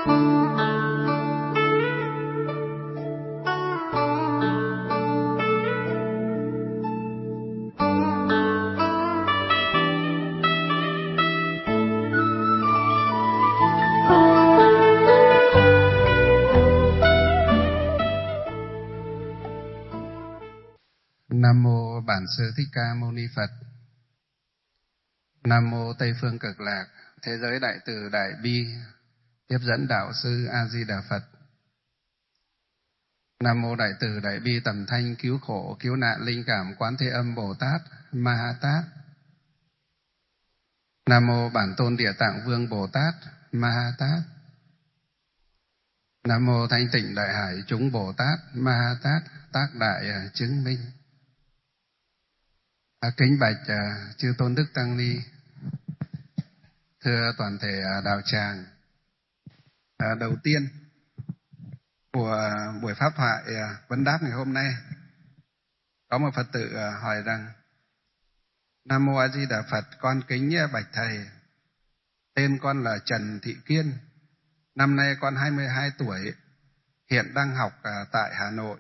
Nam mô Bản Sư Thích Ca Mâu Ni Phật. Nam mô Tây Phương Cực Lạc, thế giới đại từ đại bi, tiếp dẫn đạo sư A Di Đà Phật. Nam mô Đại từ đại bi tầm thanh cứu khổ cứu nạn linh cảm Quán Thế Âm Bồ Tát Ma Ha Tát. Nam mô Bản Tôn Địa Tạng Vương Bồ Tát Ma Ha Tát. Nam mô Thanh Tịnh Đại Hải chúng Bồ Tát Ma Ha Tát, tác đại chứng minh. Kính bạch chư tôn đức tăng ni, thưa toàn thể đạo tràng. Đầu tiên của buổi pháp thoại vấn đáp ngày hôm nay, có một Phật tử hỏi rằng: Nam mô A Di Đà Phật, con kính bạch thầy, tên con là Trần Thị Kiên, năm nay con 22 tuổi, hiện đang học tại Hà Nội.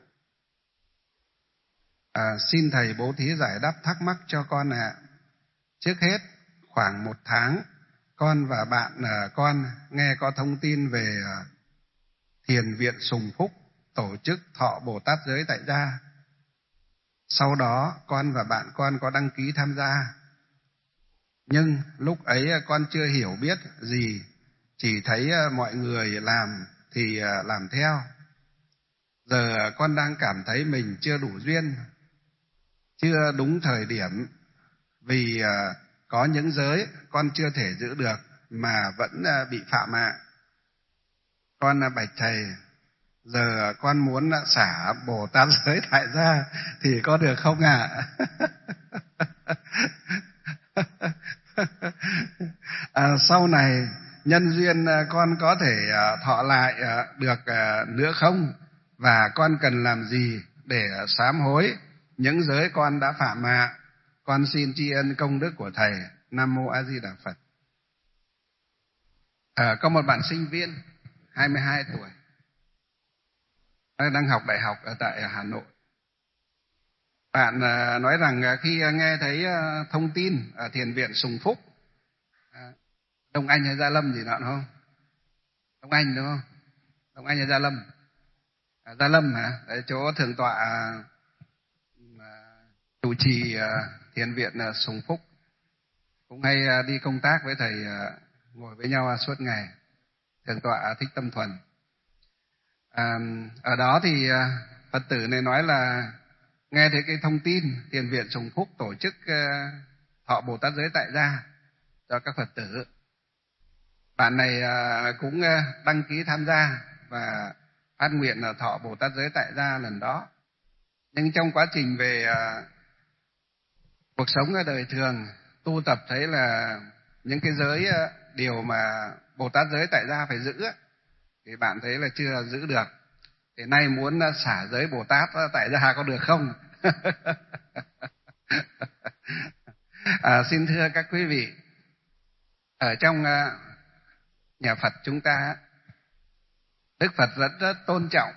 Xin thầy bố thí giải đáp thắc mắc cho con ạ. Trước hết, khoảng 1 tháng, con và bạn con nghe có thông tin về Thiền viện Sùng Phúc tổ chức thọ Bồ Tát giới tại gia. Sau đó, con và bạn con có đăng ký tham gia. Nhưng lúc ấy con chưa hiểu biết gì, chỉ thấy mọi người làm thì làm theo. Giờ con đang cảm thấy mình chưa đủ duyên, chưa đúng thời điểm, vì có những giới con chưa thể giữ được mà vẫn bị phạm ạ. Con bạch thầy, giờ con muốn xả Bồ Tát giới tại gia thì có được không ạ? Sau này nhân duyên con có thể thọ lại được nữa không? Và con cần làm gì để sám hối những giới con đã phạm ạ? Con xin tri ân công đức của thầy. Nam mô A Di Đà Phật. Có một bạn sinh viên 22 tuổi đang học đại học ở tại Hà Nội. Bạn nói rằng khi nghe thấy thông tin ở Thiền viện Sùng Phúc, Đông Anh hay Gia Lâm gì đó không? Đông Anh đúng không? Đông Anh hay Gia Lâm? Gia Lâm hả? Đấy, chỗ thượng tọa chủ trì Thiền viện Sùng Phúc cũng hay đi công tác với thầy, ngồi với nhau suốt ngày. Thượng tọa Thích Tâm Thuần. Ở đó thì Phật tử này nói là nghe thấy cái thông tin Thiền viện Sùng Phúc tổ chức thọ Bồ Tát giới tại gia cho các Phật tử. Bạn này cũng đăng ký tham gia và phát nguyện là thọ Bồ Tát giới tại gia lần đó. Nhưng trong quá trình về cuộc sống ở đời thường, tu tập thấy là những cái giới điều mà Bồ Tát giới tại gia phải giữ thì bạn thấy là chưa giữ được. Thì nay muốn xả giới Bồ Tát tại gia có được không? Xin thưa các quý vị, ở trong nhà Phật chúng ta, Đức Phật rất tôn trọng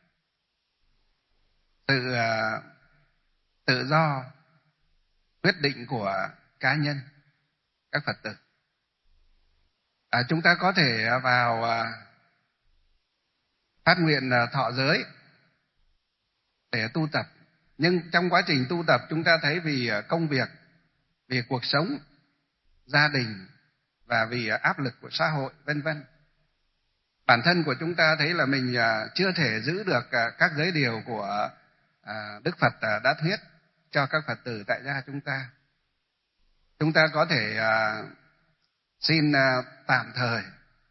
sự tự do quyết định của cá nhân, các Phật tử. Chúng ta có thể vào phát nguyện thọ giới để tu tập, nhưng trong quá trình tu tập chúng ta thấy vì công việc, vì cuộc sống, gia đình và vì áp lực của xã hội vân vân, bản thân của chúng ta thấy là mình chưa thể giữ được các giới điều của Đức Phật đã thuyết cho các Phật tử tại gia chúng ta. Chúng ta có thể xin tạm thời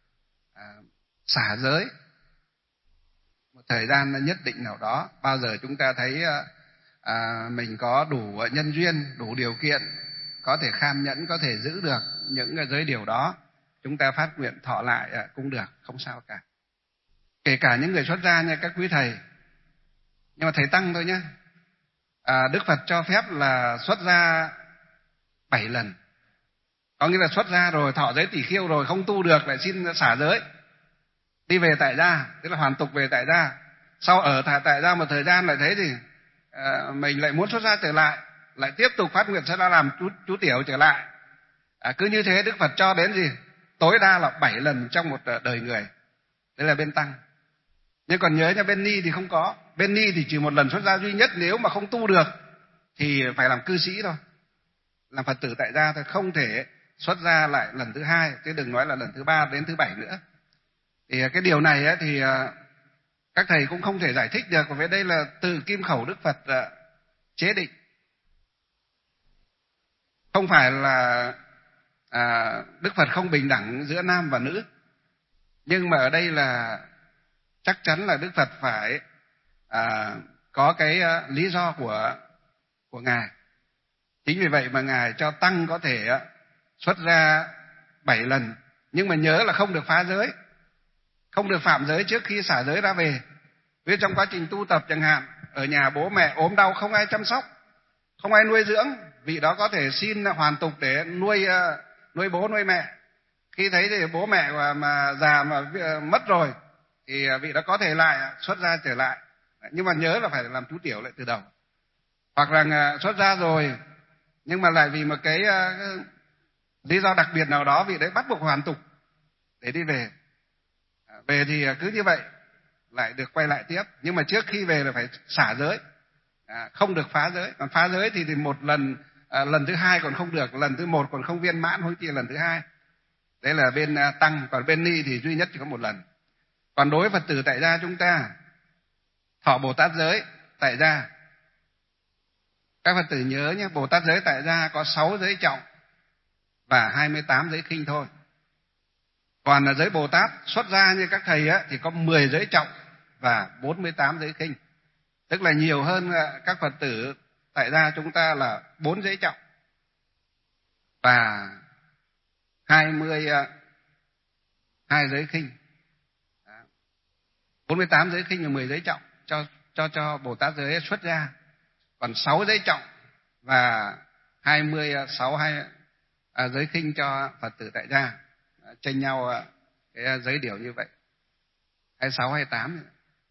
xả giới một thời gian nhất định nào đó. Bao giờ chúng ta thấy mình có đủ nhân duyên, đủ điều kiện, có thể kham nhẫn, có thể giữ được những giới điều đó, chúng ta phát nguyện thọ lại cũng được, không sao cả. Kể cả những người xuất gia nha các quý thầy, nhưng mà thầy tăng thôi nhé. Đức Phật cho phép là xuất gia 7 lần. Có nghĩa là xuất gia rồi, thọ giới tỷ khiêu rồi, không tu được lại xin xả giới. đi về tại gia, tức là hoàn tục về tại gia. Sau ở tại gia một thời gian lại thấy thì mình lại muốn xuất gia trở lại, lại tiếp tục phát nguyện sẽ ra làm chú tiểu trở lại. Cứ như thế Đức Phật cho đến gì? Tối đa là 7 lần trong một đời người. Đấy là bên tăng. Nhưng còn nhớ nha, bên ni thì không có. Bên ni thì chỉ một lần xuất gia duy nhất, nếu mà không tu được thì phải làm cư sĩ thôi. Làm Phật tử tại gia thôi, không thể xuất gia lại lần thứ 2, chứ đừng nói là lần thứ 3 đến thứ 7 nữa. Thì cái điều này ấy, thì các thầy cũng không thể giải thích được, bởi vì đây là từ kim khẩu Đức Phật chế định. Không phải là Đức Phật không bình đẳng giữa nam và nữ, nhưng mà ở đây là chắc chắn là Đức Phật phải có cái lý do của Ngài. Chính vì vậy mà Ngài cho tăng có thể xuất ra 7 lần, nhưng mà nhớ là không được phá giới, không được phạm giới trước khi xả giới ra về. Vì trong quá trình tu tập chẳng hạn, ở nhà bố mẹ ốm đau không ai chăm sóc, không ai nuôi dưỡng, vị đó có thể xin hoàn tục để nuôi bố nuôi mẹ. Khi thấy thì bố mẹ mà già mà mất rồi thì vị đó có thể lại xuất gia trở lại, nhưng mà nhớ là phải làm chú tiểu lại từ đầu. Hoặc là xuất gia rồi nhưng mà lại vì một cái lý do đặc biệt nào đó vị đấy bắt buộc hoàn tục để đi về. Về thì cứ như vậy lại được quay lại tiếp, nhưng mà trước khi về là phải xả giới, không được phá giới. Còn phá giới thì một lần, lần thứ 2 còn không được, lần thứ 1 còn không viên mãn, huống chi lần thứ 2. Đấy là bên tăng. Còn bên ni thì duy nhất chỉ có một lần. Còn đối với Phật tử tại gia chúng ta thọ Bồ Tát giới tại gia, các Phật tử nhớ nhé, Bồ Tát giới tại gia có 6 giới trọng và 28 giới khinh thôi. Còn là giới Bồ Tát xuất gia như các thầy thì có 10 giới trọng và 48 giới khinh. Tức là nhiều hơn các Phật tử tại gia chúng ta là 4 giới trọng và 22 giới khinh. 48 giới khinh và 10 giới trọng cho Bồ Tát giới xuất gia. Còn 6 giới trọng và 26 giới khinh cho Phật tử tại gia. Chênh nhau cái giới điều như vậy. 26, 28.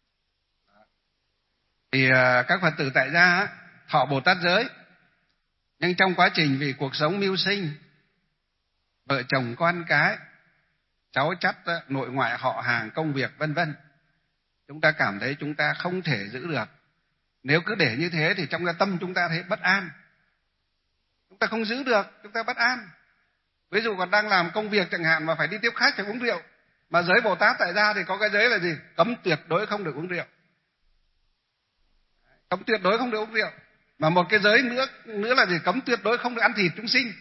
Thì các Phật tử tại gia thọ Bồ Tát giới, nhưng trong quá trình vì cuộc sống mưu sinh, vợ chồng con cái, cháu chắt, nội ngoại họ hàng, công việc vân vân, chúng ta cảm thấy chúng ta không thể giữ được. Nếu cứ để như thế thì trong cái tâm chúng ta thấy bất an. Chúng ta không giữ được, chúng ta bất an. Ví dụ còn đang làm công việc chẳng hạn mà phải đi tiếp khách phải uống rượu. Mà giới Bồ Tát tại gia thì có cái giới là gì? Cấm tuyệt đối không được uống rượu. Cấm tuyệt đối không được uống rượu. Mà một cái giới nữa là gì? Cấm tuyệt đối không được ăn thịt chúng sinh.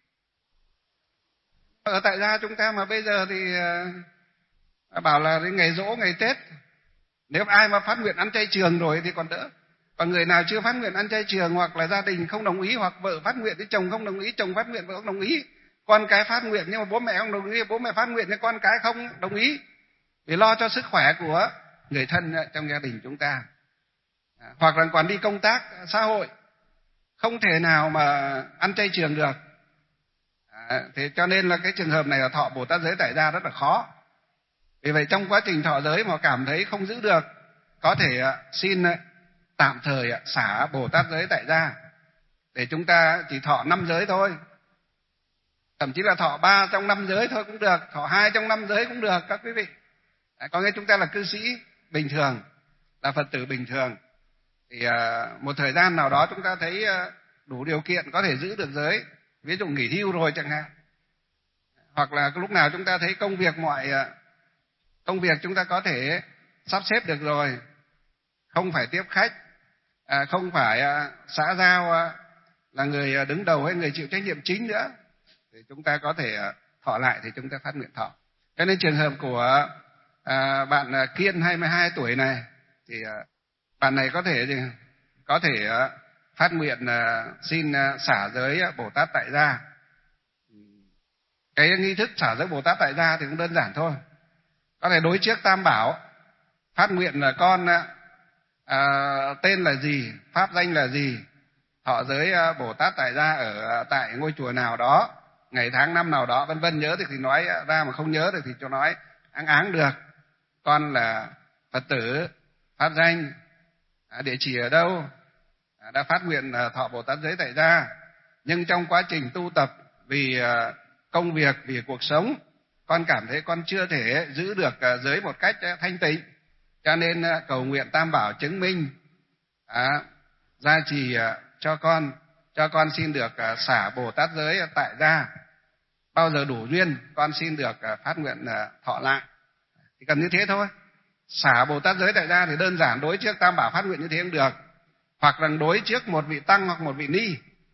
Ở tại gia chúng ta mà bây giờ thì bảo là đến ngày giỗ, ngày Tết, nếu ai mà phát nguyện ăn chay trường rồi thì còn đỡ. Còn người nào chưa phát nguyện ăn chay trường, hoặc là gia đình không đồng ý, hoặc vợ phát nguyện thì chồng không đồng ý, chồng phát nguyện vợ không đồng ý, con cái phát nguyện nhưng mà bố mẹ không đồng ý, bố mẹ phát nguyện nhưng con cái không đồng ý, để lo cho sức khỏe của người thân trong gia đình chúng ta. Hoặc là còn đi công tác xã hội, không thể nào mà ăn chay trường được. Thế cho nên là cái trường hợp này là thọ Bồ Tát giới tại gia rất là khó. Vì vậy trong quá trình thọ giới mà cảm thấy không giữ được, có thể xin tạm thời xả Bồ Tát giới tại gia, để chúng ta chỉ thọ 5 giới thôi. Thậm chí là thọ 3 trong 5 giới thôi cũng được, thọ 2 trong 5 giới cũng được các quý vị. Có nghĩa chúng ta là cư sĩ bình thường, là Phật tử bình thường. Thì một thời gian nào đó chúng ta thấy đủ điều kiện có thể giữ được giới, ví dụ nghỉ hưu rồi chẳng hạn. Hoặc là lúc nào chúng ta thấy công việc chúng ta có thể sắp xếp được rồi, không phải tiếp khách, không phải xã giao là người đứng đầu hay người chịu trách nhiệm chính nữa, thì chúng ta có thể thọ lại thì chúng ta phát nguyện thọ. Cho nên trường hợp của bạn Kiên 22 tuổi này thì bạn này có thể phát nguyện xin xả giới Bồ Tát tại gia. Cái nghi thức xả giới Bồ Tát tại gia thì cũng đơn giản thôi. Có thể đối trước Tam Bảo, phát nguyện là con tên là gì, pháp danh là gì, thọ giới Bồ Tát tại gia ở tại ngôi chùa nào đó, ngày tháng năm nào đó, vân vân. Nhớ thì nói ra, mà không nhớ được thì cho nói áng được. con là Phật tử, pháp danh, địa chỉ ở đâu, đã phát nguyện thọ Bồ Tát giới tại gia. Nhưng trong quá trình tu tập, vì công việc, vì cuộc sống, con cảm thấy con chưa thể giữ được giới một cách thanh tịnh, cho nên cầu nguyện Tam Bảo chứng minh gia trì cho con xin được xả Bồ Tát giới tại gia. Bao giờ đủ duyên, con xin được phát nguyện thọ lại. Chỉ cần như thế thôi. Xả Bồ Tát giới tại gia thì đơn giản, đối trước Tam Bảo phát nguyện như thế cũng được, hoặc là đối trước một vị tăng hoặc một vị ni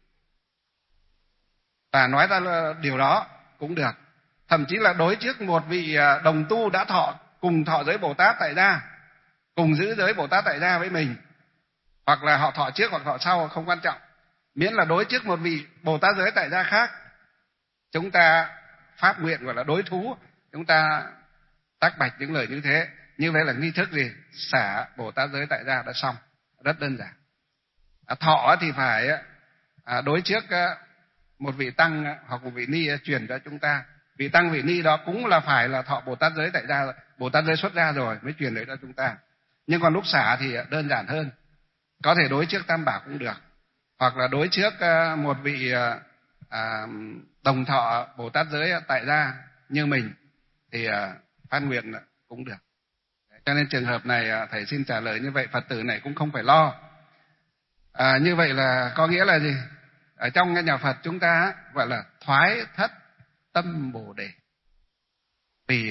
và nói ra điều đó cũng được. Thậm chí là đối trước một vị đồng tu đã cùng thọ giới Bồ Tát tại gia, cùng giữ giới Bồ Tát tại gia với mình, hoặc là họ thọ trước hoặc thọ sau không quan trọng, miễn là đối trước một vị Bồ Tát giới tại gia khác, chúng ta phát nguyện gọi là đối thú, chúng ta tác bạch những lời như thế. Như vậy là nghi thức gì? Xả Bồ Tát giới tại gia đã xong, rất đơn giản. Thọ thì phải đối trước một vị tăng hoặc một vị ni truyền cho chúng ta. Vị tăng vị ni đó cũng là phải là thọ Bồ Tát giới tại gia, Bồ Tát giới xuất gia rồi mới truyền đấy cho chúng ta. Nhưng còn lúc xả thì đơn giản hơn, có thể đối trước Tam Bảo cũng được, hoặc là đối trước một vị đồng thọ Bồ Tát giới tại gia như mình thì phát nguyện cũng được. Cho nên trường hợp này thầy xin trả lời như vậy, Phật tử này cũng không phải lo. Như vậy là có nghĩa là gì? Ở trong cái nhà Phật chúng ta gọi là thoái thất tâm Bồ Đề. Vì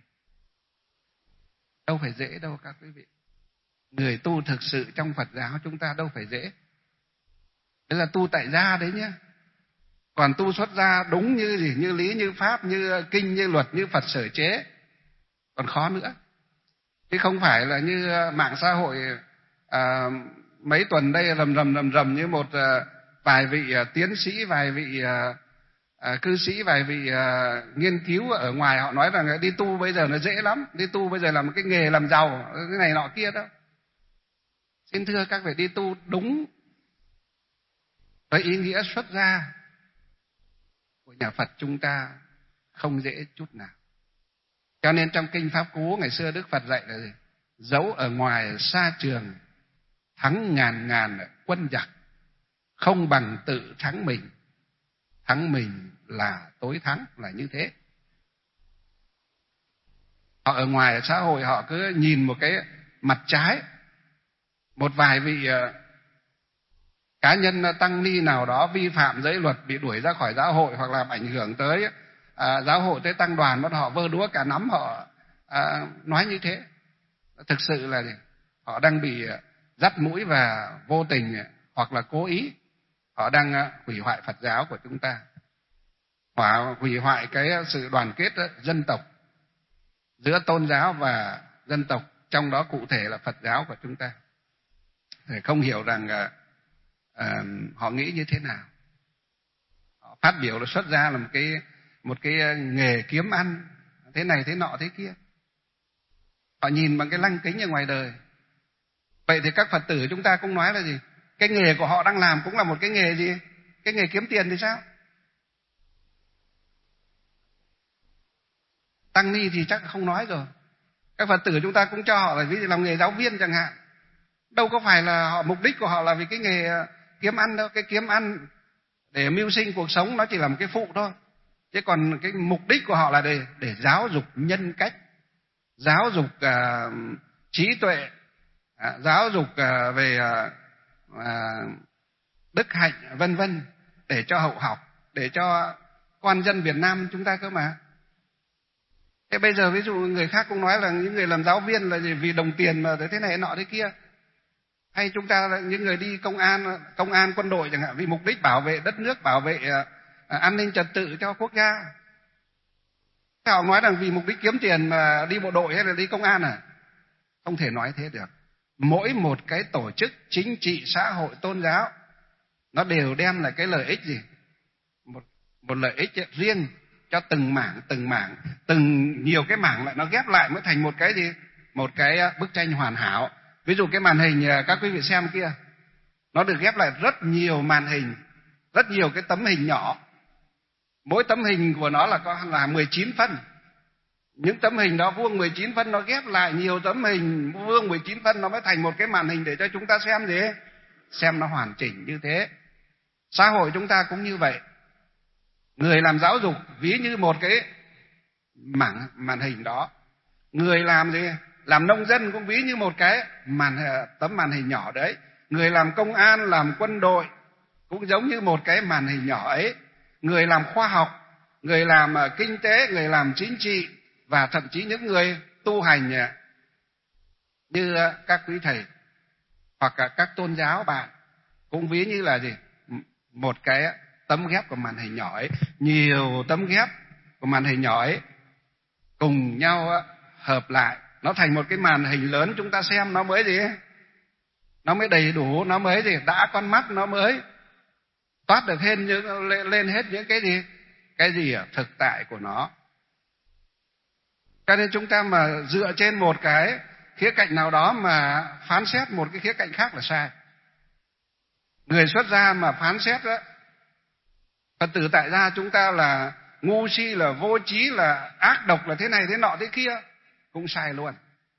đâu phải dễ đâu các quý vị. Người tu thực sự trong Phật giáo chúng ta đâu phải dễ. Đấy là tu tại gia đấy nhé. Còn tu xuất gia đúng như gì? Như lý, như pháp, như kinh, như luật, như Phật sở chế còn khó nữa. Chứ không phải là như mạng xã hội mấy tuần đây rầm như một vài vị tiến sĩ, vài vị cư sĩ, vài vị nghiên cứu ở ngoài họ nói rằng đi tu bây giờ nó dễ lắm, đi tu bây giờ là một cái nghề làm giàu, cái này nọ kia đó. Xin thưa các vị, đi tu đúng với ý nghĩa xuất gia của nhà Phật chúng ta không dễ chút nào. Cho nên trong kinh Pháp Cú ngày xưa Đức Phật dạy là gì? Dẫu ở ngoài xa trường thắng ngàn quân giặc, không bằng tự thắng mình. Thắng mình là tối thắng, là như thế. Họ ở ngoài xã hội họ cứ nhìn một cái mặt trái, một vài vị cá nhân tăng ni nào đó vi phạm giới luật bị đuổi ra khỏi giáo hội, hoặc làm ảnh hưởng tới giáo hội, tới tăng đoàn, bắt họ vơ đúa cả nắm, họ nói như thế. Thực sự là họ đang bị dắt mũi và vô tình hoặc là cố ý họ đang hủy hoại Phật giáo của chúng ta, hủy hoại cái sự đoàn kết dân tộc giữa tôn giáo và dân tộc, trong đó cụ thể là Phật giáo của chúng ta. Để không hiểu rằng họ nghĩ như thế nào. Họ phát biểu là xuất gia là một cái nghề kiếm ăn, thế này thế nọ thế kia. Họ nhìn bằng cái lăng kính ở ngoài đời. Vậy thì các Phật tử chúng ta cũng nói là gì? Cái nghề của họ đang làm cũng là một cái nghề gì? Cái nghề kiếm tiền thì sao? Tăng ni thì chắc không nói rồi. Các Phật tử chúng ta cũng cho họ là ví dụ làm nghề giáo viên chẳng hạn. Đâu có phải là họ mục đích của họ là vì cái nghề kiếm ăn đâu. Cái kiếm ăn để mưu sinh cuộc sống nó chỉ là một cái phụ thôi. Chứ còn cái mục đích của họ là để giáo dục nhân cách, giáo dục trí tuệ, giáo dục về đức hạnh vân vân, để cho hậu học, để cho con dân Việt Nam chúng ta cơ mà. Thế bây giờ ví dụ người khác cũng nói là những người làm giáo viên là vì đồng tiền mà thế này nọ thế kia, hay chúng ta là những người đi công an quân đội chẳng hạn, vì mục đích bảo vệ đất nước, bảo vệ an ninh trật tự cho quốc gia. Thế họ nói rằng vì mục đích kiếm tiền mà đi bộ đội hay là đi công an à? Không thể nói thế được. Mỗi một cái tổ chức chính trị, xã hội, tôn giáo nó đều đem lại cái lợi ích gì? Một lợi ích riêng cho từng mảng, nhiều cái mảng lại nó ghép lại mới thành một cái gì? Một cái bức tranh hoàn hảo. Ví dụ cái màn hình các quý vị xem kia, nó được ghép lại rất nhiều màn hình, rất nhiều cái tấm hình nhỏ. Mỗi tấm hình của nó là 19 phân. Những tấm hình đó vuông 19 phân nó ghép lại nhiều tấm hình vuông 19 phân nó mới thành một cái màn hình để cho chúng ta xem gì? Xem nó hoàn chỉnh như thế. Xã hội chúng ta cũng như vậy. Người làm giáo dục ví như một cái màn hình đó. Người làm gì? Làm nông dân cũng ví như một cái tấm màn hình nhỏ đấy. Người làm công an, làm quân đội cũng giống như một cái màn hình nhỏ ấy. Người làm khoa học, người làm kinh tế, người làm chính trị, và thậm chí những người tu hành như các quý thầy hoặc các tôn giáo bạn cũng ví như là gì? Một cái tấm ghép của màn hình nhỏ ấy. Nhiều tấm ghép của màn hình nhỏ ấy cùng nhau hợp lại, nó thành một cái màn hình lớn, chúng ta xem nó mới gì? Nó mới đầy đủ, nó mới gì? Đã con mắt, nó mới toát được lên hết những cái gì? Cái gì ở thực tại của nó. Cho nên chúng ta mà dựa trên một cái khía cạnh nào đó mà phán xét một cái khía cạnh khác là sai. Người xuất gia mà phán xét đó, Phật tử tại gia chúng ta là ngu si, là vô trí, là ác độc, là thế này thế nọ thế kia, cũng sai luôn.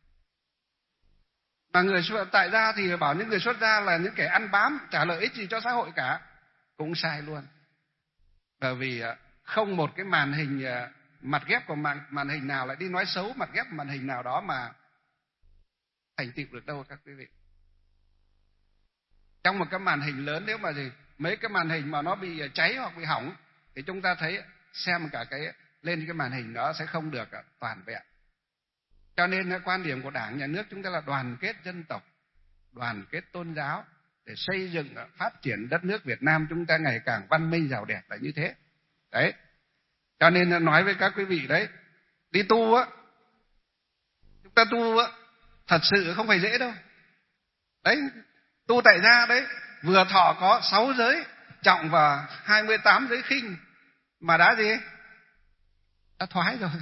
Mà người tại gia thì bảo những người xuất gia là những kẻ ăn bám, chả lợi ích gì cho xã hội cả, cũng sai luôn. Bởi vì không một cái màn hình, mặt ghép của màn hình nào lại đi nói xấu mặt ghép màn hình nào đó mà thành tựu được đâu các quý vị. Trong một cái màn hình lớn, nếu mà gì mấy cái màn hình mà nó bị cháy hoặc bị hỏng thì chúng ta thấy xem cả cái lên cái màn hình đó sẽ không được toàn vẹn. Cho nên quan điểm của Đảng, Nhà nước chúng ta là đoàn kết dân tộc, đoàn kết tôn giáo để xây dựng phát triển đất nước Việt Nam chúng ta ngày càng văn minh giàu đẹp là như thế. Đấy. Cho nên nói với các quý vị đấy, đi tu á, chúng ta tu á, thật sự không phải dễ đâu. Đấy, tu tại gia đấy, vừa thọ có 6 giới trọng và 28 giới khinh mà đã gì? Đã thoái rồi.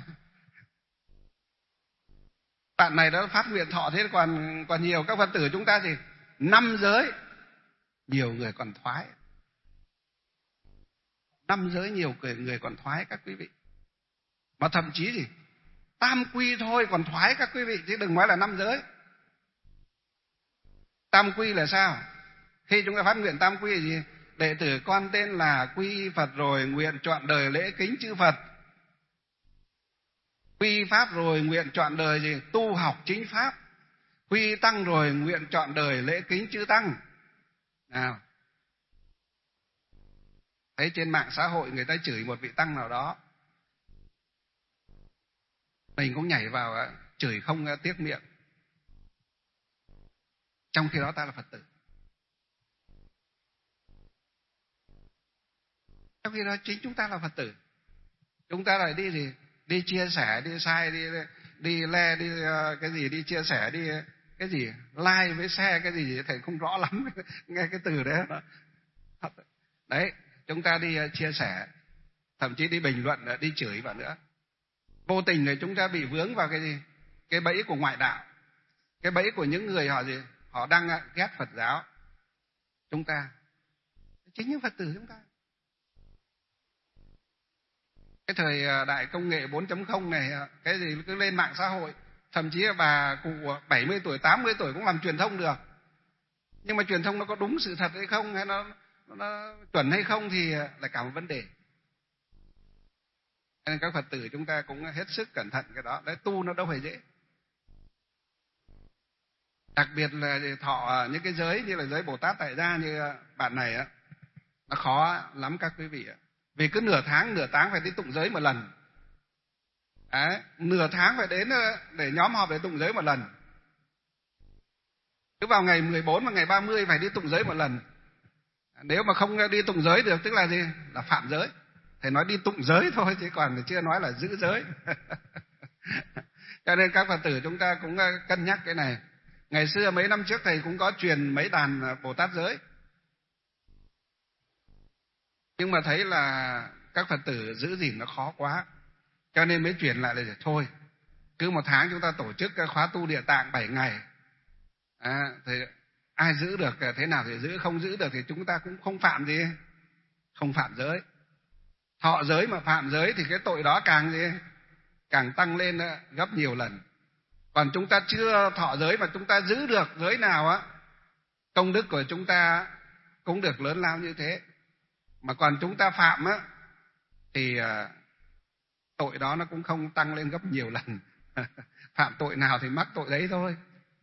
Bạn này đã phát nguyện thọ thế còn nhiều các Phật tử chúng ta gì? 5 giới, nhiều người còn thoái. 5 giới nhiều người còn thoái các quý vị. Mà thậm chí gì? Tam quy thôi còn thoái các quý vị, chứ đừng nói là 5 giới. Tam quy là sao? Khi chúng ta phát nguyện tam quy là gì? Đệ tử con tên là quy Phật rồi, nguyện trọn đời lễ kính chư Phật. Quy Pháp rồi, nguyện trọn đời gì? Tu học chính Pháp. Quy Tăng rồi, nguyện trọn đời lễ kính chư Tăng. Nào, thấy trên mạng xã hội người ta chửi một vị Tăng nào đó, mình cũng nhảy vào chửi không tiếc miệng. Trong khi đó ta là Phật tử. Trong khi đó chính chúng ta là Phật tử. Chúng ta lại đi gì? Đi chia sẻ, đi sai, đi le, đi cái gì, đi chia sẻ, đi cái gì, like với share cái gì thầy không rõ lắm nghe cái từ đấy. Đấy, chúng ta đi chia sẻ, thậm chí đi bình luận, đi chửi vào nữa. Vô tình này chúng ta bị vướng vào cái gì? Cái bẫy của ngoại đạo, cái bẫy của những người họ gì? Họ đang ghét Phật giáo. Chúng ta, chính những Phật tử chúng ta. Cái thời đại công nghệ 4.0 này, cái gì cứ lên mạng xã hội, thậm chí là bà cụ 70 tuổi, 80 tuổi cũng làm truyền thông được. Nhưng mà truyền thông nó có đúng sự thật hay không, hay nó chuẩn hay không thì là cả một vấn đề. Nên các Phật tử chúng ta cũng hết sức cẩn thận cái đó. Đấy, tu nó đâu phải dễ. Đặc biệt là thọ những cái giới như là giới Bồ Tát tại gia như bạn này á, nó khó lắm các quý vị ạ. Vì cứ nửa tháng phải đi tụng giới một lần. Đấy, nửa tháng phải đến để nhóm họp để tụng giới một lần. Cứ vào ngày 14 và ngày 30 phải đi tụng giới một lần. Nếu mà không đi tụng giới được tức là gì? Là phạm giới. Thầy nói đi tụng giới thôi chứ còn chưa nói là giữ giới. Cho nên các Phật tử chúng ta cũng cân nhắc cái này. Ngày xưa mấy năm trước thầy cũng có truyền mấy đàn Bồ Tát giới. Nhưng mà thấy là các Phật tử giữ gìn nó khó quá. Cho nên mới truyền lại là thôi, cứ một tháng chúng ta tổ chức khóa tu Địa Tạng 7 ngày. Thì ai giữ được thế nào thì giữ, không giữ được thì chúng ta cũng không phạm gì, không phạm giới. Thọ giới mà phạm giới thì cái tội đó càng gì, càng tăng lên gấp nhiều lần. Còn chúng ta chưa thọ giới mà chúng ta giữ được giới nào á, công đức của chúng ta cũng được lớn lao như thế. Mà còn chúng ta phạm á thì tội đó nó cũng không tăng lên gấp nhiều lần. Phạm tội nào thì mắc tội đấy thôi.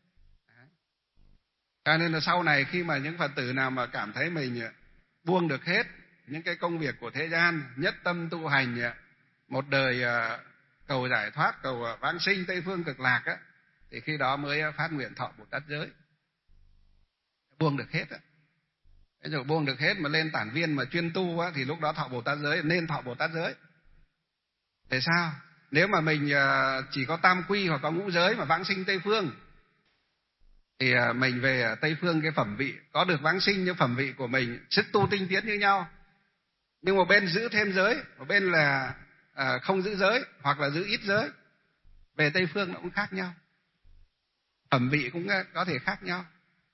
Cho nên là sau này khi mà những Phật tử nào mà cảm thấy mình buông được hết những cái công việc của thế gian, nhất tâm tu hành một đời cầu giải thoát, cầu vãng sinh Tây phương cực lạc á, thì khi đó mới phát nguyện thọ Bồ Tát giới. Buông được hết á. Thế rồi buông được hết mà lên tản viên mà chuyên tu á, thì lúc đó thọ Bồ Tát giới, nên thọ Bồ Tát giới. Tại sao? Nếu mà mình chỉ có tam quy hoặc có ngũ giới mà vãng sinh Tây phương, thì mình về Tây phương cái phẩm vị có được vãng sinh, nhưng phẩm vị của mình sức tu tinh tiến như nhau. Nhưng một bên giữ thêm giới, một bên là không giữ giới hoặc là giữ ít giới. Về Tây phương nó cũng khác nhau. Phẩm vị cũng có thể khác nhau.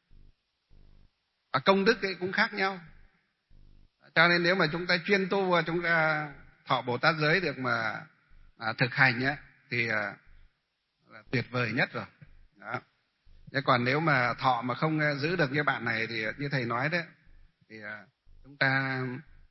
Và công đức ấy cũng khác nhau. Cho nên nếu mà chúng ta chuyên tu, chúng ta thọ Bồ Tát giới được mà thực hành ấy, thì là tuyệt vời nhất rồi. Đó. Thế còn nếu mà thọ mà không giữ được như bạn này thì như thầy nói đấy, thì chúng ta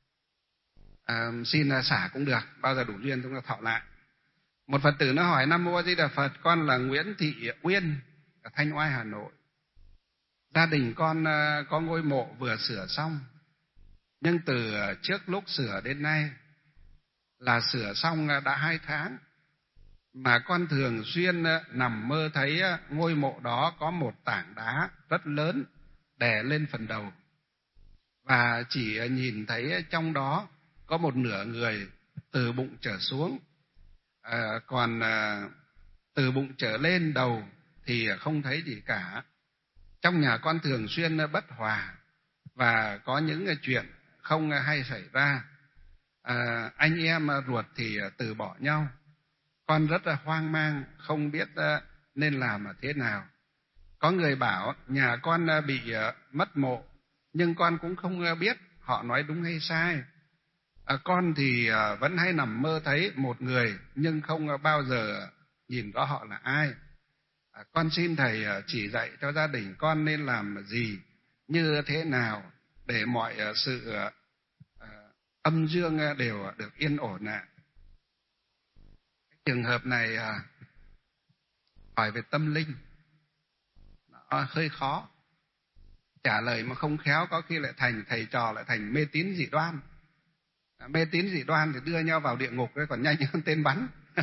xin xả cũng được, bao giờ đủ duyên chúng ta thọ lại. Một Phật tử nó hỏi: Nam Mô A Di Đà Phật, con là Nguyễn Thị Uyên ở Thanh Oai, Hà Nội. Gia đình con có ngôi mộ vừa sửa xong, nhưng từ trước lúc sửa đến nay là sửa xong đã 2 tháng, mà con thường xuyên nằm mơ thấy ngôi mộ đó có một tảng đá rất lớn đè lên phần đầu, và chỉ nhìn thấy trong đó có một nửa người từ bụng trở xuống, còn từ bụng trở lên đầu thì không thấy gì cả. Trong nhà con thường xuyên bất hòa và có những chuyện không hay xảy ra. Anh em ruột thì từ bỏ nhau. Con rất là hoang mang, không biết nên làm thế nào. Có người bảo nhà con bị mất mộ, nhưng con cũng không biết họ nói đúng hay sai. Con thì vẫn hay nằm mơ thấy một người, nhưng không bao giờ nhìn rõ họ là ai. Con xin thầy chỉ dạy cho gia đình con nên làm gì, như thế nào để mọi sự âm dương đều được yên ổn ạ. Trường hợp này hỏi về tâm linh nó hơi khó. Trả lời mà không khéo có khi lại thành thầy trò, lại thành mê tín dị đoan. Mê tín dị đoan thì đưa nhau vào địa ngục còn nhanh hơn tên bắn.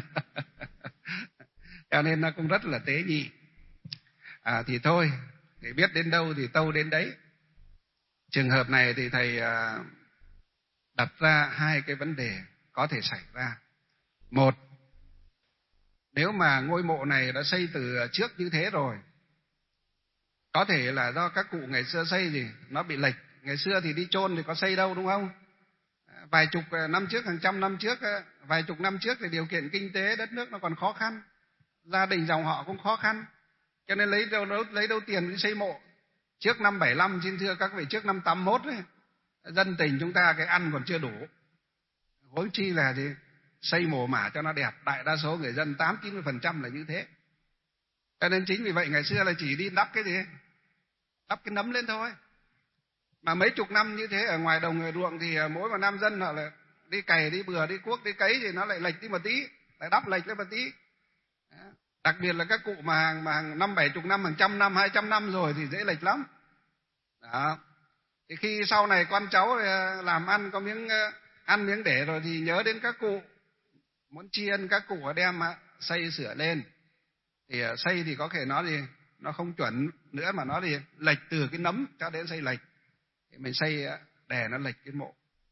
Cho nên nó cũng rất là tế nhị. Thì thôi, thì biết đến đâu thì tâu đến đấy. Trường hợp này thì thầy đặt ra 2 cái vấn đề có thể xảy ra. Một, nếu mà ngôi mộ này đã xây từ trước như thế rồi, có thể là do các cụ ngày xưa xây gì nó bị lệch. Ngày xưa thì đi chôn thì có xây đâu, đúng không? Vài chục năm trước, hàng trăm năm trước, vài chục năm trước thì điều kiện kinh tế đất nước nó còn khó khăn, gia đình dòng họ cũng khó khăn, cho nên lấy đâu tiền đi xây mộ. Trước năm 75, xin thưa các vị, trước năm 81 ấy, dân tình chúng ta cái ăn còn chưa đủ, huống chi là gì xây mồ mả cho nó đẹp. Đại đa số người dân 80-90% là như thế. Cho nên chính vì vậy ngày xưa là chỉ đi đắp cái gì, đắp cái nấm lên thôi. Mà mấy chục năm như thế ở ngoài đồng người ruộng thì mỗi một nam dân họ là đi cày, đi bừa, đi cuốc, đi cấy thì nó lại lệch đi một tí, lại đắp lệch lên một tí. Đặc biệt là các cụ mà hàng 50-70 năm, hàng trăm năm, 200 năm rồi thì dễ lệch lắm. Đó. Thì khi sau này con cháu làm ăn có miếng ăn miếng để rồi thì nhớ đến các cụ, muốn tri ân các cụ đem xây sửa lên. Thì xây thì có thể nó gì nó không chuẩn nữa, mà nó thì lệch từ cái nấm cho đến xây lệch, thì mình xây đè nó lệch cái mộ.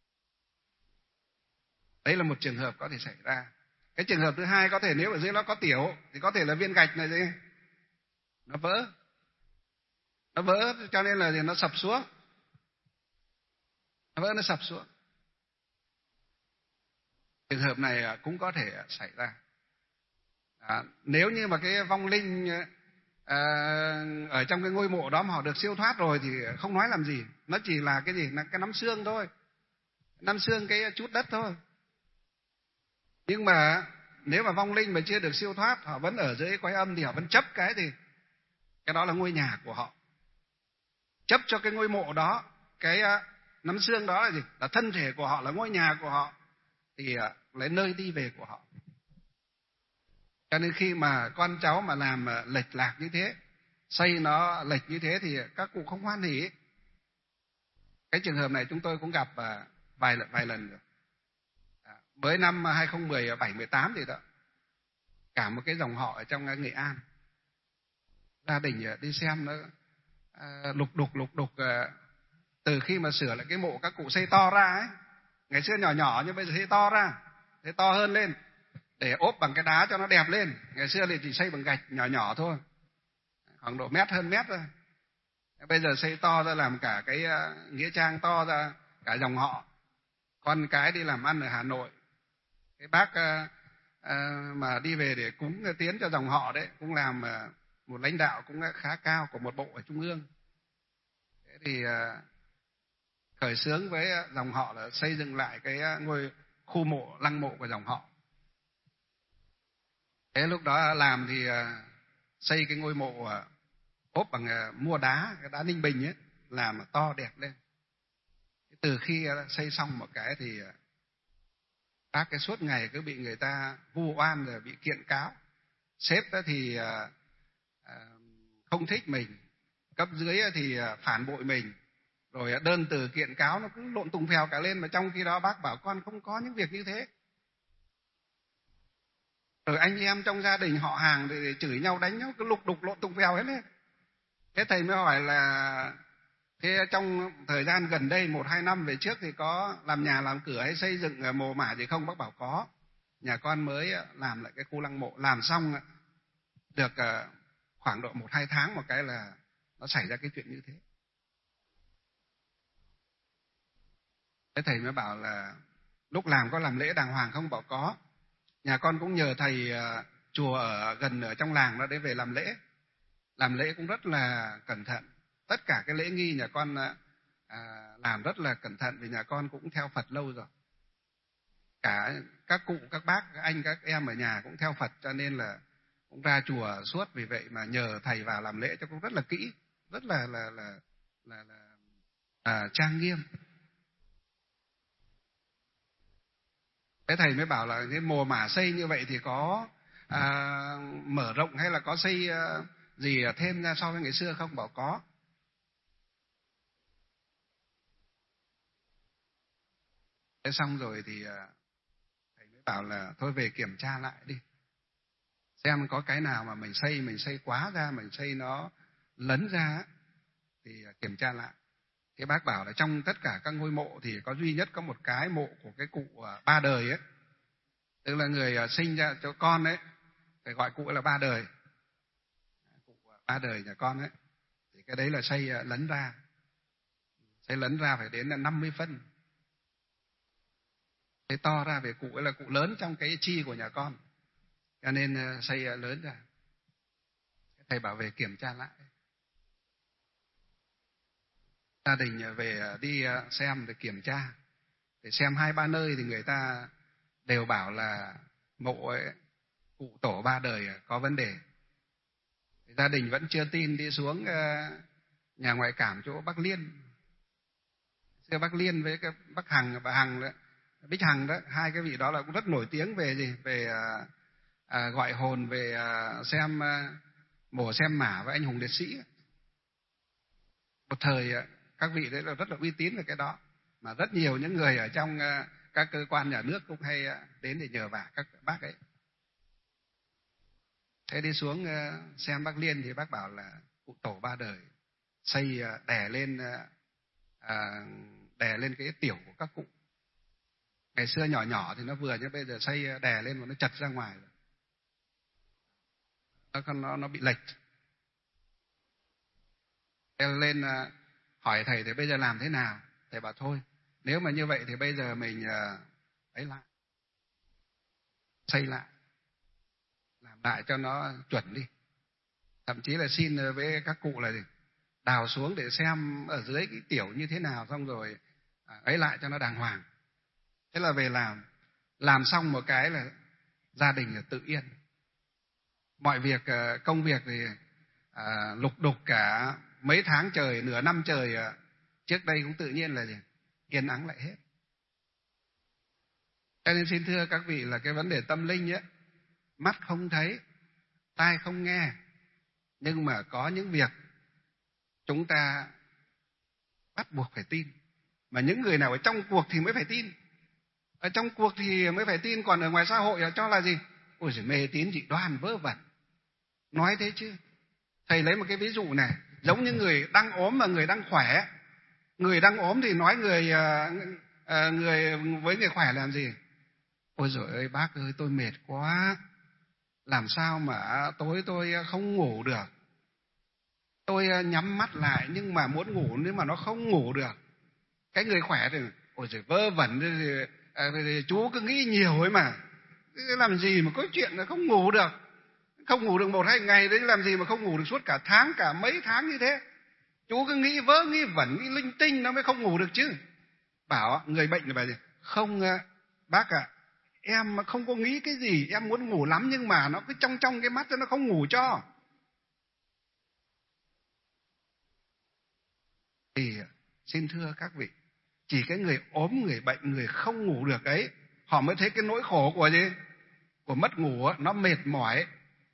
Đấy là một trường hợp có thể xảy ra. Cái trường hợp thứ hai, có thể nếu ở dưới nó có tiểu thì có thể là viên gạch này gì nó vỡ cho nên là nó sập xuống, nó sập xuống. Trường hợp này cũng có thể xảy ra. Nếu như mà cái vong linh ở trong cái ngôi mộ đó mà họ được siêu thoát rồi thì không nói làm gì, nó chỉ là cái gì, là cái nắm xương thôi, nắm xương cái chút đất thôi. Nhưng mà nếu mà vong linh mà chưa được siêu thoát, họ vẫn ở dưới cõi âm thì họ vẫn chấp cái thì cái đó là ngôi nhà của họ. Chấp cho cái ngôi mộ đó, cái nắm xương đó là gì? Là thân thể của họ, là ngôi nhà của họ, thì lấy nơi đi về của họ. Cho nên khi mà con cháu mà làm lệch lạc như thế, xây nó lệch như thế thì các cụ không hoan hỉ. Cái trường hợp này chúng tôi cũng gặp vài lần rồi. Mới năm 2017, 18 thì đó, cả một cái dòng họ ở trong Nghệ An, gia đình đi xem nó lục đục từ khi mà sửa lại cái mộ các cụ xây to ra ấy. Ngày xưa nhỏ nhỏ nhưng bây giờ xây to ra, xây to hơn lên để ốp bằng cái đá cho nó đẹp lên. Ngày xưa thì chỉ xây bằng gạch nhỏ nhỏ thôi, khoảng độ mét, hơn mét thôi. Bây giờ xây to ra làm cả cái nghĩa trang to ra cả dòng họ. Con cái đi làm ăn ở Hà Nội, cái bác mà đi về để cúng tiến cho dòng họ đấy, cũng làm một lãnh đạo cũng khá cao của một bộ ở trung ương. Thế thì khởi xướng với dòng họ là xây dựng lại cái ngôi khu mộ, lăng mộ của dòng họ. Thế lúc đó làm thì xây cái ngôi mộ ốp bằng mua đá, cái đá Ninh Bình ấy, làm to đẹp lên. Từ khi xây xong một cái thì các cái suốt ngày cứ bị người ta vu oan rồi bị kiện cáo. Sếp thì không thích mình, cấp dưới thì phản bội mình, rồi đơn từ kiện cáo nó cứ lộn tùng phèo cả lên. Mà trong khi đó bác bảo con không có những việc như thế. Rồi anh em trong gia đình họ hàng để chửi nhau đánh nhau cứ lục đục lộn tùng phèo hết lên. Thế thầy mới hỏi là thế trong thời gian gần đây 1-2 năm về trước thì có làm nhà làm cửa hay xây dựng mồ mả gì không? Bác bảo có. Nhà con mới làm lại cái khu lăng mộ, làm xong được khoảng độ 1-2 tháng một cái là nó xảy ra cái chuyện như thế. Thế thầy mới bảo là lúc làm có làm lễ đàng hoàng không? Bảo có. Nhà con cũng nhờ thầy chùa ở gần ở trong làng đó để về làm lễ. Làm lễ cũng rất là cẩn thận. Tất cả cái lễ nghi nhà con làm rất là cẩn thận, vì nhà con cũng theo Phật lâu rồi. Cả các cụ, các bác, các anh, các em ở nhà cũng theo Phật, cho nên là cũng ra chùa suốt. Vì vậy mà nhờ thầy vào làm lễ cho cũng rất là kỹ, rất là trang nghiêm. Thế thầy mới bảo là cái mồ mả xây như vậy thì có mở rộng hay là có xây gì thêm ra so với ngày xưa không? Bảo có. Thế xong rồi thì thầy mới bảo là thôi về kiểm tra lại đi, xem có cái nào mà mình xây quá ra, mình xây nó lấn ra thì kiểm tra lại. Cái bác bảo là trong tất cả các ngôi mộ thì có duy nhất có một cái mộ của cái cụ ba đời ấy, tức là người sinh ra cho con ấy, phải gọi cụ là ba đời, cụ ba đời nhà con ấy, thì cái đấy là xây lấn ra. Xây lấn ra phải đến là 50 phân. Thế to ra về cụ ấy là cụ lớn trong cái chi của nhà con, cho nên xây lớn ra. Thầy bảo về kiểm tra lại. Gia đình về đi xem để kiểm tra, để xem 2-3 nơi thì người ta đều bảo là mộ ấy, cụ tổ ba đời có vấn đề. Gia đình vẫn chưa tin, đi xuống nhà ngoại cảm chỗ Bắc Liên. Xưa Bắc Liên với cái Bắc Hằng, bà Hằng đó, Bích Hằng đó, hai cái vị đó là cũng rất nổi tiếng về gì? Về gọi hồn, về xem mổ xem mả với anh hùng liệt sĩ. Một thời các vị đấy là rất là uy tín về cái đó, mà rất nhiều những người ở trong các cơ quan nhà nước cũng hay đến để nhờ vả các bác ấy. Thế đi xuống xem Bắc Liên thì bác bảo là cụ tổ ba đời xây đè lên cái tiểu của các cụ. Ngày xưa nhỏ nhỏ thì nó vừa, nhưng bây giờ xây đè lên mà nó chật ra ngoài rồi. Nó bị lệch. Thế lên hỏi thầy thì bây giờ làm thế nào? Thầy bảo thôi, nếu mà như vậy thì bây giờ mình ấy lại, xây lại, làm lại cho nó chuẩn đi. Thậm chí là xin với các cụ là gì? Đào xuống để xem ở dưới cái tiểu như thế nào, xong rồi ấy lại cho nó đàng hoàng. Thế là về làm xong một cái là gia đình là tự yên. Mọi việc, công việc thì lục đục cả mấy tháng trời, nửa năm trời trước đây cũng tự nhiên là gì? Yên ắng lại hết. Cho nên xin thưa các vị là cái vấn đề tâm linh ấy, mắt không thấy, tai không nghe, nhưng mà có những việc chúng ta bắt buộc phải tin. Mà những người nào ở trong cuộc thì mới phải tin. Ở trong cuộc thì mới phải tin, còn ở ngoài xã hội cho là gì? Ôi giời, mê tín dị đoan vớ vẩn. Nói thế chứ. Thầy lấy một cái ví dụ này, giống như người đang ốm và người đang khỏe. Người đang ốm thì nói người với người khỏe làm gì? Ôi giời ơi bác ơi, tôi mệt quá, làm sao mà tối tôi không ngủ được. Tôi nhắm mắt lại nhưng mà muốn ngủ nhưng mà nó không ngủ được. Cái người khỏe thì ôi giời, vớ vẩn, chú cứ nghĩ nhiều ấy mà. Làm gì mà có chuyện là không ngủ được. Không ngủ được 1-2 ngày đấy, làm gì mà không ngủ được suốt cả tháng, cả mấy tháng như thế. Chú cứ nghĩ vớ, nghĩ vẩn, nghĩ linh tinh nó mới không ngủ được chứ. Bảo người bệnh là bảo gì? Không bác ạ, em không có nghĩ cái gì, em muốn ngủ lắm nhưng mà nó cứ trong cái mắt nó không ngủ cho. Thì xin thưa các vị, chỉ cái người ốm, người bệnh, người không ngủ được ấy, họ mới thấy cái nỗi khổ của gì? Của mất ngủ, nó mệt mỏi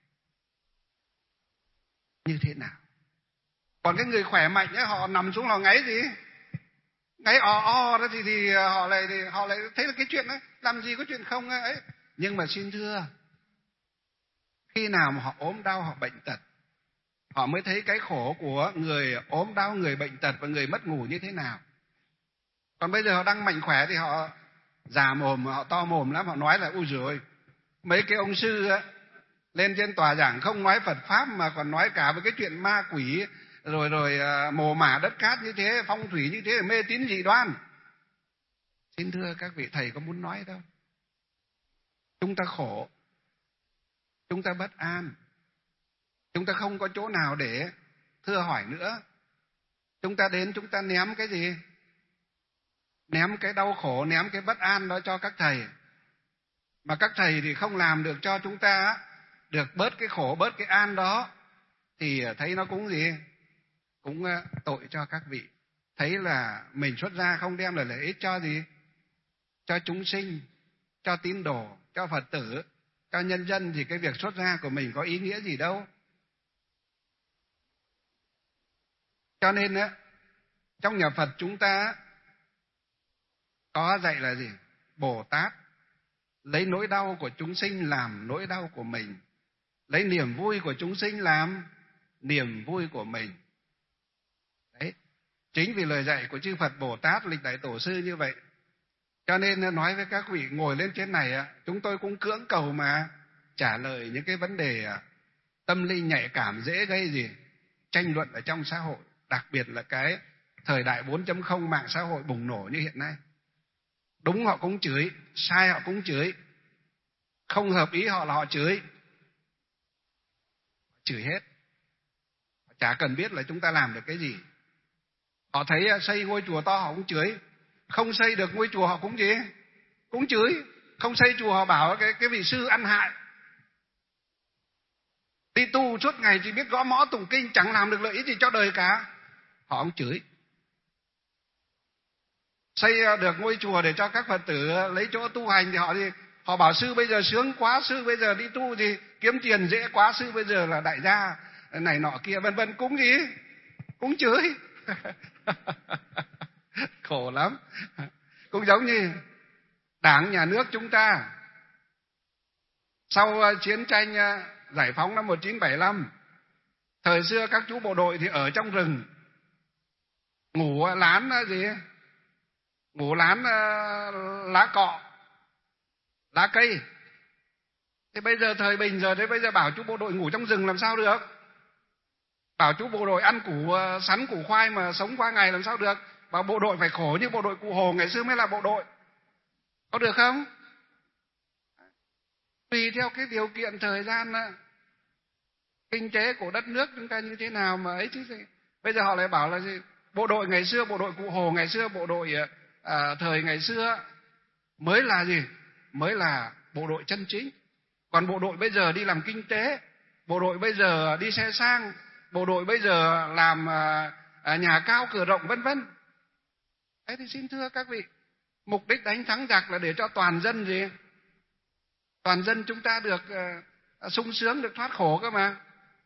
như thế nào. Còn cái người khỏe mạnh ấy, họ nằm xuống họ ngáy gì? Ngáy o đó thì họ lại thấy là cái chuyện đó, làm gì có chuyện không ấy. Nhưng mà xin thưa, khi nào mà họ ốm đau, họ bệnh tật, họ mới thấy cái khổ của người ốm đau, người bệnh tật và người mất ngủ như thế nào. Còn bây giờ họ đang mạnh khỏe thì họ già mồm, họ to mồm lắm, họ nói là ui giời ơi, mấy cái ông sư á, lên trên tòa giảng không nói Phật Pháp mà còn nói cả với cái chuyện ma quỷ, rồi mồ mả đất cát như thế, phong thủy như thế, là mê tín dị đoan. Xin thưa các vị, thầy có muốn nói đâu. Chúng ta khổ, chúng ta bất an, chúng ta không có chỗ nào để thưa hỏi nữa. Chúng ta đến, chúng ta ném cái gì? Ném cái đau khổ, ném cái bất an đó cho các thầy. Mà các thầy thì không làm được cho chúng ta được bớt cái khổ, bớt cái an đó, thì thấy nó cũng gì? Cũng tội cho các vị. Thấy là mình xuất gia không đem lại lợi ích cho gì? Cho chúng sinh, cho tín đồ, cho Phật tử, cho nhân dân, thì cái việc xuất gia của mình có ý nghĩa gì đâu. Cho nên trong nhà Phật chúng ta có dạy là gì? Bồ Tát lấy nỗi đau của chúng sinh làm nỗi đau của mình, lấy niềm vui của chúng sinh làm niềm vui của mình. Đấy, chính vì lời dạy của chư Phật Bồ Tát, lịch đại tổ sư như vậy, cho nên nói với các vị ngồi lên trên này, chúng tôi cũng cưỡng cầu mà trả lời những cái vấn đề tâm linh nhạy cảm, dễ gây gì? Tranh luận ở trong xã hội, đặc biệt là cái thời đại 4.0 mạng xã hội bùng nổ như hiện nay. Đúng họ cũng chửi, sai họ cũng chửi, không hợp ý họ là họ chửi. Chửi hết. Chả cần biết là chúng ta làm được cái gì. Họ thấy xây ngôi chùa to họ cũng chửi, không xây được ngôi chùa họ cũng gì? Cũng chửi. Không xây chùa họ bảo cái vị sư ăn hại. Đi tu suốt ngày chỉ biết gõ mõ tụng kinh, chẳng làm được lợi ích gì cho đời cả, họ cũng chửi. Xây được ngôi chùa để cho các Phật tử lấy chỗ tu hành thì họ bảo sư bây giờ sướng quá, sư bây giờ đi tu thì kiếm tiền dễ quá, sư bây giờ là đại gia này nọ kia vân vân, cũng gì? Cũng chửi. Khổ lắm. Cũng giống như Đảng nhà nước chúng ta sau chiến tranh giải phóng năm 1975, thời xưa các chú bộ đội thì ở trong rừng ngủ lán gì? Ngủ lán lá cọ, lá cây. Thế bây giờ thời bình giờ, thế bây giờ bảo chú bộ đội ngủ trong rừng làm sao được? Bảo chú bộ đội ăn củ sắn củ khoai mà sống qua ngày làm sao được? Bảo bộ đội phải khổ như bộ đội Cụ Hồ ngày xưa mới là bộ đội, có được không? Tùy theo cái điều kiện thời gian kinh tế của đất nước chúng ta như thế nào mà ấy chứ. Bây giờ họ lại bảo là gì? Bộ đội ngày xưa, bộ đội Cụ Hồ ngày xưa, bộ đội thời ngày xưa mới là gì? Mới là bộ đội chân chính. Còn bộ đội bây giờ đi làm kinh tế, bộ đội bây giờ đi xe sang, bộ đội bây giờ làm nhà cao cửa rộng vân vân. Thế thì xin thưa các vị, mục đích đánh thắng giặc là để cho toàn dân gì? Toàn dân chúng ta được sung sướng, được thoát khổ cơ mà.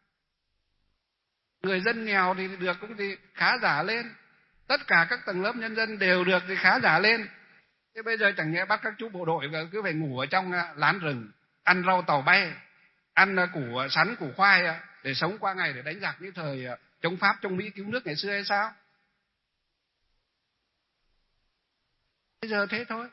Người dân nghèo thì được cũng thì khá giả lên. Tất cả các tầng lớp nhân dân đều được thì khá giả lên. Thế bây giờ chẳng nhẽ bắt các chú bộ đội cứ phải ngủ ở trong lán rừng, ăn rau tàu bay, ăn củ sắn, củ khoai để sống qua ngày để đánh giặc như thời chống Pháp, chống Mỹ cứu nước ngày xưa hay sao? Bây giờ thế thôi.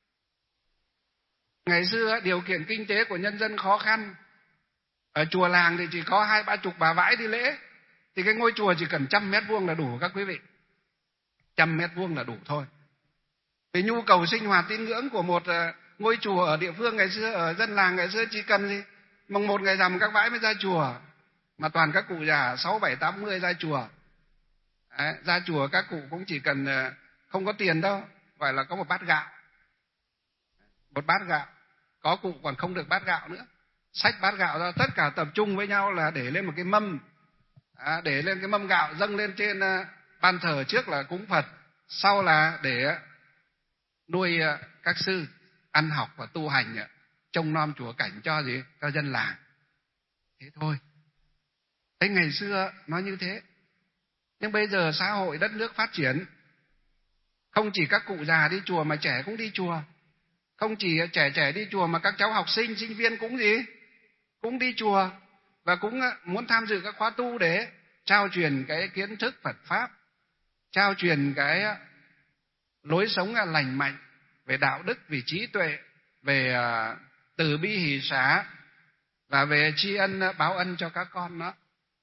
Ngày xưa điều kiện kinh tế của nhân dân khó khăn, ở chùa làng thì chỉ có 20-30 bà vãi đi lễ, thì cái ngôi chùa chỉ cần 100 m² là đủ các quý vị. 100 m² là đủ thôi. Vì nhu cầu sinh hoạt tín ngưỡng của một ngôi chùa ở địa phương ngày xưa, ở dân làng ngày xưa chỉ cần gì? Mùng 1 ngày rằm các vãi mới ra chùa, mà toàn các cụ già 6-7-80 ra chùa. Đấy, ra chùa các cụ cũng chỉ cần không có tiền đâu, gọi là có một bát gạo. Một bát gạo, có cụ còn không được bát gạo nữa. Xách bát gạo ra, tất cả tập trung với nhau là để lên một cái mâm, để lên cái mâm gạo dâng lên trên ban thờ, trước là cúng Phật, sau là để nuôi các sư ăn học và tu hành, trông nom chùa cảnh cho gì? Cho dân làng. Thế thôi. Thế ngày xưa nó như thế. Nhưng bây giờ xã hội đất nước phát triển, không chỉ các cụ già đi chùa mà trẻ cũng đi chùa. Không chỉ trẻ đi chùa mà các cháu học sinh, sinh viên cũng gì? Cũng đi chùa và cũng muốn tham dự các khóa tu để trao truyền cái kiến thức Phật Pháp, trao truyền cái lối sống lành mạnh về đạo đức, về trí tuệ, về từ bi hỷ xả và về tri ân báo ân cho các con đó.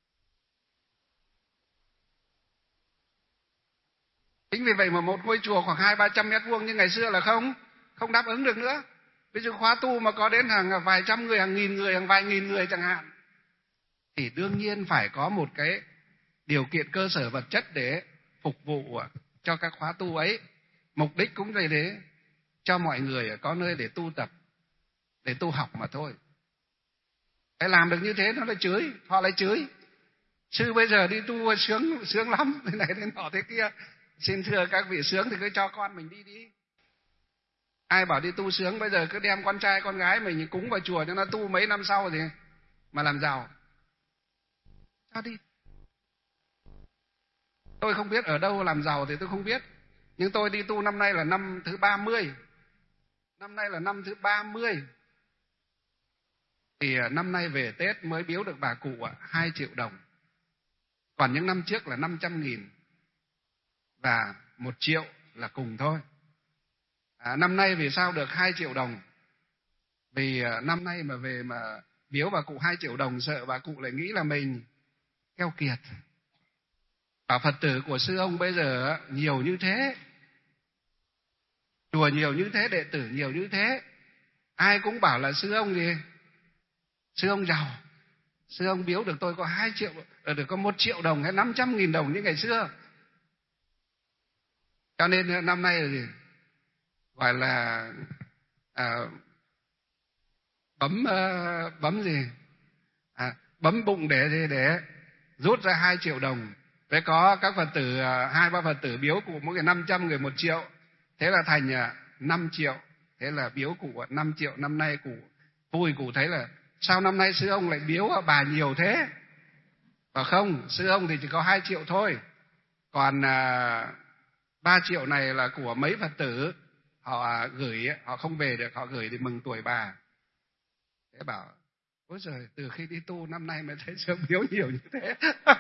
Chính vì vậy mà một ngôi chùa khoảng 200-300 m² như ngày xưa là không đáp ứng được nữa. Ví dụ khóa tu mà có đến hàng vài trăm người, hàng nghìn người, hàng vài nghìn người chẳng hạn, thì đương nhiên phải có một cái điều kiện cơ sở vật chất để phục vụ cho các khóa tu ấy. Mục đích cũng là để cho mọi người có nơi để tu tập, để tu học mà thôi. Cái làm được như thế nó lại chửi, họ lại chửi. Sư bây giờ đi tu sướng lắm, thế này thế nọ thế kia. Xin thưa các vị, sướng thì cứ cho con mình đi. Ai bảo đi tu sướng, bây giờ cứ đem con trai con gái mình cúng vào chùa cho nó tu mấy năm sau thì mà làm giàu. Cho đi. Tôi không biết ở đâu làm giàu thì tôi không biết. Nhưng tôi đi tu năm nay là năm thứ 30. Năm nay là năm thứ 30. Thì năm nay về Tết mới biếu được bà cụ 2 triệu đồng. Còn những năm trước là 500.000 và 1 triệu là cùng thôi. Năm nay vì sao được 2 triệu đồng? Vì năm nay mà về mà biếu bà cụ 2 triệu đồng, sợ bà cụ lại nghĩ là mình keo kiệt. Bảo Phật tử của sư ông bây giờ nhiều như thế, chùa nhiều như thế, đệ tử nhiều như thế, ai cũng bảo là sư ông gì? Sư ông giàu. Sư ông biếu được tôi có 2 triệu, được có 1 triệu đồng hay 500.000 đồng như ngày xưa. Cho nên năm nay là gì? Gọi là bấm gì? Bấm bụng để rút ra 2 triệu đồng. Thế có các Phật tử 2-3 Phật tử biếu cụ mỗi người 500, người 1 triệu. Thế là thành 5 triệu. Thế là biếu cụ 5 triệu. Năm nay cụ vui, cụ thấy là sao năm nay sư ông lại biếu bà nhiều thế? Và không, sư ông thì chỉ có 2 triệu thôi. Còn 3 triệu này là của mấy Phật tử, họ gửi, họ không về được, họ gửi để mừng tuổi bà. Thế bảo, ôi giời, từ khi đi tu năm nay mới thấy sư ông biếu nhiều như thế.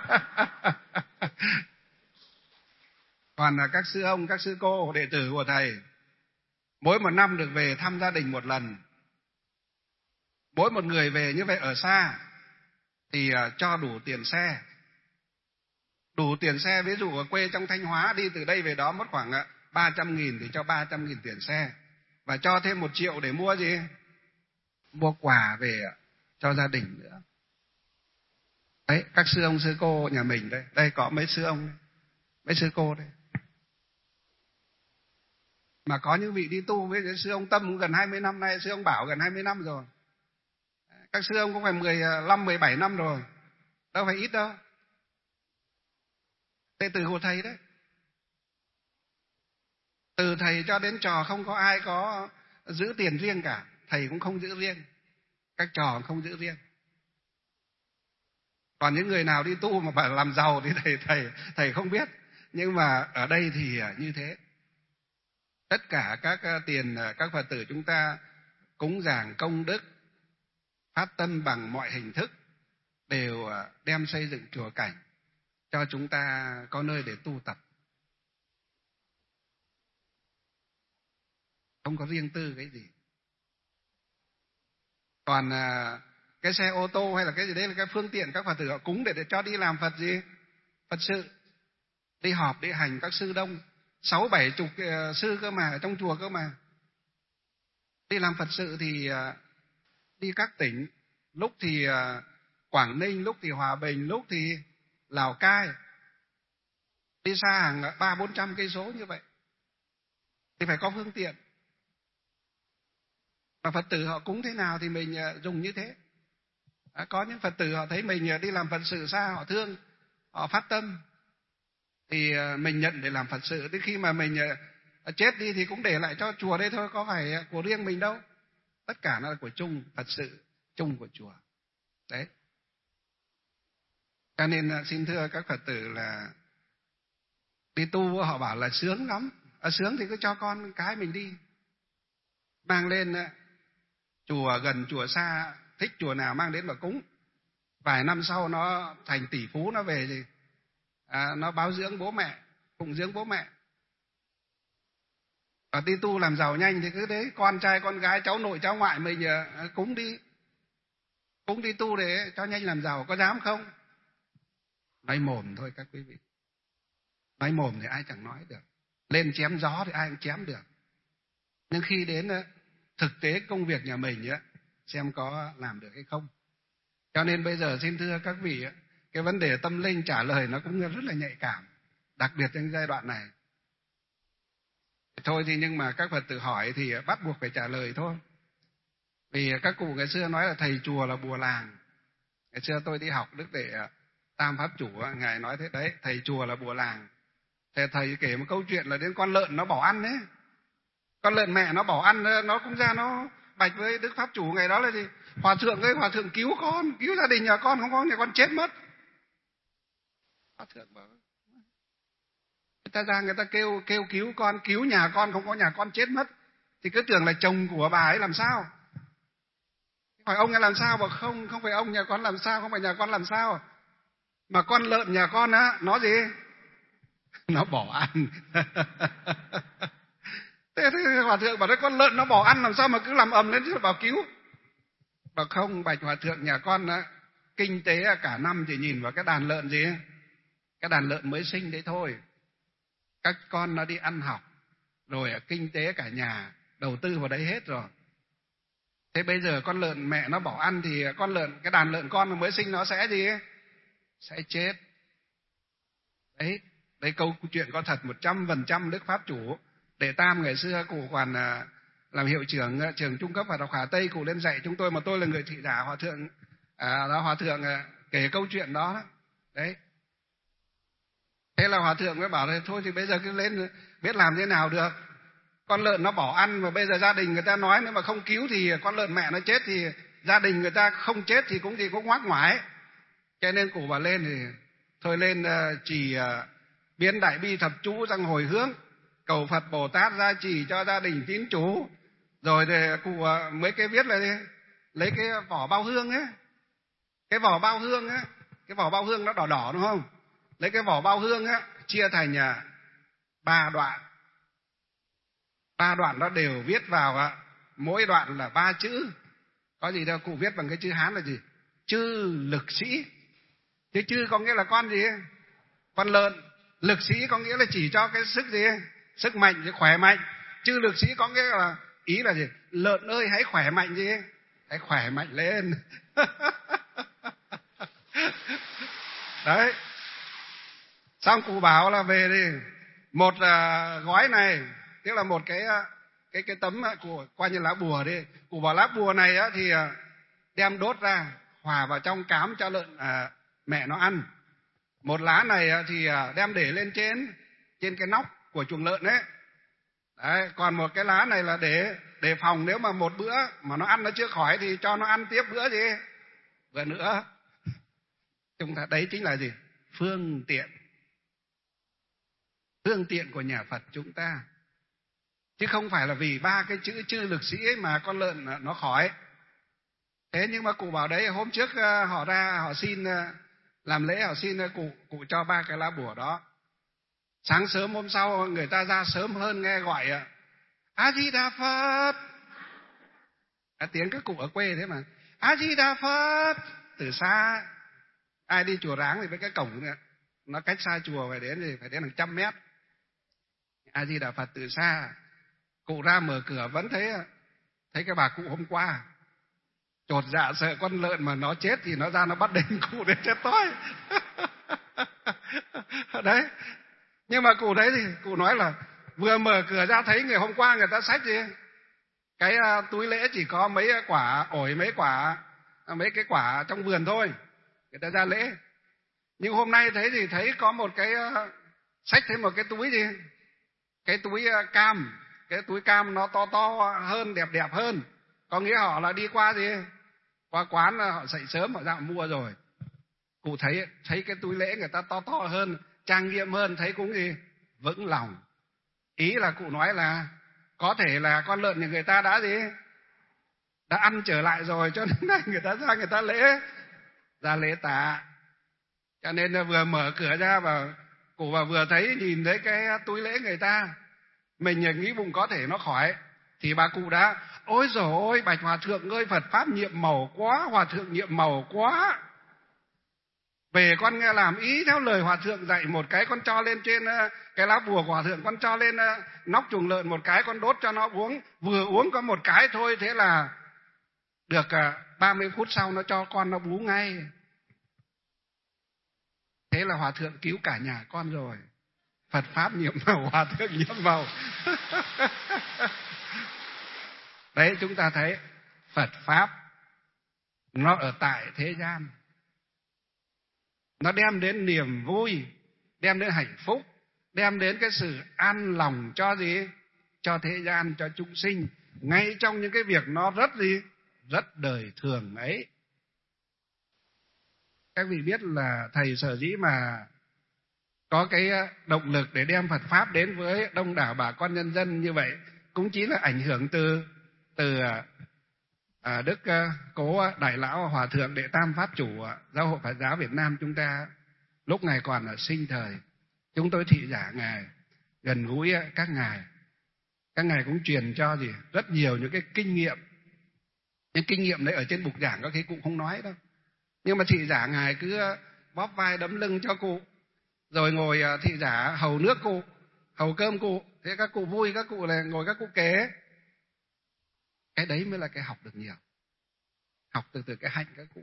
Còn các sư ông, các sư cô, đệ tử của thầy, mỗi một năm được về thăm gia đình một lần. Mỗi một người về như vậy ở xa thì cho đủ tiền xe. Đủ tiền xe, ví dụ ở quê trong Thanh Hóa đi từ đây về đó mất khoảng 300.000 thì cho 300.000 tiền xe. Và cho thêm 1 triệu để mua gì? Mua quà về cho gia đình nữa. Đấy, các sư ông, sư cô nhà mình đây. Đây có mấy sư ông, mấy sư cô đây. Mà có những vị đi tu với sư ông Tâm cũng gần 20 năm nay, sư ông Bảo gần 20 năm rồi. Các sư ông cũng phải 15, 17 năm rồi, đâu phải ít đâu. Đệ tử của thầy đấy. Từ thầy cho đến trò không có ai có giữ tiền riêng cả. Thầy cũng không giữ riêng, các trò cũng không giữ riêng. Còn những người nào đi tu mà phải làm giàu thì thầy không biết. Nhưng mà ở đây thì như thế. Tất cả các tiền các Phật tử chúng ta cúng dường công đức, phát tâm bằng mọi hình thức, đều đem xây dựng chùa cảnh cho chúng ta có nơi để tu tập. Không có riêng tư cái gì. Còn cái xe ô tô hay là cái gì đấy là cái phương tiện các Phật tử họ cúng để cho đi làm Phật gì? Phật sự. Đi họp, đi hành các sư đông. 60-70 sư cơ mà, ở trong chùa cơ mà. Đi làm Phật sự thì đi các tỉnh. Lúc thì Quảng Ninh, lúc thì Hòa Bình, lúc thì Lào Cai. Đi xa hàng 300-400 cây số như vậy. Thì phải có phương tiện. Và Phật tử họ cúng thế nào thì mình dùng như thế. Có những Phật tử họ thấy mình đi làm Phật sự xa, họ thương, họ phát tâm, thì mình nhận để làm Phật sự. Đến khi mà mình chết đi thì cũng để lại cho chùa đây thôi, có phải của riêng mình đâu. Tất cả nó là của chung, Phật sự chung của chùa. Đấy. Cho nên xin thưa các Phật tử là đi tu họ bảo là sướng lắm. Sướng thì cứ cho con cái mình đi. Mang lên chùa gần chùa xa, thích chùa nào mang đến mà cúng. Vài năm sau nó thành tỷ phú, nó về thì nó báo dưỡng bố mẹ, phụng dưỡng bố mẹ. Và đi tu làm giàu nhanh thì cứ đấy, con trai con gái cháu nội cháu ngoại mình cúng đi tu để cho nhanh làm giàu. Có dám không? Nói mồm thôi các quý vị. Nói mồm thì ai chẳng nói được. Lên chém gió thì ai cũng chém được. Nhưng khi đến thực tế công việc nhà mình xem có làm được hay không. Cho nên bây giờ xin thưa các vị, cái vấn đề tâm linh trả lời nó cũng rất là nhạy cảm, đặc biệt trong giai đoạn này. Thôi thì nhưng mà các Phật tử hỏi thì bắt buộc phải trả lời thôi. Vì các cụ ngày xưa nói là thầy chùa là bùa làng. Ngày xưa tôi đi học Đức Đệ Tam Pháp Chủ, ngài nói thế đấy, thầy chùa là bùa làng. Thế thầy kể một câu chuyện là đến con lợn nó bỏ ăn đấy. Con lợn mẹ nó bỏ ăn, nó cũng ra nó bạch với Đức Pháp Chủ ngày đó là gì? Hòa thượng cứu con, cứu gia đình nhà con, không có nhà con chết mất. Hòa thượng bảo người ta ra người ta kêu cứu con, cứu nhà con, không có nhà con chết mất. Thì cứ tưởng là chồng của bà ấy làm sao. Hỏi ông ấy làm sao? Bảo không phải ông nhà con làm sao, không phải nhà con làm sao. Mà con lợn nhà con nó gì? Nó bỏ ăn. Thế Hòa thượng bảo đấy, con lợn nó bỏ ăn làm sao mà cứ làm ầm lên chứ bảo cứu. Bảo không, bạch Hòa thượng, nhà con kinh tế cả năm chỉ nhìn vào cái đàn lợn gì? Cái đàn lợn mới sinh đấy thôi. Các con nó đi ăn học, rồi kinh tế cả nhà đầu tư vào đấy hết rồi. Thế bây giờ con lợn mẹ nó bỏ ăn thì cái đàn lợn con mới sinh nó sẽ gì? Sẽ chết. Đấy câu chuyện có thật 100% Đức Pháp Chủ. Đệ Tam ngày xưa cụ còn làm hiệu trưởng trường trung cấp và đọc Hà Tây, cụ lên dạy chúng tôi, mà tôi là người thị giả. Hòa thượng kể câu chuyện đó. Đấy. Thế là Hòa thượng mới bảo là thôi thì bây giờ cứ lên biết làm thế nào được. Con lợn nó bỏ ăn mà bây giờ gia đình người ta nói nếu mà không cứu thì con lợn mẹ nó chết, thì gia đình người ta không chết thì cũng ngoác ngoải. Cho nên cụ bảo lên thì thôi lên chỉ biến đại bi thập chú răng hồi hướng, cầu Phật Bồ Tát gia trì cho gia đình tín chủ. Rồi thì cụ mấy cái viết là gì? Lấy cái vỏ bao hương ấy. Cái vỏ bao hương nó đỏ đỏ đúng không? Lấy cái vỏ bao hương chia thành 3 đoạn. 3 đoạn đó đều viết vào mỗi đoạn là 3 chữ. Có gì đâu, cụ viết bằng cái chữ Hán là gì? Chư lực sĩ. Chư có nghĩa là con gì? Con lợn. Lực sĩ có nghĩa là chỉ cho cái sức gì? Sức mạnh, khỏe mạnh. Chư lực sĩ có nghĩa là ý là gì? Lợn ơi hãy khỏe mạnh gì? Hãy khỏe mạnh lên. Đấy. Xong cụ bảo là về đi, một gói này, tức là một cái tấm của coi như lá bùa đi. Cụ bảo lá bùa này thì đem đốt ra hòa vào trong cám cho lợn mẹ nó ăn. Một lá này thì đem để lên trên cái nóc của chuồng lợn đấy. Đấy, còn một cái lá này là để phòng nếu mà một bữa mà nó ăn nó chưa khỏi thì cho nó ăn tiếp bữa nữa. Chúng ta đấy chính là gì? Phương tiện của nhà Phật chúng ta. Chứ không phải là vì 3 cái chữ chư lực sĩ ấy mà con lợn nó khỏi. Thế nhưng mà cụ bảo đấy, hôm trước họ ra họ xin làm lễ, họ xin cụ cho 3 cái lá bùa đó. Sáng sớm hôm sau người ta ra sớm hơn nghe gọi A Di Đà Phật. Tiếng các cụ ở quê thế mà. A Di Đà Phật. Từ xa, ai đi chùa Ráng thì với cái cổng này, nó cách xa chùa phải đến hàng 100 mét. A Di Đà Phật từ xa. Cụ ra mở cửa vẫn thấy cái bà cụ hôm qua. Chột dạ sợ con lợn mà nó chết thì nó ra nó bắt đánh cụ để chết tôi. Đấy. Nhưng mà cụ đấy thì cụ nói là vừa mở cửa ra thấy người hôm qua người ta xách gì? Cái túi lễ chỉ có mấy quả ổi, mấy cái quả trong vườn thôi. Người ta ra lễ. Nhưng hôm nay thấy có một cái xách thêm một cái túi gì? Cái túi cam. Cái túi cam nó to hơn, đẹp hơn. Có nghĩa họ là đi qua gì? Qua quán họ dậy sớm họ ra mua rồi. Cụ thấy cái túi lễ người ta to hơn, trang nghiêm hơn, thấy cũng gì? Vững lòng. Ý là cụ nói là có thể là con lợn nhà người ta đã gì? Đã ăn trở lại rồi, cho nên là người ta ra người ta ra lễ tạ. Cho nên là vừa mở cửa ra và cụ vừa thấy nhìn thấy cái túi lễ người ta, mình nghĩ bụng có thể nó khỏi, thì bà cụ đã ôi dồi ôi, bạch hòa thượng ơi, Phật pháp nhiệm màu quá, hòa thượng nhiệm màu quá. Về con nghe làm ý theo lời hòa thượng dạy, một cái con cho lên trên cái lá bùa của hòa thượng, con cho lên nóc chuồng lợn một cái, con đốt cho nó uống, vừa uống có một cái thôi, thế là được 30 phút sau nó cho con nó bú ngay. Thế là hòa thượng cứu cả nhà con rồi. Phật pháp nhiệm màu, hòa thượng nhiệm màu. Đấy, chúng ta thấy Phật pháp nó ở tại thế gian, nó đem đến niềm vui, đem đến hạnh phúc, đem đến cái sự an lòng cho gì? Cho thế gian, cho chúng sinh, ngay trong những cái việc nó rất đời thường ấy. Các vị biết là thầy sở dĩ mà có cái động lực để đem Phật pháp đến với đông đảo bà con nhân dân như vậy, cũng chính là ảnh hưởng từ Đức Cố Đại Lão Hòa Thượng Đệ Tam Pháp Chủ Giáo hội Phật giáo Việt Nam chúng ta. Lúc Ngài còn ở sinh thời, chúng tôi thị giả Ngài, gần gũi các Ngài cũng truyền cho rất nhiều những cái kinh nghiệm. Những kinh nghiệm đấy ở trên bục giảng có khi cụ không nói đâu, nhưng mà thị giả Ngài cứ bóp vai đấm lưng cho cụ, rồi ngồi thị giả hầu nước cụ, hầu cơm cụ. Thế các cụ vui, các cụ là ngồi các cụ kể. Cái đấy mới là cái học được nhiều, học từ cái hạnh các cụ.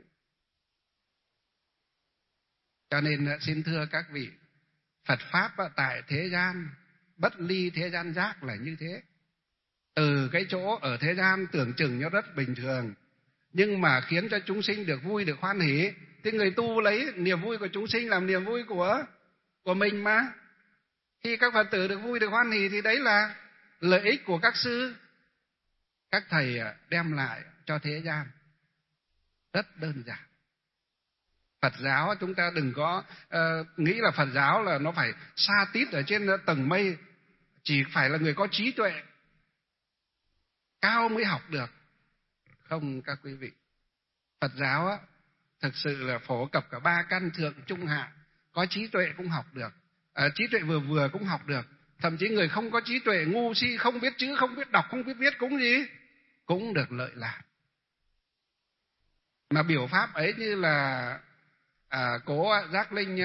Cho nên xin thưa các vị, Phật pháp tại thế gian, bất ly thế gian giác là như thế. Từ cái chỗ ở thế gian tưởng chừng nó rất bình thường, nhưng mà khiến cho chúng sinh được vui, được hoan hỷ, thì người tu lấy niềm vui của chúng sinh làm niềm vui của mình mà. Khi các Phật tử được vui, được hoan hỷ thì đấy là lợi ích của các sư, các thầy đem lại cho thế gian. Rất đơn giản. Phật giáo chúng ta đừng có nghĩ là Phật giáo là nó phải xa tít ở trên tầng mây, chỉ phải là người có trí tuệ cao mới học được. Không các quý vị, Phật giáo thực sự là phổ cập cả 3 căn thượng trung hạ. Có trí tuệ cũng học được, trí tuệ vừa vừa cũng học được. Thậm chí người không có trí tuệ, ngu si, không biết chữ, không biết đọc, không biết viết cũng cũng được lợi lạc. Mà biểu pháp ấy như là Cố Giác Linh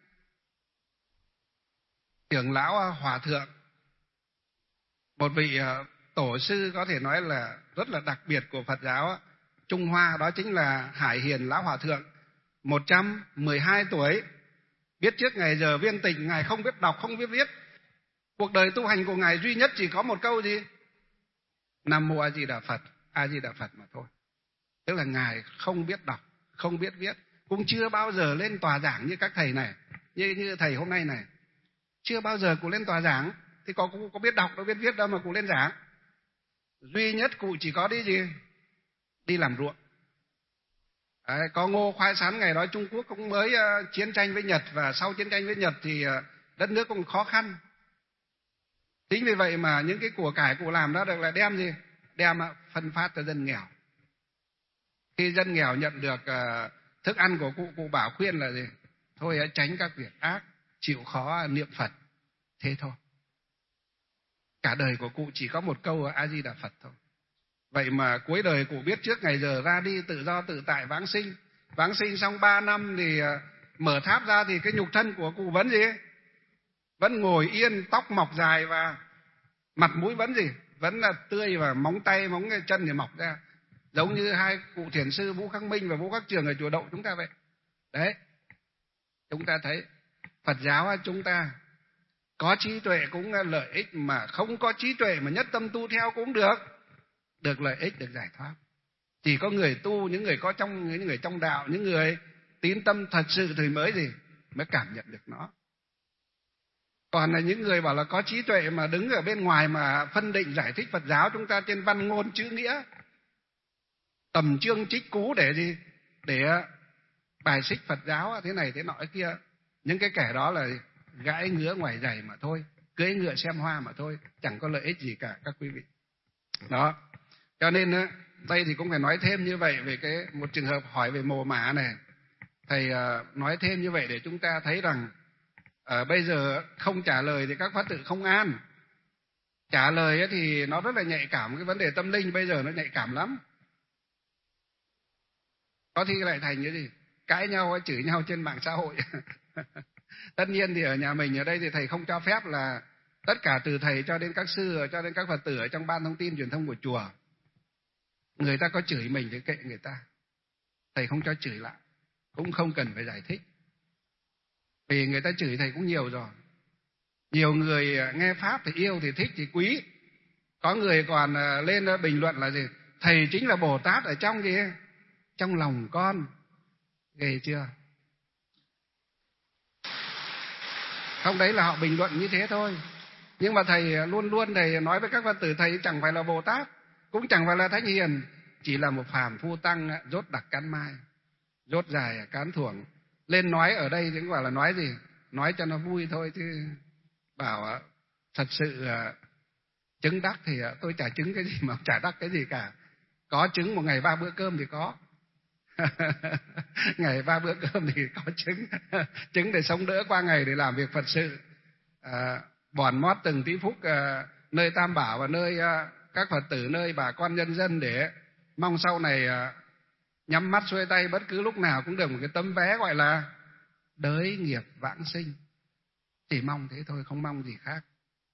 trưởng lão Hòa Thượng, một vị tổ sư có thể nói là rất là đặc biệt của Phật giáo Trung Hoa, đó chính là Hải Hiền Lão Hòa Thượng, 112 tuổi. Biết trước ngày giờ viên tịch, Ngài không biết đọc, không biết viết. Cuộc đời tu hành của Ngài duy nhất chỉ có một câu gì? Nam Mô A Di Đà Phật, A Di Đà Phật mà thôi. Tức là Ngài không biết đọc, không biết viết, cũng chưa bao giờ lên tòa giảng như các thầy này, như thầy hôm nay này. Chưa bao giờ cụ lên tòa giảng, thì cụ có biết đọc, đâu biết viết đâu mà cụ lên giảng. Duy nhất cụ chỉ có đi gì? Đi làm ruộng. Đấy, có ngô khoai sắn, ngày đó Trung Quốc cũng mới chiến tranh với Nhật, và sau chiến tranh với Nhật thì đất nước cũng khó khăn. Chính vì vậy mà những cái của cải cụ làm đó được là đem gì? Đem phân phát cho dân nghèo. Khi dân nghèo nhận được thức ăn của cụ bảo khuyên là gì? Thôi hãy tránh các việc ác, chịu khó niệm Phật. Thế thôi. Cả đời của cụ chỉ có một câu A Di Đà Phật thôi. Vậy mà cuối đời cụ biết trước ngày giờ ra đi tự do tự tại vãng sinh. Vãng sinh xong 3 năm thì mở tháp ra thì cái nhục thân của cụ vẫn gì? Vẫn ngồi yên, tóc mọc dài và mặt mũi vẫn gì? Vẫn là tươi, và móng tay, móng chân thì mọc ra. Giống như hai cụ thiền sư Vũ Khắc Minh và Vũ Khắc Trường ở chùa Đậu chúng ta vậy. Đấy. Chúng ta thấy Phật giáo chúng ta có trí tuệ cũng là lợi ích, mà không có trí tuệ mà nhất tâm tu theo cũng được lợi ích, được giải thoát. Chỉ có người tu, những người trong đạo, những người tín tâm thật sự thì mới gì? Mới cảm nhận được nó. Còn là những người bảo là có trí tuệ mà đứng ở bên ngoài mà phân định giải thích Phật giáo chúng ta trên văn ngôn chữ nghĩa, tầm chương trích cú để gì? Để bài xích Phật giáo thế này thế nọ thế kia. Những cái kẻ đó là gãi ngứa ngoài giày mà thôi, cưỡi ngựa xem hoa mà thôi, chẳng có lợi ích gì cả các quý vị. Đó. Cho nên đây thì cũng phải nói thêm như vậy về một trường hợp hỏi về mồ mả này. Thầy nói thêm như vậy để chúng ta thấy rằng bây giờ không trả lời thì các Pháp tử không an. Trả lời thì nó rất là nhạy cảm, cái vấn đề tâm linh bây giờ nó nhạy cảm lắm. Có khi lại thành cái gì? Cãi nhau, chửi nhau trên mạng xã hội. Tất nhiên thì ở nhà mình ở đây thì thầy không cho phép là tất cả từ thầy cho đến các sư, cho đến các Phật tử ở trong ban thông tin truyền thông của chùa, người ta có chửi mình thì kệ người ta. Thầy không cho chửi lại, cũng không cần phải giải thích. Vì người ta chửi thầy cũng nhiều rồi. Nhiều người nghe Pháp thì yêu, thì thích, thì quý. Có người còn lên bình luận là gì? Thầy chính là Bồ Tát ở trong gì? Trong lòng con. Ghê chưa? Không, đấy là họ bình luận như thế thôi. Nhưng mà thầy luôn luôn thầy nói với các Phật tử, thầy chẳng phải là Bồ Tát, cũng chẳng phải là Thánh Hiền, chỉ là một phàm phu tăng rốt đặc cán mai, rốt dài cán thuồng. Lên nói ở đây thì cũng bảo là nói gì? Nói cho nó vui thôi, chứ bảo thật sự chứng đắc thì tôi chả chứng cái gì mà chả đắc cái gì cả. Có chứng một ngày 3 bữa cơm thì có. Ngày 3 bữa cơm thì có chứng. Chứng để sống đỡ qua ngày để làm việc Phật sự. Bòn mót từng tí phúc nơi Tam Bảo và nơi các Phật tử, nơi bà con nhân dân, để mong sau này nhắm mắt xuôi tay bất cứ lúc nào cũng được một cái tấm vé gọi là đới nghiệp vãng sinh. Chỉ mong thế thôi, không mong gì khác.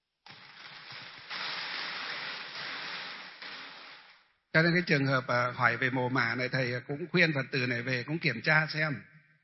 Cho nên cái trường hợp hỏi về mồ mả này, thầy cũng khuyên Phật tử này về cũng kiểm tra xem.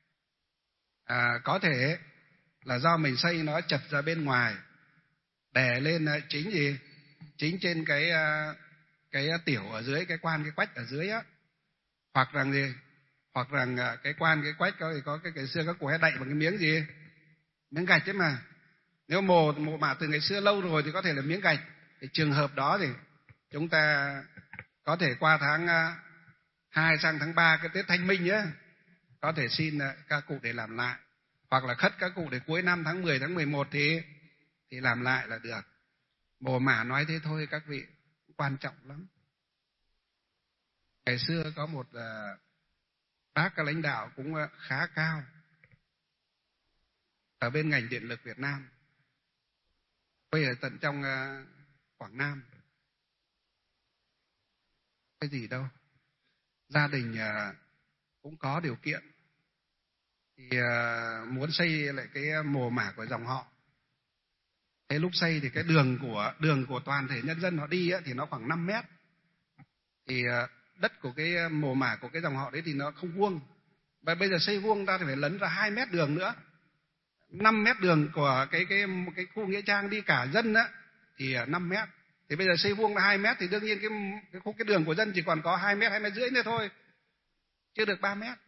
Có thể là do mình xây nó chật ra bên ngoài, đè lên chính gì? Chính trên cái tiểu ở dưới, cái quan, cái quách ở dưới á. Hoặc rằng gì? Hoặc rằng cái quan, cái quách có cái xưa các cụ hay đậy bằng cái miếng gì? Miếng gạch ấy mà. Nếu mồ mả từ ngày xưa lâu rồi thì có thể là miếng gạch. Thì trường hợp đó thì chúng ta có thể qua tháng 2 sang tháng 3 cái Tết Thanh Minh á, có thể xin các cụ để làm lại. Hoặc là khất các cụ để cuối năm tháng 10, tháng 11 thì làm lại là được. Mồ mả nói thế thôi các vị, quan trọng lắm. Ngày xưa có một bác các lãnh đạo cũng khá cao ở bên ngành điện lực Việt Nam, quê ở tận trong Quảng Nam. Cái gì đâu, gia đình cũng có điều kiện thì muốn xây lại cái mồ mả của dòng họ. Thế lúc xây thì cái đường của toàn thể nhân dân họ đi thì nó khoảng 5 mét. Thì đất của cái mồ mả của cái dòng họ đấy thì nó không vuông. Và bây giờ xây vuông ta thì phải lấn ra 2 mét đường nữa. 5 mét đường của cái khu nghĩa trang đi cả dân á thì 5 mét. Thì bây giờ xây vuông là 2 mét thì đương nhiên cái đường của dân chỉ còn có 2 mét, 2 mét rưỡi nữa thôi. chưa được 3 mét.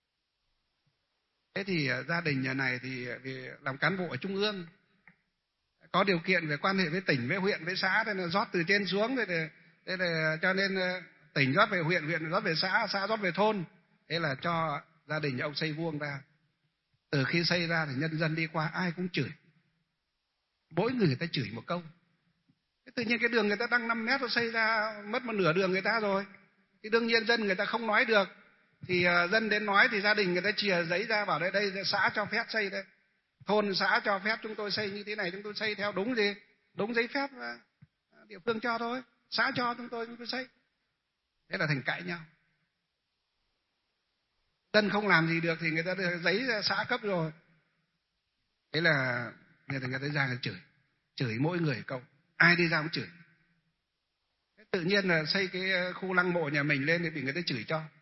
Thế thì gia đình nhà này thì vì làm cán bộ ở trung ương, có điều kiện về quan hệ với tỉnh, với huyện, với xã, nên là rót từ trên xuống, thế là cho nên tỉnh rót về huyện, huyện rót về xã, xã rót về thôn. Thế là cho gia đình nhà ông xây vuông ra. Từ khi xây ra thì nhân dân đi qua ai cũng chửi, mỗi người ta chửi một câu. Thế tự nhiên cái đường người ta đang 5 mét, nó xây ra mất một nửa đường người ta rồi, thì đương nhiên dân người ta không nói được. Thì dân đến nói thì gia đình người ta chìa giấy ra bảo đây xã cho phép xây đây, thôn xã cho phép chúng tôi xây như thế này, chúng tôi xây theo đúng gì, đúng giấy phép địa phương cho thôi, xã cho chúng tôi xây. Thế là thành cãi nhau. Dân không làm gì được thì người ta đưa giấy xã cấp rồi. Thế là người ta ra người chửi mỗi người câu, ai đi ra cũng chửi. Thế tự nhiên là xây cái khu lăng mộ nhà mình lên thì bị người ta chửi cho.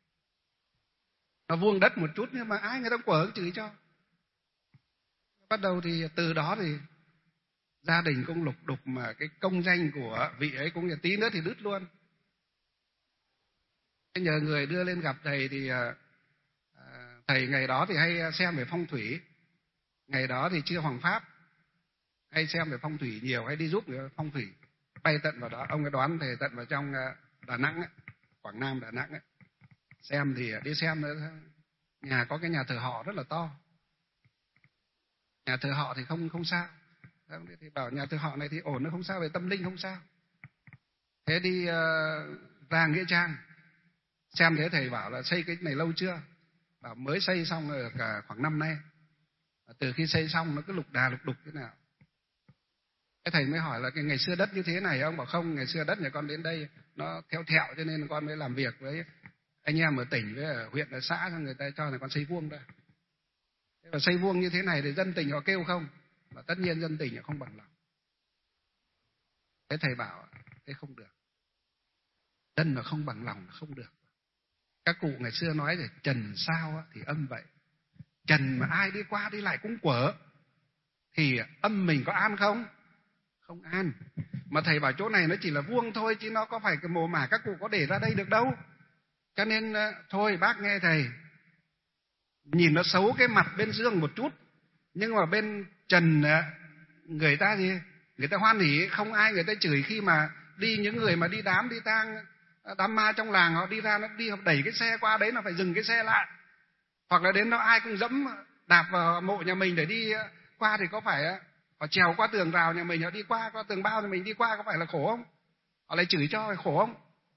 Nó vuông đất một chút nhưng mà ai người ta quở chửi cho. Bắt đầu thì từ đó thì gia đình cũng lục đục, mà cái công danh của vị ấy cũng tí nữa thì đứt luôn. Thế nhờ người đưa lên gặp thầy thì thầy ngày đó thì hay xem về phong thủy. Ngày đó thì chưa hoàng pháp, hay xem về phong thủy nhiều, hay đi giúp người phong thủy. Bay tận vào đó, ông ấy đoán thầy tận vào trong Đà Nẵng ấy, Quảng Nam Đà Nẵng ấy. Xem thì đi xem nhà có cái nhà thờ họ rất là to. Nhà thờ họ thì không sao. Thì bảo nhà thờ họ này thì ổn, nó không sao, về tâm linh không sao. Thế đi ra Nghĩa Trang xem, thế thầy bảo là xây cái này lâu chưa? Bảo mới xây xong rồi cả khoảng năm nay. Từ khi xây xong nó cứ lục đà lục đục thế nào. Cái thầy mới hỏi là cái ngày xưa đất như thế này, ông bảo không, ngày xưa đất nhà con đến đây nó theo thẹo, cho nên con mới làm việc với anh em ở tỉnh với ở huyện ở xã, cho người ta cho là con xây vuông ra. Thế mà xây vuông như thế này thì dân tỉnh họ kêu không? Và tất nhiên dân tỉnh họ không bằng lòng. Thế thầy bảo thế không được. Dân mà không bằng lòng là không được. Các cụ ngày xưa nói rồi, trần sao thì âm vậy. Trần mà ai đi qua đi lại cũng quở thì âm mình có an không? Không an. Mà thầy bảo chỗ này nó chỉ là vuông thôi, chứ nó có phải cái mồ mả các cụ có để ra đây được đâu. Cho nên thôi bác nghe thầy, nhìn nó xấu cái mặt bên dương một chút, nhưng mà bên trần người ta gì, người ta hoan hỉ, không ai người ta chửi khi mà đi. Những người mà đi đám, đi tang, đám ma trong làng họ đi ra, nó đi họ đẩy cái xe qua đấy, nó phải dừng cái xe lại, hoặc là đến đó ai cũng dẫm đạp vào mộ nhà mình để đi qua, thì có phải họ trèo qua tường rào nhà mình, họ đi qua tường bao nhà mình đi qua, có phải là khổ không? Họ lại chửi cho, khổ không?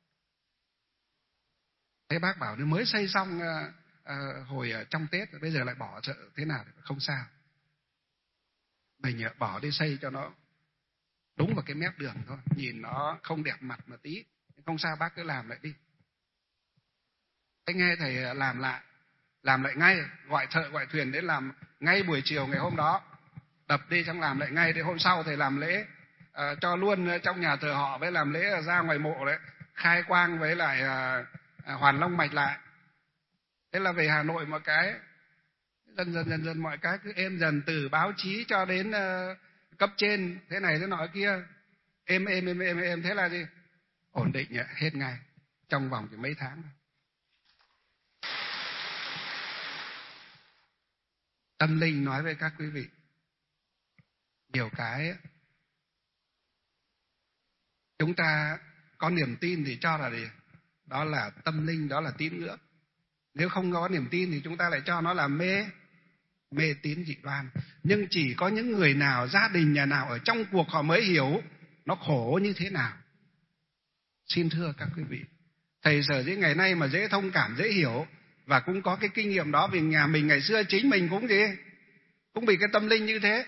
Thế bác bảo nếu mới xây xong hồi trong Tết, bây giờ lại bỏ chợ thế nào? Không sao, mình bỏ đi xây cho nó đúng vào cái mép đường thôi, nhìn nó không đẹp mặt mà tí, không sao, bác cứ làm lại đi. Thế nghe thầy làm lại ngay, gọi thợ gọi thuyền đến làm ngay buổi chiều ngày hôm đó, đập đi xong làm lại ngay. Thì hôm sau thầy làm lễ cho luôn trong nhà thờ họ, với làm lễ ra ngoài mộ đấy, khai quang với lại hoàn long mạch lại. Thế là về Hà Nội một cái dần mọi cái cứ êm dần, từ báo chí cho đến cấp trên thế này thế nọ kia, êm. Thế là gì? Ổn định hết ngay trong vòng chỉ mấy tháng. Tâm linh nói với các quý vị, nhiều cái chúng ta có niềm tin thì cho là gì? Đó là tâm linh, đó là tín ngưỡng. Nếu không có niềm tin thì chúng ta lại cho nó là mê tín dị đoan. Nhưng chỉ có những người nào, gia đình nhà nào ở trong cuộc họ mới hiểu nó khổ như thế nào. Xin thưa các quý vị, thầy sở dĩ ngày nay mà dễ thông cảm, dễ hiểu, và cũng có cái kinh nghiệm đó, vì nhà mình ngày xưa chính mình cũng bị cái tâm linh như thế.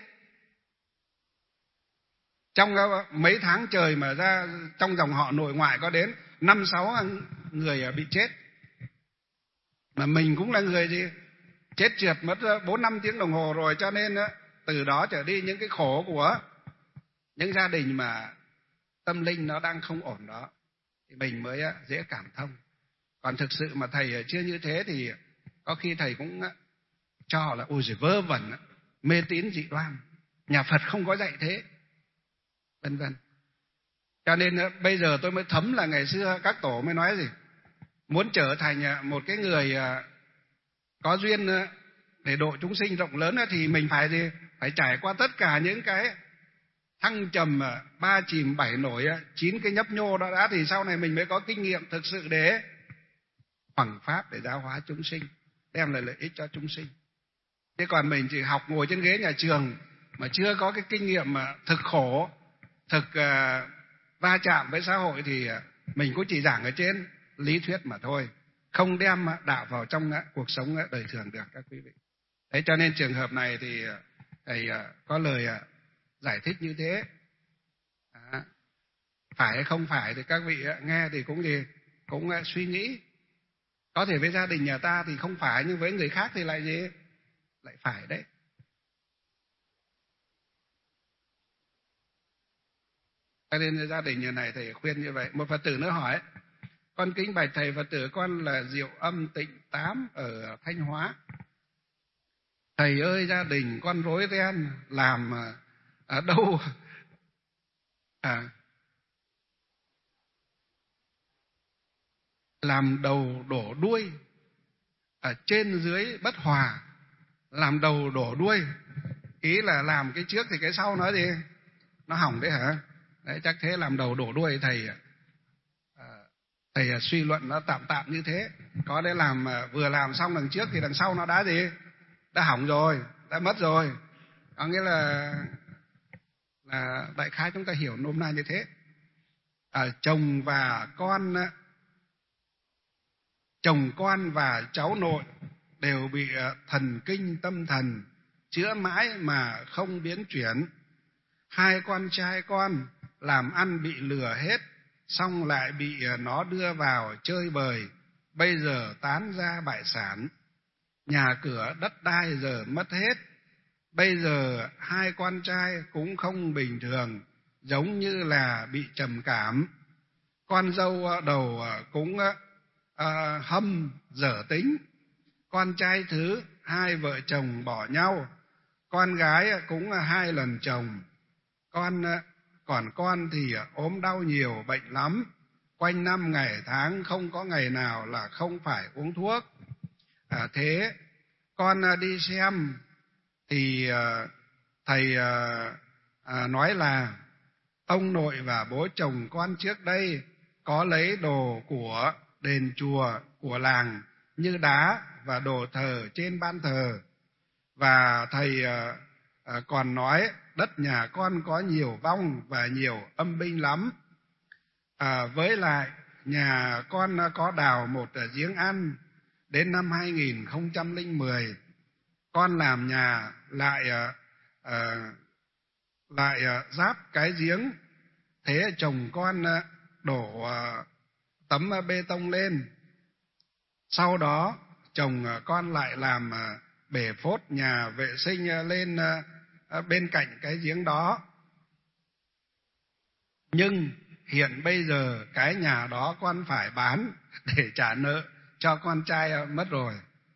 Trong mấy tháng trời mà ra trong dòng họ nội ngoại có đến 5-6 người bị chết, mà mình cũng là người gì chết trượt mất 4-5 tiếng đồng hồ rồi. Cho nên từ đó trở đi, những cái khổ của những gia đình mà tâm linh nó đang không ổn đó, thì mình mới dễ cảm thông. Còn thực sự mà thầy chưa như thế thì có khi thầy cũng cho là ôi giời, vớ vẩn, mê tín dị đoan, nhà Phật không có dạy thế, vân vân. Cho nên bây giờ tôi mới thấm là ngày xưa các tổ mới nói gì, muốn trở thành một cái người có duyên để độ chúng sinh rộng lớn thì mình phải gì? Phải trải qua tất cả những cái thăng trầm, ba chìm bảy nổi, 9 cái nhấp nhô đó đã, thì sau này mình mới có kinh nghiệm thực sự để hoằng pháp, để giáo hóa chúng sinh, đem lại lợi ích cho chúng sinh. Thế còn mình chỉ học ngồi trên ghế nhà trường mà chưa có cái kinh nghiệm mà thực khổ, thực va chạm với xã hội thì mình cũng chỉ giảng ở trên lý thuyết mà thôi, không đem đạo vào trong cuộc sống đời thường được các quý vị. Thế cho nên trường hợp này thì thầy có lời giải thích như thế. Phải hay không phải thì các vị nghe thì cũng suy nghĩ. Có thể với gia đình nhà ta thì không phải, nhưng với người khác thì lại gì? Lại phải đấy. Cho nên gia đình như này thầy khuyên như vậy. Một Phật tử nữa hỏi: con kính bạch thầy, Phật tử con là Diệu Âm Tịnh Tám ở Thanh Hóa. Thầy ơi, gia đình con rối ren, làm ở đâu làm đầu đổ đuôi, ở trên dưới bất hòa. Làm đầu đổ đuôi, ý là làm cái trước thì cái sau nó gì? Nó hỏng đấy hả? Đấy, chắc thế, làm đầu đổ đuôi. Thầy suy luận nó tạm như thế. Có đấy, vừa làm xong đằng trước thì đằng sau nó đã gì? Đã hỏng rồi, đã mất rồi. Có nghĩa là đại khái chúng ta hiểu nôm na như thế. Chồng con và cháu nội đều bị thần kinh tâm thần chữa mãi mà không biến chuyển. Hai con trai con làm ăn bị lừa hết, xong lại bị nó đưa vào chơi bời, bây giờ tán ra bại sản. Nhà cửa đất đai giờ mất hết. Bây giờ hai con trai cũng không bình thường, giống như là bị trầm cảm. Con dâu đầu cũng hâm dở tính. Con trai thứ, hai vợ chồng bỏ nhau. Con gái cũng 2 lần chồng. Còn con thì ốm đau nhiều, bệnh lắm. Quanh năm ngày tháng không có ngày nào là không phải uống thuốc. Thế con đi xem thì thầy nói là ông nội và bố chồng con trước đây có lấy đồ của đền chùa, của làng như đá và đồ thờ trên ban thờ. Và thầy còn nói đất nhà con có nhiều vong và nhiều âm binh lắm. Với lại nhà con có đào một giếng ăn. Đến năm 2010 con làm nhà lại giáp cái giếng. Thế chồng con đổ tấm bê tông lên. Sau đó chồng con lại làm bể phốt nhà vệ sinh lên bên cạnh cái giếng đó. Nhưng hiện bây giờ cái nhà đó con phải bán để trả nợ cho con trai mất rồi.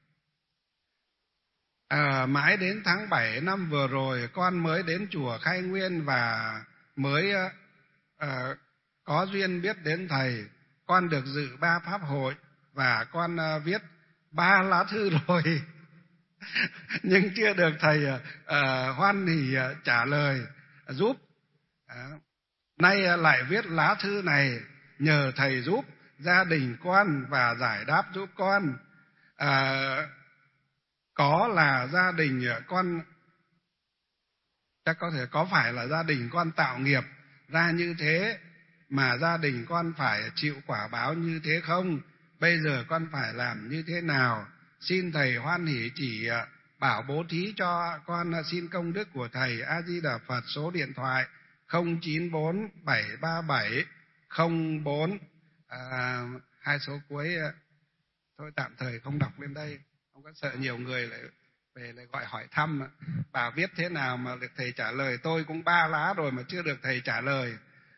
Mãi đến tháng 7 năm vừa rồi con mới đến chùa Khai Nguyên và mới có duyên biết đến thầy. Con được dự 3 pháp hội và con viết 3 lá thư rồi nhưng chưa được thầy hoan hỉ trả lời giúp. Nay lại viết lá thư này nhờ thầy giúp gia đình con và giải đáp giúp con. Có là gia đình con, chắc có phải là gia đình con tạo nghiệp ra như thế mà gia đình con phải chịu quả báo như thế không? Bây giờ con phải làm như thế nào? Xin thầy hoan hỉ chỉ bảo bố thí cho con. Xin công đức của thầy. A Di Đà Phật. Số điện thoại 09473704. Hai số cuối thôi tạm thời không đọc lên đây, không có sợ nhiều người lại về lại gọi hỏi thăm. Bà viết thế nào mà được thầy trả lời? Tôi cũng 3 lá rồi mà chưa được thầy trả lời.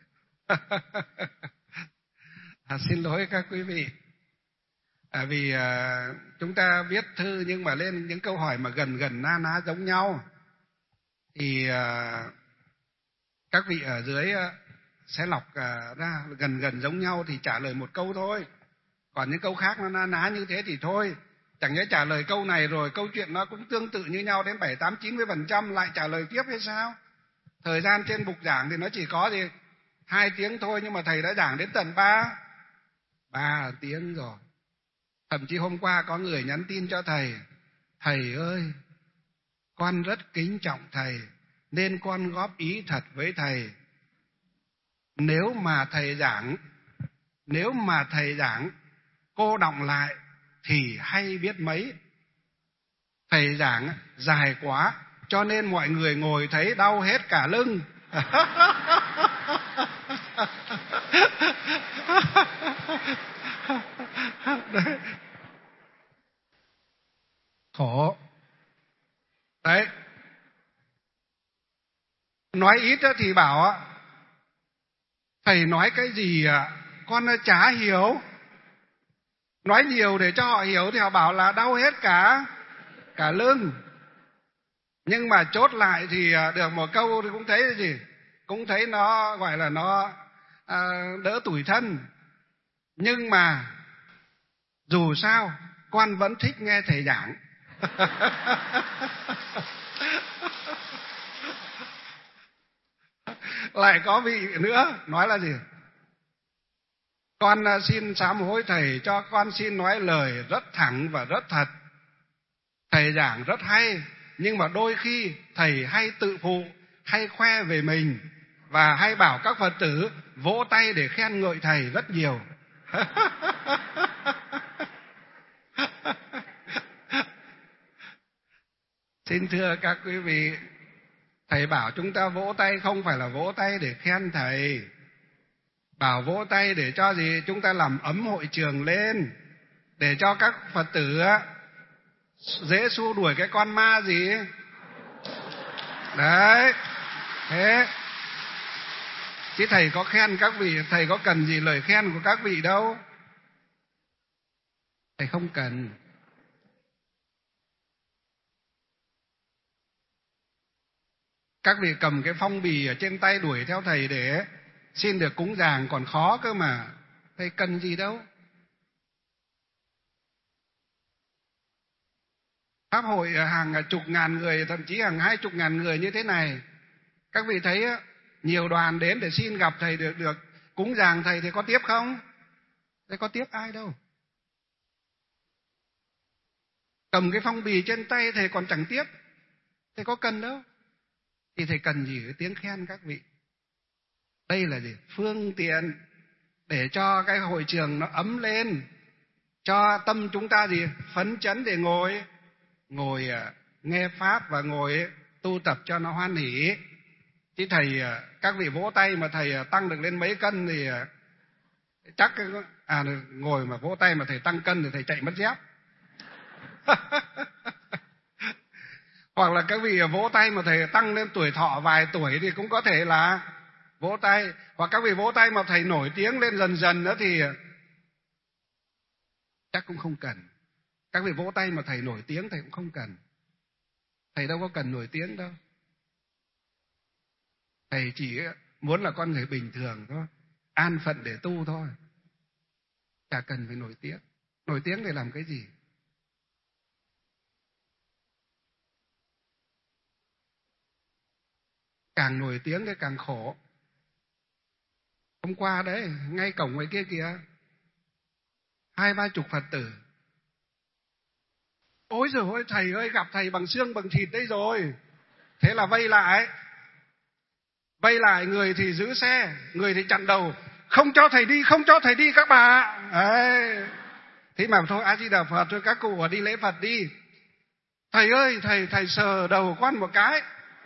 Xin lỗi các quý vị. Vì chúng ta viết thư nhưng mà lên những câu hỏi mà gần na ná giống nhau thì các vị ở dưới sẽ lọc ra gần giống nhau thì trả lời một câu thôi. Còn những câu khác nó na ná như thế thì thôi. Chẳng nhẽ trả lời câu này rồi câu chuyện nó cũng tương tự như nhau đến 7, 8, 90% lại trả lời tiếp hay sao? Thời gian trên bục giảng thì nó chỉ có 2 tiếng thôi, nhưng mà thầy đã giảng đến tận 3 tiếng rồi. Thậm chí hôm qua có người nhắn tin cho thầy: thầy ơi, con rất kính trọng thầy nên con góp ý thật với thầy. Nếu mà thầy giảng cô đọng lại thì hay biết mấy. Thầy giảng dài quá cho nên mọi người ngồi thấy đau hết cả lưng. Đấy. Khổ. Đấy. Nói ít thì bảo thầy nói cái gì con chả hiểu. Nói nhiều để cho họ hiểu thì họ bảo là đau hết cả lưng. Nhưng mà chốt lại thì được một câu thì cũng thấy gì? Cũng thấy nó gọi là nó đỡ tủi thân. Nhưng mà dù sao con vẫn thích nghe thầy giảng. Lại có vị nữa nói là gì? Con xin sám hối thầy, cho con xin nói lời rất thẳng và rất thật. Thầy giảng rất hay, nhưng mà đôi khi thầy hay tự phụ, hay khoe về mình và hay bảo các Phật tử vỗ tay để khen ngợi thầy rất nhiều. Xin thưa các quý vị, thầy bảo chúng ta vỗ tay không phải là vỗ tay để khen thầy. Bảo vỗ tay để cho gì? Chúng ta làm ấm hội trường lên, để cho các Phật tử dễ xua đuổi cái con ma gì. Đấy. Thế. Chứ thầy có khen các vị, thầy có cần gì lời khen của các vị đâu. Thầy không cần. Các vị cầm cái phong bì ở trên tay đuổi theo thầy để xin được cúng dường còn khó cơ mà. Thầy cần gì đâu. Pháp hội hàng chục ngàn người, thậm chí hàng 20.000 người như thế này. Các vị thấy nhiều đoàn đến để xin gặp thầy được cúng dường thầy thì có tiếp không? Thầy có tiếp ai đâu. Cầm cái phong bì trên tay thầy còn chẳng tiếp. Thầy có cần đâu. Thì thầy cần gì cái tiếng khen các vị. Đây là gì? Phương tiện để cho cái hội trường nó ấm lên, cho tâm chúng ta gì? Phấn chấn để ngồi nghe pháp và ngồi tu tập cho nó hoan hỷ. Chứ thầy, các vị vỗ tay mà thầy tăng được lên mấy cân thì chắc ngồi mà vỗ tay mà thầy tăng cân thì thầy chạy mất dép. Hoặc là các vị vỗ tay mà thầy tăng lên tuổi thọ vài tuổi thì cũng có thể là vỗ tay. Hoặc các vị vỗ tay mà thầy nổi tiếng lên dần dần nữa thì chắc cũng không cần. Các vị vỗ tay mà thầy nổi tiếng thầy cũng không cần. Thầy đâu có cần nổi tiếng đâu. Thầy chỉ muốn là con người bình thường thôi, an phận để tu thôi. Chả cần phải nổi tiếng. Nổi tiếng để làm cái gì? Càng nổi tiếng thì càng khổ. Hôm qua đấy, ngay cổng ngoài kia kìa, 20-30 Phật tử. Ôi giời ơi, thầy ơi, gặp thầy bằng xương bằng thịt đấy rồi. Thế là vây lại. Vây lại, người thì giữ xe, người thì chặn đầu. Không cho thầy đi, không cho thầy đi các bà. Đấy. Thế mà thôi, A Di Đà Phật, thôi các cụ đi lễ Phật đi. Thầy ơi, thầy sờ đầu con một cái.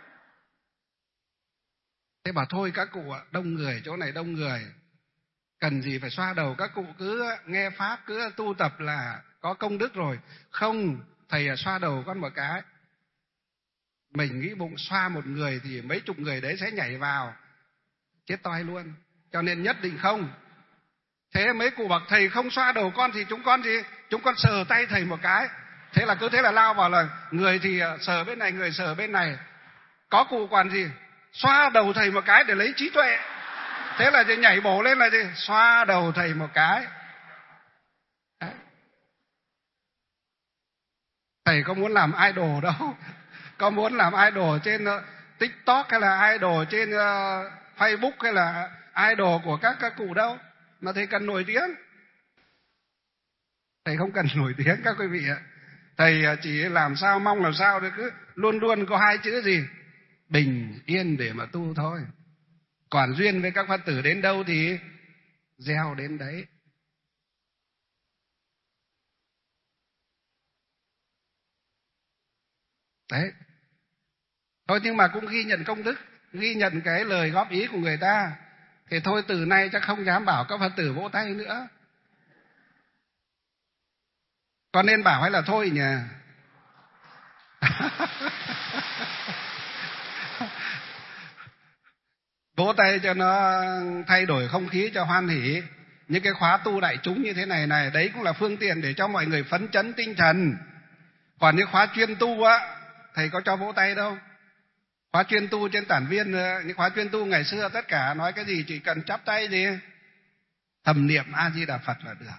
Thế bảo thôi các cụ đông người, chỗ này đông người. Cần gì phải xoa đầu, các cụ cứ nghe pháp, cứ tu tập là có công đức rồi. Không, thầy xoa đầu con một cái. Mình nghĩ bụng xoa một người thì mấy chục người đấy sẽ nhảy vào, chết toi luôn. Cho nên nhất định không. Thế mấy cụ bảo thầy không xoa đầu con thì chúng con gì? Chúng con sờ tay thầy một cái. Thế là cứ thế là lao vào, là người thì sờ bên này, người sờ bên này. Có cụ còn gì? Xoa đầu thầy một cái để lấy trí tuệ. Thế là nhảy bổ lên là gì? Xoa đầu thầy một cái. Thầy có muốn làm idol đâu. Có muốn làm idol trên TikTok hay là idol trên Facebook hay là idol của các cụ đâu. Mà thầy cần nổi tiếng. Thầy không cần nổi tiếng các quý vị ạ. Thầy chỉ làm sao, mong làm sao để cứ luôn luôn có hai chữ gì? Bình yên để mà tu thôi. Còn duyên với các Phật tử đến đâu thì gieo đến đấy. Đấy. Thôi nhưng mà cũng ghi nhận công đức, ghi nhận cái lời góp ý của người ta. Thì thôi từ nay chắc không dám bảo các Phật tử vỗ tay nữa. Còn nên bảo hay là thôi nhỉ? Vỗ tay cho nó thay đổi không khí, cho hoan hỉ. Những cái khóa tu đại chúng như thế này này, đấy cũng là phương tiện để cho mọi người phấn chấn tinh thần. Còn những khóa chuyên tu á, thầy có cho vỗ tay đâu. Khóa chuyên tu trên Tản Viên, những khóa chuyên tu ngày xưa tất cả nói cái gì chỉ cần chắp tay gì, thầm niệm A Di Đà Phật là được.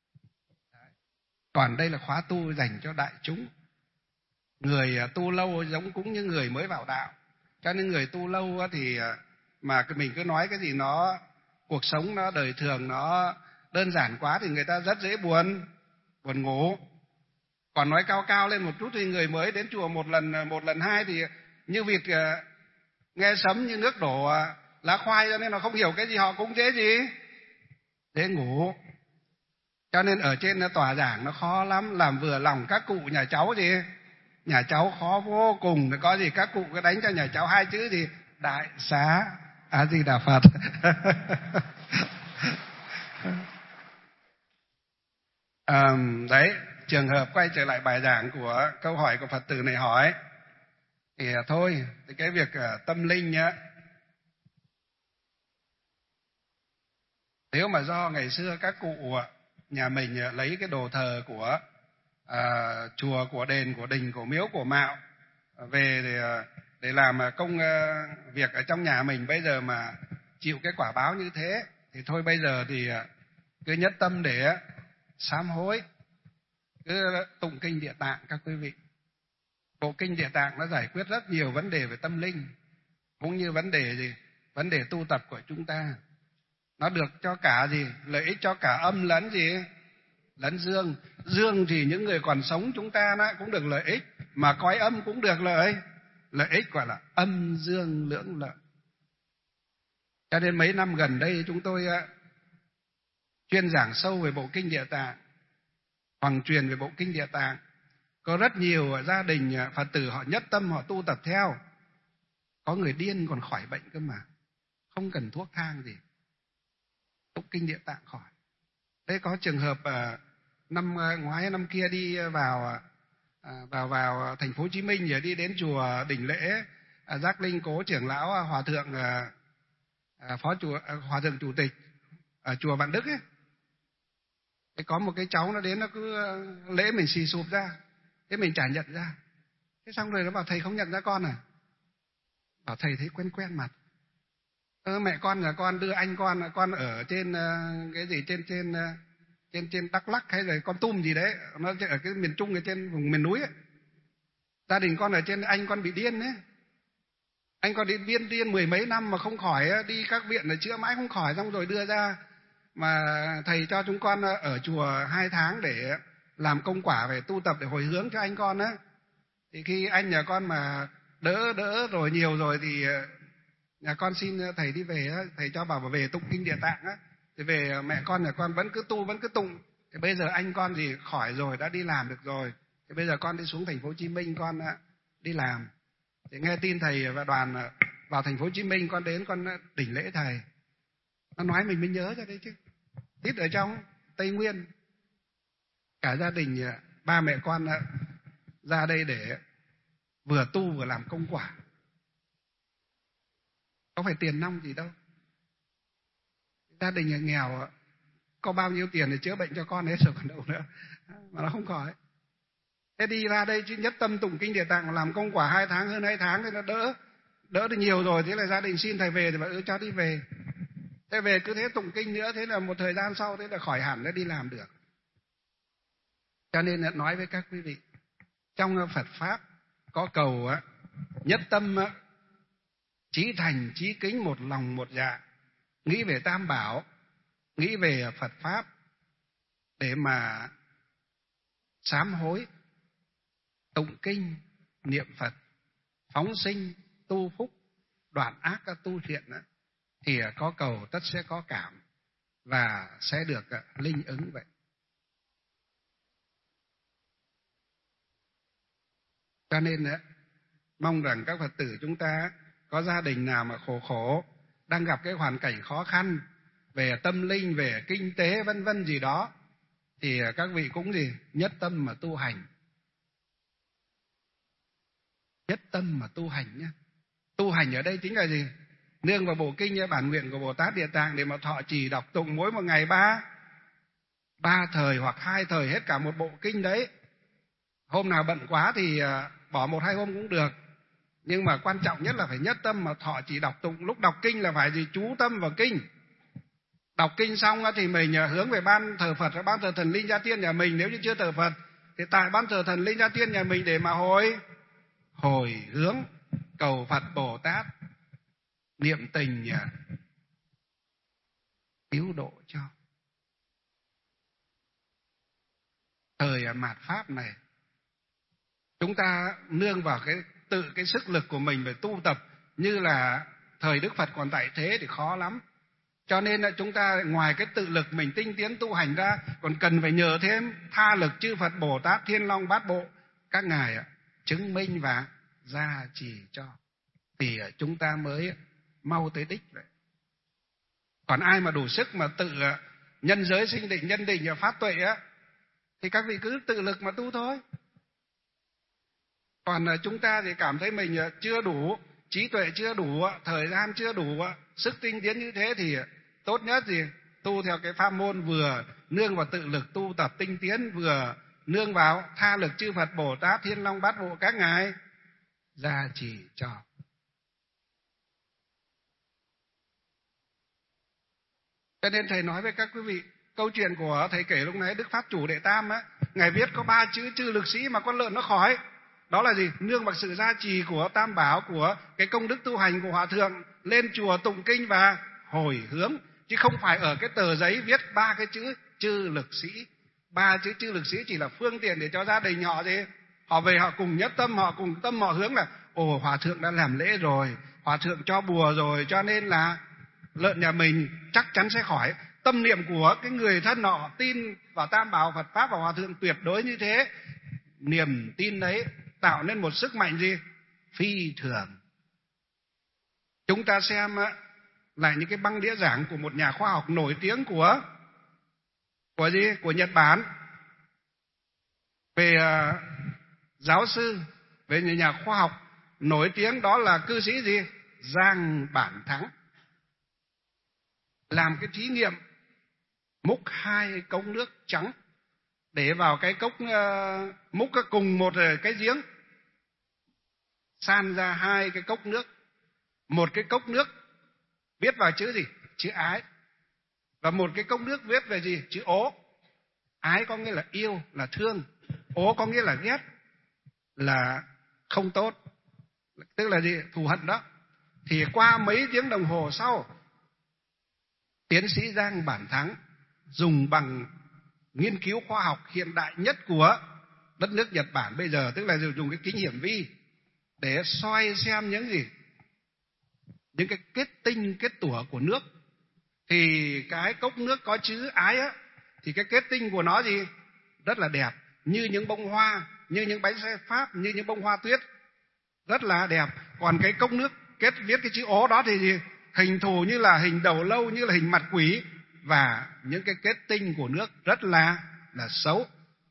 Còn đây là khóa tu dành cho đại chúng. Người tu lâu giống cũng như người mới vào đạo. Cho nên người tu lâu thì mà mình cứ nói cái gì nó cuộc sống nó đời thường nó đơn giản quá thì người ta rất dễ buồn ngủ. Còn nói cao cao lên một chút thì người mới đến chùa một lần hai thì như việc nghe sấm như nước đổ lá khoai, cho nên nó không hiểu cái gì họ cũng dễ ngủ. Cho nên ở trên tòa giảng nó khó lắm, làm vừa lòng các cụ nhà cháu gì, nhà cháu khó vô cùng. Có gì các cụ cứ đánh cho nhà cháu hai chữ gì, đại xá A Di Đà Phật. Đấy, trường hợp quay trở lại bài giảng của câu hỏi của Phật tử này hỏi thì thôi, thì cái việc tâm linh nhá, nếu mà do ngày xưa các cụ nhà mình lấy cái đồ thờ của chùa, của đền, của đình, của miếu, của mạo về để làm công việc ở trong nhà mình, bây giờ mà chịu cái quả báo như thế thì thôi, bây giờ thì cứ nhất tâm để sám hối, cứ tụng kinh Địa Tạng các quý vị. Bộ kinh Địa Tạng nó giải quyết rất nhiều vấn đề về tâm linh, cũng như vấn đề gì, vấn đề tu tập của chúng ta. Nó được cho cả gì, lợi ích cho cả âm lẫn gì, lẫn dương. Dương thì những người còn sống chúng ta nó cũng được lợi ích, mà cõi âm cũng được lợi ích, gọi là âm dương lưỡng lợi. Cho nên mấy năm gần đây chúng tôi chuyên giảng sâu về bộ kinh Địa Tạng, hoàng truyền về bộ kinh Địa Tạng. Có rất nhiều gia đình Phật tử họ nhất tâm, họ tu tập theo. Có người điên còn khỏi bệnh cơ mà, không cần thuốc thang gì, tụng kinh Địa Tạng khỏi. Thế có trường hợp năm ngoái năm kia đi vào thành phố Hồ Chí Minh, rồi đi đến chùa Đỉnh Lễ, Giác Linh Cố trưởng lão hòa thượng hòa thượng chủ tịch ở chùa Vạn Đức ấy. Thế có một cái cháu nó đến, nó cứ lễ mình xì sụp ra, thế mình chả nhận ra. Thế xong rồi nó bảo thầy không nhận ra con à? Bảo thầy thấy quen quen mặt. Mẹ con nhà con đưa anh con ở trên cái gì trên Đắk Lắk hay là Kon Tum gì đấy, nó ở cái miền Trung, ở trên vùng miền núi ấy. Gia đình con ở trên, anh con bị điên ấy. Anh con đi điên mười mấy năm mà không khỏi ấy, đi các viện để chữa mãi không khỏi, xong rồi đưa ra mà thầy cho chúng con ở chùa 2 tháng để làm công quả về tu tập để hồi hướng cho anh con á. Thì khi anh nhà con mà đỡ rồi nhiều rồi thì nhà con xin thầy đi về á, thầy cho bảo về tụng kinh Địa Tạng á. Thì về mẹ con nhà con vẫn cứ tu, vẫn cứ tụng. Thì bây giờ anh con thì khỏi rồi, đã đi làm được rồi. Thì bây giờ con đi xuống thành phố Hồ Chí Minh, con đi làm. Thì nghe tin thầy và đoàn vào thành phố Hồ Chí Minh, con đến con đỉnh lễ thầy. Nó nói mình mới nhớ ra đấy chứ. Tít ở trong Tây Nguyên, cả gia đình ba mẹ con ra đây để vừa tu vừa làm công quả. Có phải tiền nong gì đâu. Gia đình nghèo có bao nhiêu tiền để chữa bệnh cho con hết rồi còn đâu nữa, mà nó không có ấy. Thế đi ra đây chứ nhất tâm tụng kinh Địa Tạng, làm công quả 2 tháng, hơn 2 tháng thì nó đỡ được nhiều rồi. Thế là gia đình xin thầy về thì bảo cho đi về. Thế về cứ thế tụng kinh nữa, thế là một thời gian sau thế là khỏi hẳn, nó đi làm được. Cho nên là nói với các quý vị, Trong Phật Pháp có cầu nhất tâm chí thành chí kính, một lòng một dạ, nghĩ về Tam Bảo, nghĩ về Phật Pháp để mà sám hối, tụng kinh, niệm Phật, phóng sinh, tu phúc, đoạn ác, tu thiện, thì có cầu tất sẽ có cảm và sẽ được linh ứng vậy. Cho nên mong rằng các Phật tử chúng ta có gia đình nào mà khổ, đang gặp cái hoàn cảnh khó khăn về tâm linh, về kinh tế vân vân gì đó, thì các vị cũng nhất tâm mà tu hành. Nhất tâm mà tu hành nhé. Tu hành ở đây chính là gì? Nương vào bộ kinh bản nguyện của Bồ Tát Địa Tạng để mà thọ trì đọc tụng mỗi một ngày ba thời hoặc 2 thời hết cả một bộ kinh đấy. Hôm nào bận quá thì bỏ 1-2 hôm cũng được. Nhưng mà quan trọng nhất là phải nhất tâm mà thọ trì đọc tụng. Lúc đọc kinh là phải chú tâm vào kinh. Đọc kinh xong thì mình hướng về ban thờ Phật, ban thờ thần linh gia tiên nhà mình. Nếu như chưa thờ Phật thì tại ban thờ thần linh gia tiên nhà mình để mà hồi hướng cầu Phật Bồ Tát niệm tình cứu độ cho. Thời mạt Pháp này chúng ta nương vào cái sức lực của mình để tu tập, như là thời Đức Phật còn tại thế thì khó lắm. Cho nên là chúng ta ngoài cái tự lực mình tinh tiến tu hành ra, còn cần phải nhờ thêm tha lực chư Phật Bồ Tát Thiên Long Bát Bộ các ngài chứng minh và gia trì cho, thì chúng ta mới mau tới đích vậy. Còn ai mà đủ sức mà tự nhân giới sinh định, nhân định và phát tuệ thì các vị cứ tự lực mà tu thôi. Còn chúng ta thì cảm thấy mình chưa đủ trí tuệ, chưa đủ thời gian, chưa đủ sức tinh tiến như thế, thì tốt nhất tu theo cái pháp môn vừa nương vào tự lực tu tập tinh tiến, vừa nương vào tha lực chư Phật Bồ Tát Thiên Long Bát Bộ các ngài gia trì cho. Cho nên thầy nói với các quý vị, câu chuyện của thầy kể lúc nãy Đức Pháp Chủ Đệ Tam ngài viết có 3 chữ chư lực sĩ mà con lợn nó khỏi. Đó là gì? Nương vào sự gia trì của Tam Bảo, của cái công đức tu hành của Hòa Thượng, lên chùa tụng kinh và hồi hướng, chứ không phải ở cái tờ giấy viết 3 cái chữ chư lực sĩ. 3 chữ chư lực sĩ chỉ là phương tiện để cho gia đình họ về họ cùng nhất tâm, họ cùng tâm họ hướng là Hòa Thượng đã làm lễ rồi, Hòa Thượng cho bùa rồi, cho nên là lợn nhà mình chắc chắn sẽ khỏi. Tâm niệm của cái người thân họ tin vào Tam Bảo, Phật Pháp và Hòa Thượng tuyệt đối như thế. Niềm tin đấy tạo nên một sức mạnh phi thường. Chúng ta xem lại những cái băng đĩa giảng của một nhà khoa học nổi tiếng của Nhật Bản, về giáo sư, về nhà khoa học nổi tiếng, đó là cư sĩ Giang Bản Thắng. Làm cái thí nghiệm múc 2 cốc nước trắng để vào cái cốc, múc cùng một cái giếng, san ra 2 cái cốc nước. Một cái cốc nước viết vào chữ chữ ái, và một cái cốc nước viết về chữ ố. Ái có nghĩa là yêu, là thương. Ố có nghĩa là ghét, là không tốt, tức là thù hận đó. Thì qua mấy tiếng đồng hồ sau, tiến sĩ Giang Bản Thắng dùng bằng nghiên cứu khoa học hiện đại nhất của đất nước Nhật Bản bây giờ, tức là dùng cái kính hiển vi để soi xem những cái kết tinh, kết tủa của nước. Thì cái cốc nước có chữ ái thì cái kết tinh của nó rất là đẹp, như những bông hoa, như những bánh xe Pháp, như những bông hoa tuyết, rất là đẹp. Còn cái cốc nước viết cái chữ ố đó thì hình thù như là hình đầu lâu, như là hình mặt quỷ, và những cái kết tinh của nước rất là xấu.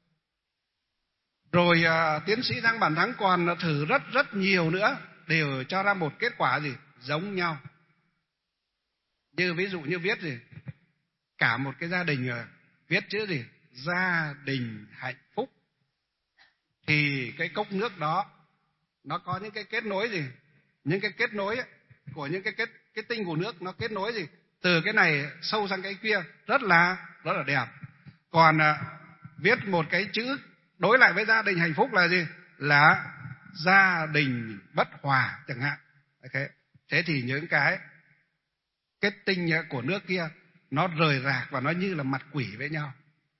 Rồi tiến sĩ Giang Bản Thắng còn thử rất nhiều nữa, đều cho ra một kết quả giống nhau. Như ví dụ như viết cả một cái gia đình viết chữ gia đình hạnh phúc, thì cái cốc nước đó nó có những cái kết nối những cái kết nối của những cái kết tinh của nước, nó kết nối từ cái này sâu sang cái kia, rất là đẹp. Còn viết một cái chữ đối lại với gia đình hạnh phúc là là gia đình bất hòa chẳng hạn. Okay. Thế thì những cái kết tinh của nước kia nó rời rạc và nó như là mặt quỷ với nhau.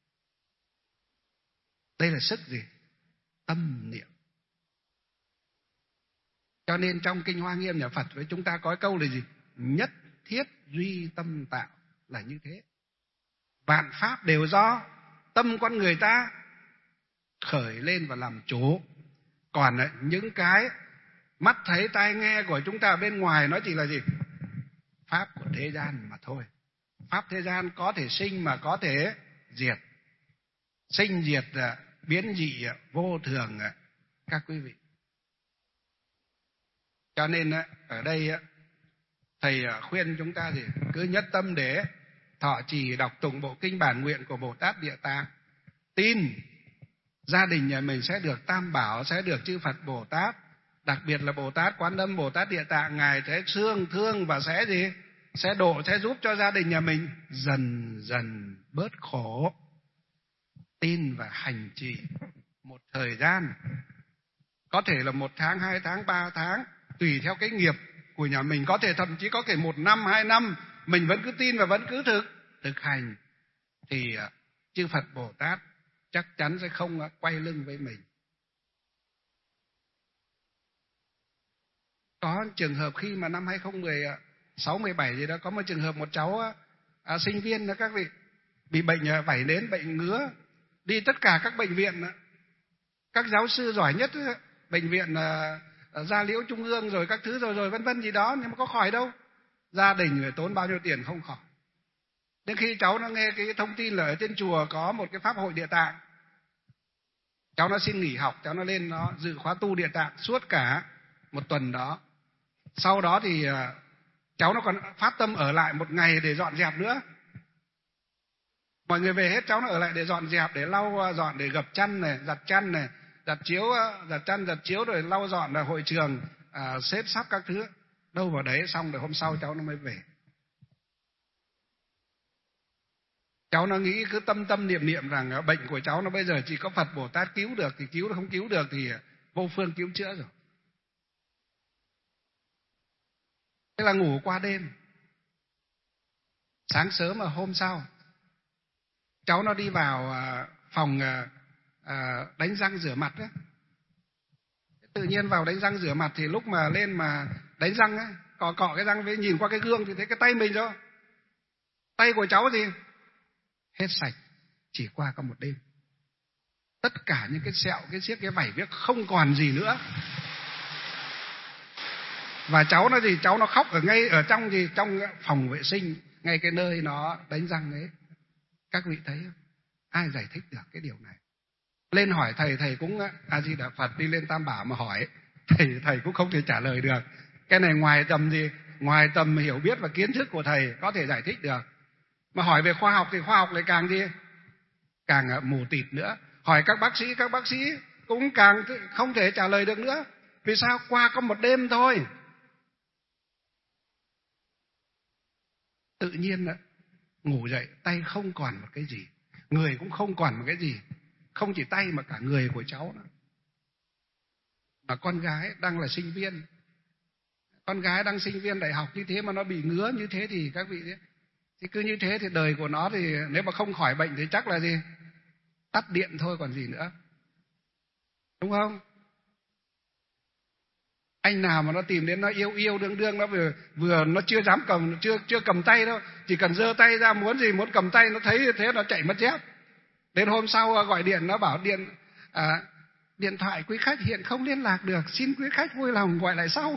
Đây là sức gì? Tâm niệm. Cho nên trong Kinh Hoa Nghiêm nhà Phật với chúng ta có câu là gì? Nhất thiết duy tâm tạo, là như thế. Vạn pháp đều do tâm con người ta khởi lên và làm chủ. Còn những cái mắt thấy tai nghe của chúng ta bên ngoài nó chỉ là gì? Pháp của thế gian mà thôi. Pháp thế gian có thể sinh mà có thể diệt. Sinh diệt biến dị vô thường các quý vị. Cho nên ở đây thầy khuyên chúng ta gì? Cứ nhất tâm để thọ trì đọc tụng bộ kinh bản nguyện của Bồ Tát Địa Tạng. Tin gia đình nhà mình sẽ được Tam Bảo, sẽ được chư Phật Bồ Tát, đặc biệt là Bồ Tát Quán Âm, Bồ Tát Địa Tạng, Ngài sẽ thương thương và sẽ gì? Sẽ độ, sẽ giúp cho gia đình nhà mình dần dần bớt khổ. Tin và hành trì một thời gian, có thể là 1 tháng, 2 tháng, 3 tháng, tùy theo cái nghiệp của nhà mình, có thể thậm chí có thể 1 năm, 2 năm, mình vẫn cứ tin và vẫn cứ thực hành, thì chư Phật Bồ Tát chắc chắn sẽ không quay lưng với mình. Có trường hợp khi mà năm 2016, 17 gì đó, có một trường hợp một cháu sinh viên đó các vị, bị bệnh vảy nến, bệnh ngứa, đi tất cả các bệnh viện, các giáo sư giỏi nhất, bệnh viện Gia Liễu Trung ương rồi các thứ rồi vân vân gì đó, nhưng mà có khỏi đâu. Gia đình phải tốn bao nhiêu tiền không khỏi. Đến khi cháu nó nghe cái thông tin là ở trên chùa có một cái pháp hội Địa Tạng, cháu nó xin nghỉ học, cháu nó lên nó dự khóa tu Địa Tạng suốt cả 1 tuần đó. Sau đó thì cháu nó còn phát tâm ở lại 1 ngày để dọn dẹp nữa. Mọi người về hết, cháu nó ở lại để dọn dẹp, để lau dọn, để gập chăn này, giặt chăn này, giặt chiếu, giặt chăn, giặt chiếu, rồi lau dọn là hội trường, xếp sắp các thứ. Đâu vào đấy, xong rồi hôm sau cháu nó mới về. Cháu nó nghĩ cứ tâm niệm rằng bệnh của cháu nó bây giờ chỉ có Phật Bồ Tát cứu được thì cứu, không cứu được thì vô phương cứu chữa rồi. Thế là ngủ qua đêm. Sáng sớm mà hôm sau, cháu nó đi vào phòng đánh răng rửa mặt ấy. Tự nhiên vào đánh răng rửa mặt thì lúc mà lên mà đánh răng ấy, cọ cái răng với nhìn qua cái gương thì thấy cái tay mình rồi. Tay của cháu gì? Hết sạch, chỉ qua có 1 đêm. Tất cả những cái sẹo, cái xiếc, cái vảy viếc không còn gì nữa. Và cháu nó gì? Cháu nó khóc ở ngay ở trong gì? Trong phòng vệ sinh, ngay cái nơi nó đánh răng ấy. Các vị thấy không? Ai giải thích được cái điều này? Lên hỏi thầy, thầy cũng A Di Đà Phật, đi lên Tam Bảo mà hỏi, thầy cũng không thể trả lời được. Cái này ngoài tầm gì? Ngoài tầm hiểu biết và kiến thức của thầy có thể giải thích được. Mà hỏi về khoa học thì khoa học lại càng gì? Càng mù tịt nữa. Hỏi các bác sĩ cũng càng không thể trả lời được nữa. Vì sao? Qua có 1 đêm thôi. Tự nhiên ngủ dậy tay không còn một cái gì, người cũng không còn một cái gì. Không chỉ tay mà cả người của cháu nữa. Mà con gái đang là sinh viên, con gái đang sinh viên đại học như thế mà nó bị ngứa như thế thì các vị, thì cứ như thế thì đời của nó thì nếu mà không khỏi bệnh thì chắc là gì? Tắt điện thôi còn gì nữa. Đúng không? Anh nào mà nó tìm đến nó yêu đương nó vừa nó chưa dám cầm, chưa cầm tay đâu, chỉ cần giơ tay ra muốn cầm tay, nó thấy như thế nó chạy mất dép. Đến hôm sau gọi điện, nó bảo điện thoại quý khách hiện không liên lạc được, xin quý khách vui lòng gọi lại sau.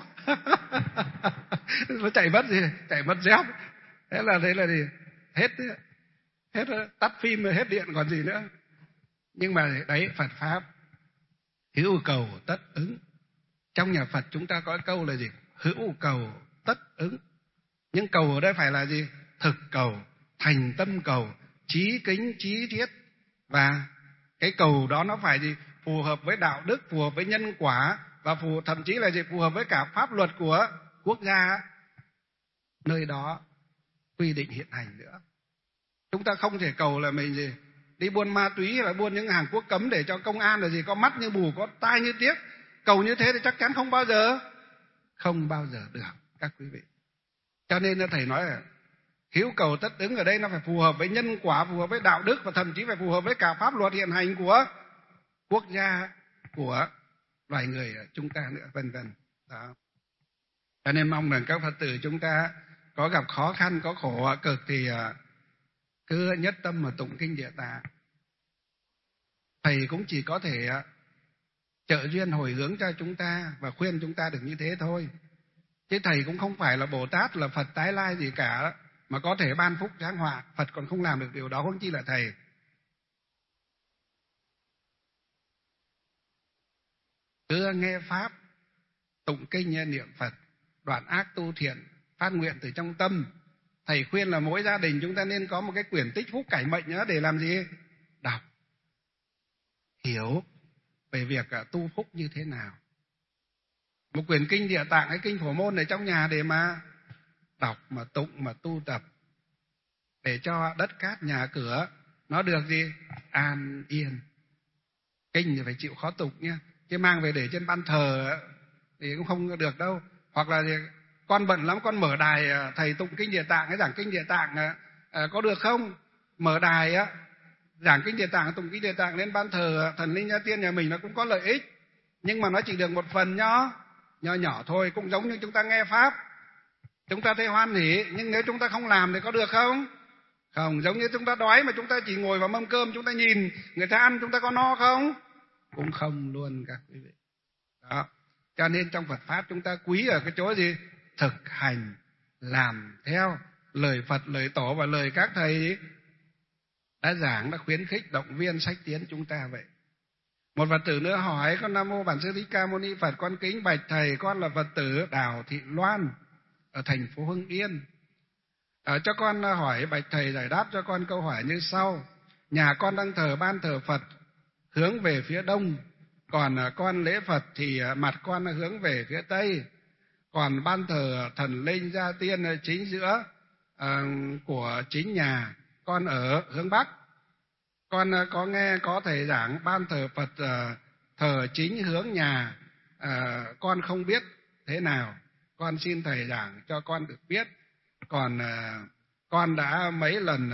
Nó chạy mất dép. Thế là gì? Hết tắt phim rồi, hết điện còn gì nữa. Nhưng mà đấy, Phật pháp hữu cầu tất ứng. Trong nhà Phật chúng ta có câu là gì? Hữu cầu tất ứng. Nhưng cầu ở đây phải là gì? Thực cầu, thành tâm cầu, chí kính, chí thiết. Và cái cầu đó nó phải gì? Phù hợp với đạo đức, phù hợp với nhân quả, và thậm chí là gì? Phù hợp với cả pháp luật của quốc gia nơi đó quy định hiện hành nữa. Chúng ta không thể cầu là mình gì? đi buôn ma túy hay là buôn những hàng quốc cấm để cho công an là gì có mắt như mù, có tai như điếc, cầu như thế thì chắc chắn không bao giờ được các quý vị. Cho nên thầy nói là hữu cầu tất ứng ở đây nó phải phù hợp với nhân quả, phù hợp với đạo đức và thậm chí phải phù hợp với cả pháp luật hiện hành của quốc gia, của loài người chúng ta nữa, vân vân. Đó. Cho nên mong rằng các Phật tử chúng ta có gặp khó khăn, có khổ cực thì cứ nhất tâm mà tụng kinh Địa Tạng. Thầy cũng chỉ có thể trợ duyên hồi hướng cho chúng ta và khuyên chúng ta được như thế thôi. Chứ thầy cũng không phải là Bồ Tát, là Phật tái lai gì cả, mà có thể ban phúc giáng họa. Phật còn không làm được điều đó, huống chi là thầy. Cứ nghe pháp, tụng kinh niệm Phật, đoạn ác tu thiện, phát nguyện từ trong tâm. Thầy khuyên là mỗi gia đình chúng ta nên có một cái quyển tích phúc cải mệnh nữa để làm gì? Đọc, hiểu về việc tu phúc như thế nào. Một quyển kinh Địa Tạng hay kinh Phổ Môn ở trong nhà để mà đọc, mà tụng, mà tu tập, để cho đất cát nhà cửa nó được gì? An yên. Kinh thì phải chịu khó tụng nha, chứ mang về để trên ban thờ thì cũng không được đâu. Hoặc là con bận lắm, con mở đài thầy tụng kinh Địa Tạng hay giảng kinh Địa Tạng có được không? Mở đài giảng kinh Địa Tạng, tụng kinh Địa Tạng lên ban thờ thần linh gia tiên nhà mình, nó cũng có lợi ích, nhưng mà nó chỉ được một phần nho nhỏ thôi. Cũng giống như chúng ta nghe pháp, chúng ta thấy hoan hỉ, nhưng nếu chúng ta không làm thì có được không? Không. Giống như chúng ta đói mà chúng ta chỉ ngồi vào mâm cơm, chúng ta nhìn người ta ăn, chúng ta có no không? Cũng không luôn các quý vị. Đó. Cho nên trong Phật pháp chúng ta quý ở cái chỗ gì? Thực hành, làm theo lời Phật, lời Tổ và lời các thầy đã giảng, đã khuyến khích, động viên, sách tiến chúng ta vậy. Một Phật tử nữa hỏi: con Nam Mô Bản Sư Thích Ca Mâu Ni Phật, con kính bạch thầy, con là Phật tử Đào Thị Loan ở thành phố Hưng Yên. Cho con hỏi bạch thầy giải đáp cho con câu hỏi như sau. Nhà con đang thờ ban thờ Phật hướng về phía đông, còn con lễ Phật thì mặt con hướng về phía tây. Còn ban thờ thần linh gia tiên chính giữa của chính nhà con ở hướng bắc. Con có nghe có thầy giảng ban thờ Phật thờ chính hướng nhà, con không biết thế nào, con xin thầy giảng cho con được biết. Còn con đã mấy lần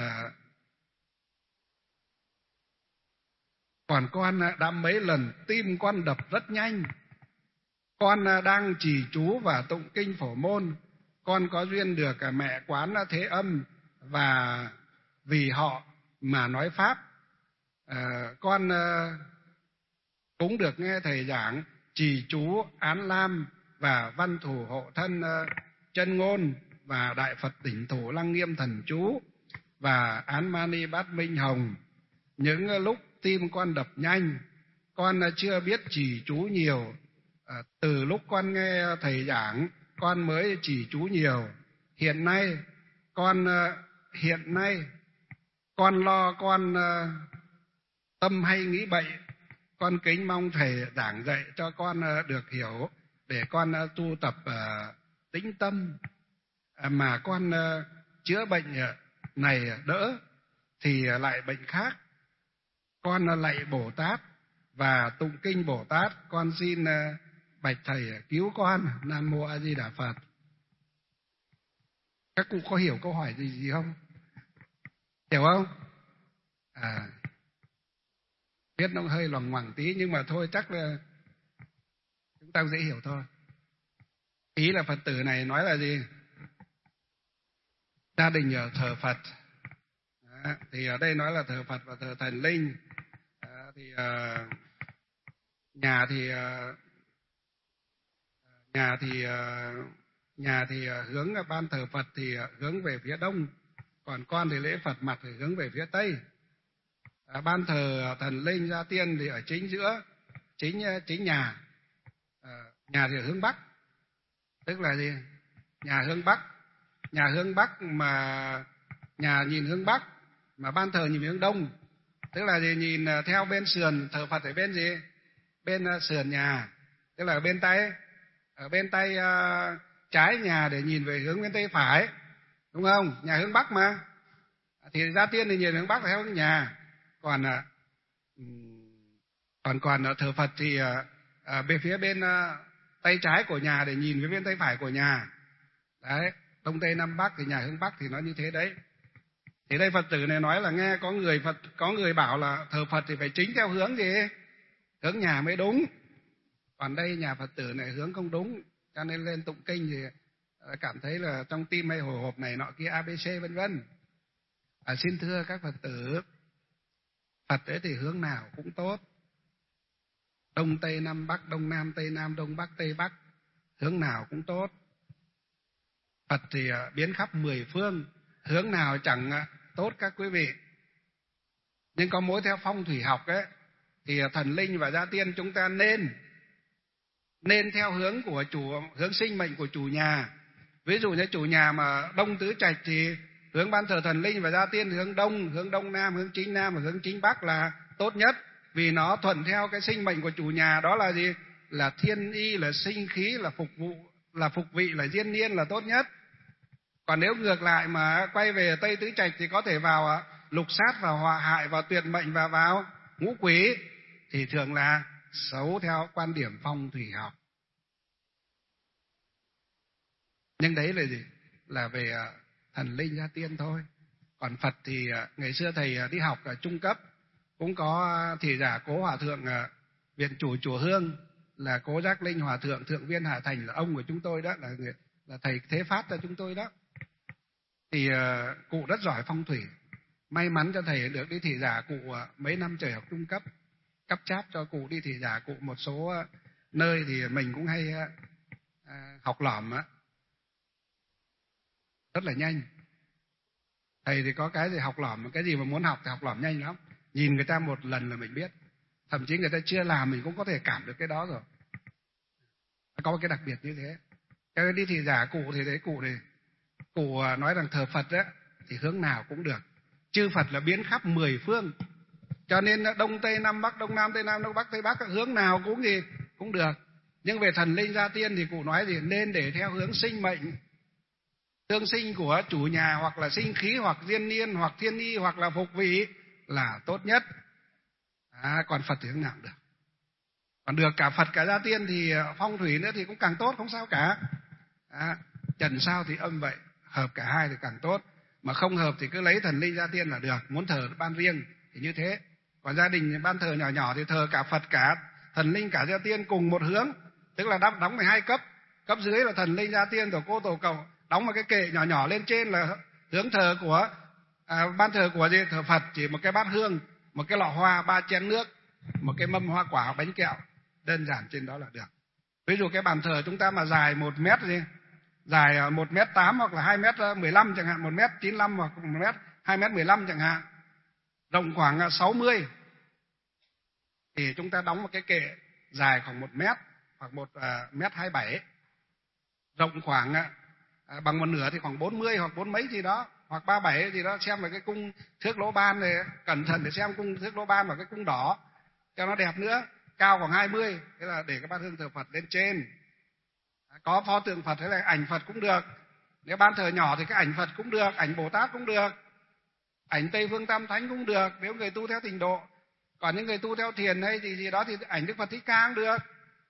tim con đập rất nhanh. Con đang trì chú và tụng kinh Phổ Môn, con có duyên được mẹ Quán Thế Âm và vì họ mà nói pháp. Con cũng được nghe thầy giảng trì chú Án Lam và Văn Thủ Hộ Thân Chân Ngôn và Đại Phật Tỉnh Thủ Lăng Nghiêm Thần Chú và Án Mani Bát Minh Hồng. Những lúc tim con đập nhanh, con chưa biết trì chú nhiều. Từ lúc con nghe thầy giảng, con mới trì chú nhiều. Hiện nay con lo con tâm hay nghĩ bậy, con kính mong thầy giảng dạy cho con được hiểu để con tu tập tĩnh tâm, mà con chữa bệnh này đỡ thì lại bệnh khác. Con lạy Bồ Tát và tụng kinh Bồ Tát, con xin bạch thầy cứu con. Nam Mô A Di Đà Phật. Các cụ có hiểu câu hỏi gì không? Hiểu không? Biết nó hơi loằng ngoằng tí, nhưng mà thôi chắc là chúng ta dễ hiểu thôi. Ý là Phật tử này nói là gì? Gia đình ở thờ Phật. Đó, thì ở đây nói là thờ Phật và thờ thần linh. Đó, thì nhà thì hướng ban thờ Phật thì hướng về phía đông, còn con thì lễ Phật mặt thì hướng về phía tây. Ban thờ thần linh gia tiên thì ở chính giữa, chính nhà. Nhà thì hướng bắc, tức là gì? Nhà hướng bắc mà nhà nhìn hướng bắc, mà ban thờ nhìn hướng đông, tức là gì? Nhìn theo bên sườn, thờ Phật ở bên gì? Bên sườn nhà, tức là bên tay, ở bên tay trái nhà để nhìn về hướng bên tay phải, đúng không? Nhà hướng bắc mà, thì gia tiên thì nhìn hướng bắc theo hướng nhà. Còn thờ Phật thì bên phía bên tay trái của nhà để nhìn với bên tay phải của nhà. Đấy, đông tây nam bắc thì nhà hướng bắc thì nó như thế đấy. Thì đây Phật tử này nói là nghe có người bảo là thờ Phật thì phải chính theo hướng gì? Hướng nhà mới đúng. Còn đây nhà Phật tử này hướng không đúng, cho nên lên tụng kinh thì cảm thấy là trong tim hay hồi hộp này nọ kia ABC vân vân. Xin thưa các Phật tử, Phật ấy thì hướng nào cũng tốt. Đông tây nam bắc, đông nam tây nam, đông bắc tây bắc, hướng nào cũng tốt. Phật thì biến khắp 10 phương, hướng nào chẳng tốt các quý vị. Nhưng có mỗi theo phong thủy học ấy, thì thần linh và gia tiên chúng ta nên theo hướng của hướng sinh mệnh của chủ nhà. Ví dụ như chủ nhà mà đông tứ trạch thì hướng ban thờ thần linh và gia tiên hướng đông nam, hướng chính nam và hướng chính bắc là tốt nhất, vì nó thuận theo cái sinh mệnh của chủ nhà, đó là gì? Là thiên y, là sinh khí, là phục vụ, là phục vị, là diên niên là tốt nhất. Còn nếu ngược lại mà quay về tây tứ trạch thì có thể vào lục sát, vào họa hại, vào tuyệt mệnh và vào ngũ quỷ, thì thường là xấu theo quan điểm phong thủy học. Nhưng đấy là gì? Là về thần linh gia tiên thôi. Còn Phật thì ngày xưa thầy đi học ở trung cấp cũng có thị giả Cố Hòa Thượng viện chủ chùa Hương, là Cố Giác Linh Hòa Thượng Thượng Viên Hạ Thành, là ông của chúng tôi đó, là thầy thế phát cho chúng tôi đó. Thì cụ rất giỏi phong thủy. May mắn cho thầy được đi thị giả cụ mấy năm trời học trung cấp, cấp cháp cho cụ đi thị giả cụ một số nơi, thì mình cũng hay học lỏm á, rất là nhanh. Thầy thì có cái gì học lỏm, cái gì mà muốn học thì học lỏm nhanh lắm. Nhìn người ta một lần là mình biết, thậm chí người ta chưa làm mình cũng có thể cảm được cái đó rồi. Có một cái đặc biệt như thế. Cái đi thị giả cụ thì đấy, cụ nói rằng thờ Phật á thì hướng nào cũng được. Chư Phật là biến khắp 10 phương, cho nên đông tây nam bắc, đông nam tây nam, đông bắc tây bắc, hướng nào cũng được. Nhưng về thần linh gia tiên thì cụ nói gì? Nên để theo hướng sinh mệnh, tương sinh của chủ nhà, hoặc là sinh khí, hoặc diên niên, hoặc thiên y, hoặc là phục vị là tốt nhất. Còn Phật thì hướng nào cũng được. Còn được cả Phật cả gia tiên thì phong thủy nữa thì cũng càng tốt, không sao cả. Trần sao thì âm vậy, hợp cả hai thì càng tốt. Mà không hợp thì cứ lấy thần linh gia tiên là được. Muốn thờ ban riêng thì như thế. Còn gia đình ban thờ nhỏ nhỏ thì thờ cả Phật cả thần linh cả gia tiên cùng một hướng, tức là đóng 12 cấp. Cấp dưới là thần linh gia tiên, tổ cô tổ cầu, đóng một cái kệ nhỏ nhỏ, lên trên là hướng thờ của ban thờ của gì? Thờ Phật, chỉ một cái bát hương, một cái lọ hoa, 3 chén nước, một cái mâm hoa quả, bánh kẹo, đơn giản trên đó là được. Ví dụ cái bàn thờ chúng ta mà dài 1 mét gì, dài 1m8 hoặc là 2m15 chẳng hạn, 1m95 hoặc 2m15 chẳng hạn, rộng khoảng 60, thì chúng ta đóng một cái kệ dài khoảng 1 mét hoặc 1m27, rộng khoảng bằng 1/2 thì khoảng 40 hoặc 40 mấy gì đó, hoặc 37 gì đó, xem là cái cung thước lỗ ban này, cẩn thận để xem cung thước lỗ ban và cái cung đỏ cho nó đẹp nữa, cao khoảng 20, thế là để cái bát hương thờ Phật lên trên. Có pho tượng Phật hay là ảnh Phật cũng được. Nếu ban thờ nhỏ thì cái ảnh Phật cũng được, ảnh Bồ Tát cũng được, ảnh Tây Phương Tam Thánh cũng được, nếu người tu theo Tịnh Độ. Còn những người tu theo thiền hay gì đó thì ảnh Đức Phật Thích Ca cũng được,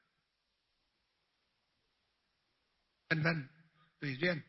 vân vân, tùy duyên.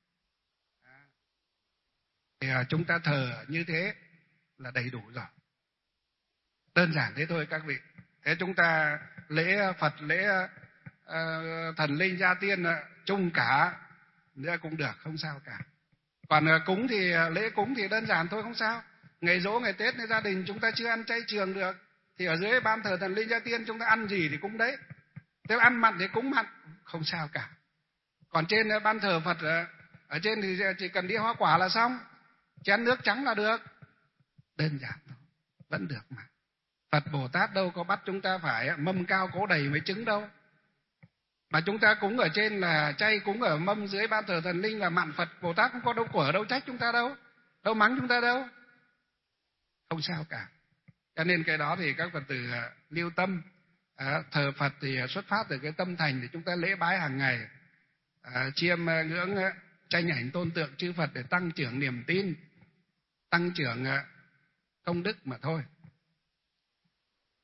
Thì chúng ta thờ như thế là đầy đủ rồi, đơn giản thế thôi các vị. Thế chúng ta lễ Phật, lễ thần linh gia tiên chung cả nữa cũng được, không sao cả. Còn cúng thì lễ cúng thì đơn giản thôi, không sao. Ngày giỗ ngày Tết gia đình chúng ta chưa ăn chay trường được, thì ở dưới ban thờ thần linh gia tiên chúng ta ăn gì thì cúng đấy. Nếu ăn mặn thì cúng mặn, không sao cả. Còn trên ban thờ Phật ở trên thì chỉ cần đĩa hoa quả là xong, chén nước trắng là được, đơn giản thôi, vẫn được mà. Phật Bồ Tát đâu có bắt chúng ta phải mâm cao cỗ đầy mấy trứng đâu. Mà chúng ta cúng ở trên là chay, cúng ở mâm dưới ban thờ thần linh là mặn, Phật Bồ Tát cũng có đâu quở, đâu trách chúng ta đâu, đâu mắng chúng ta đâu, không sao cả. Cho nên cái đó thì các Phật tử lưu tâm. Thờ Phật thì xuất phát từ cái tâm thành để chúng ta lễ bái hàng ngày, chiêm ngưỡng tranh ảnh tôn tượng chư Phật để tăng trưởng niềm tin, tăng trưởng công đức mà thôi.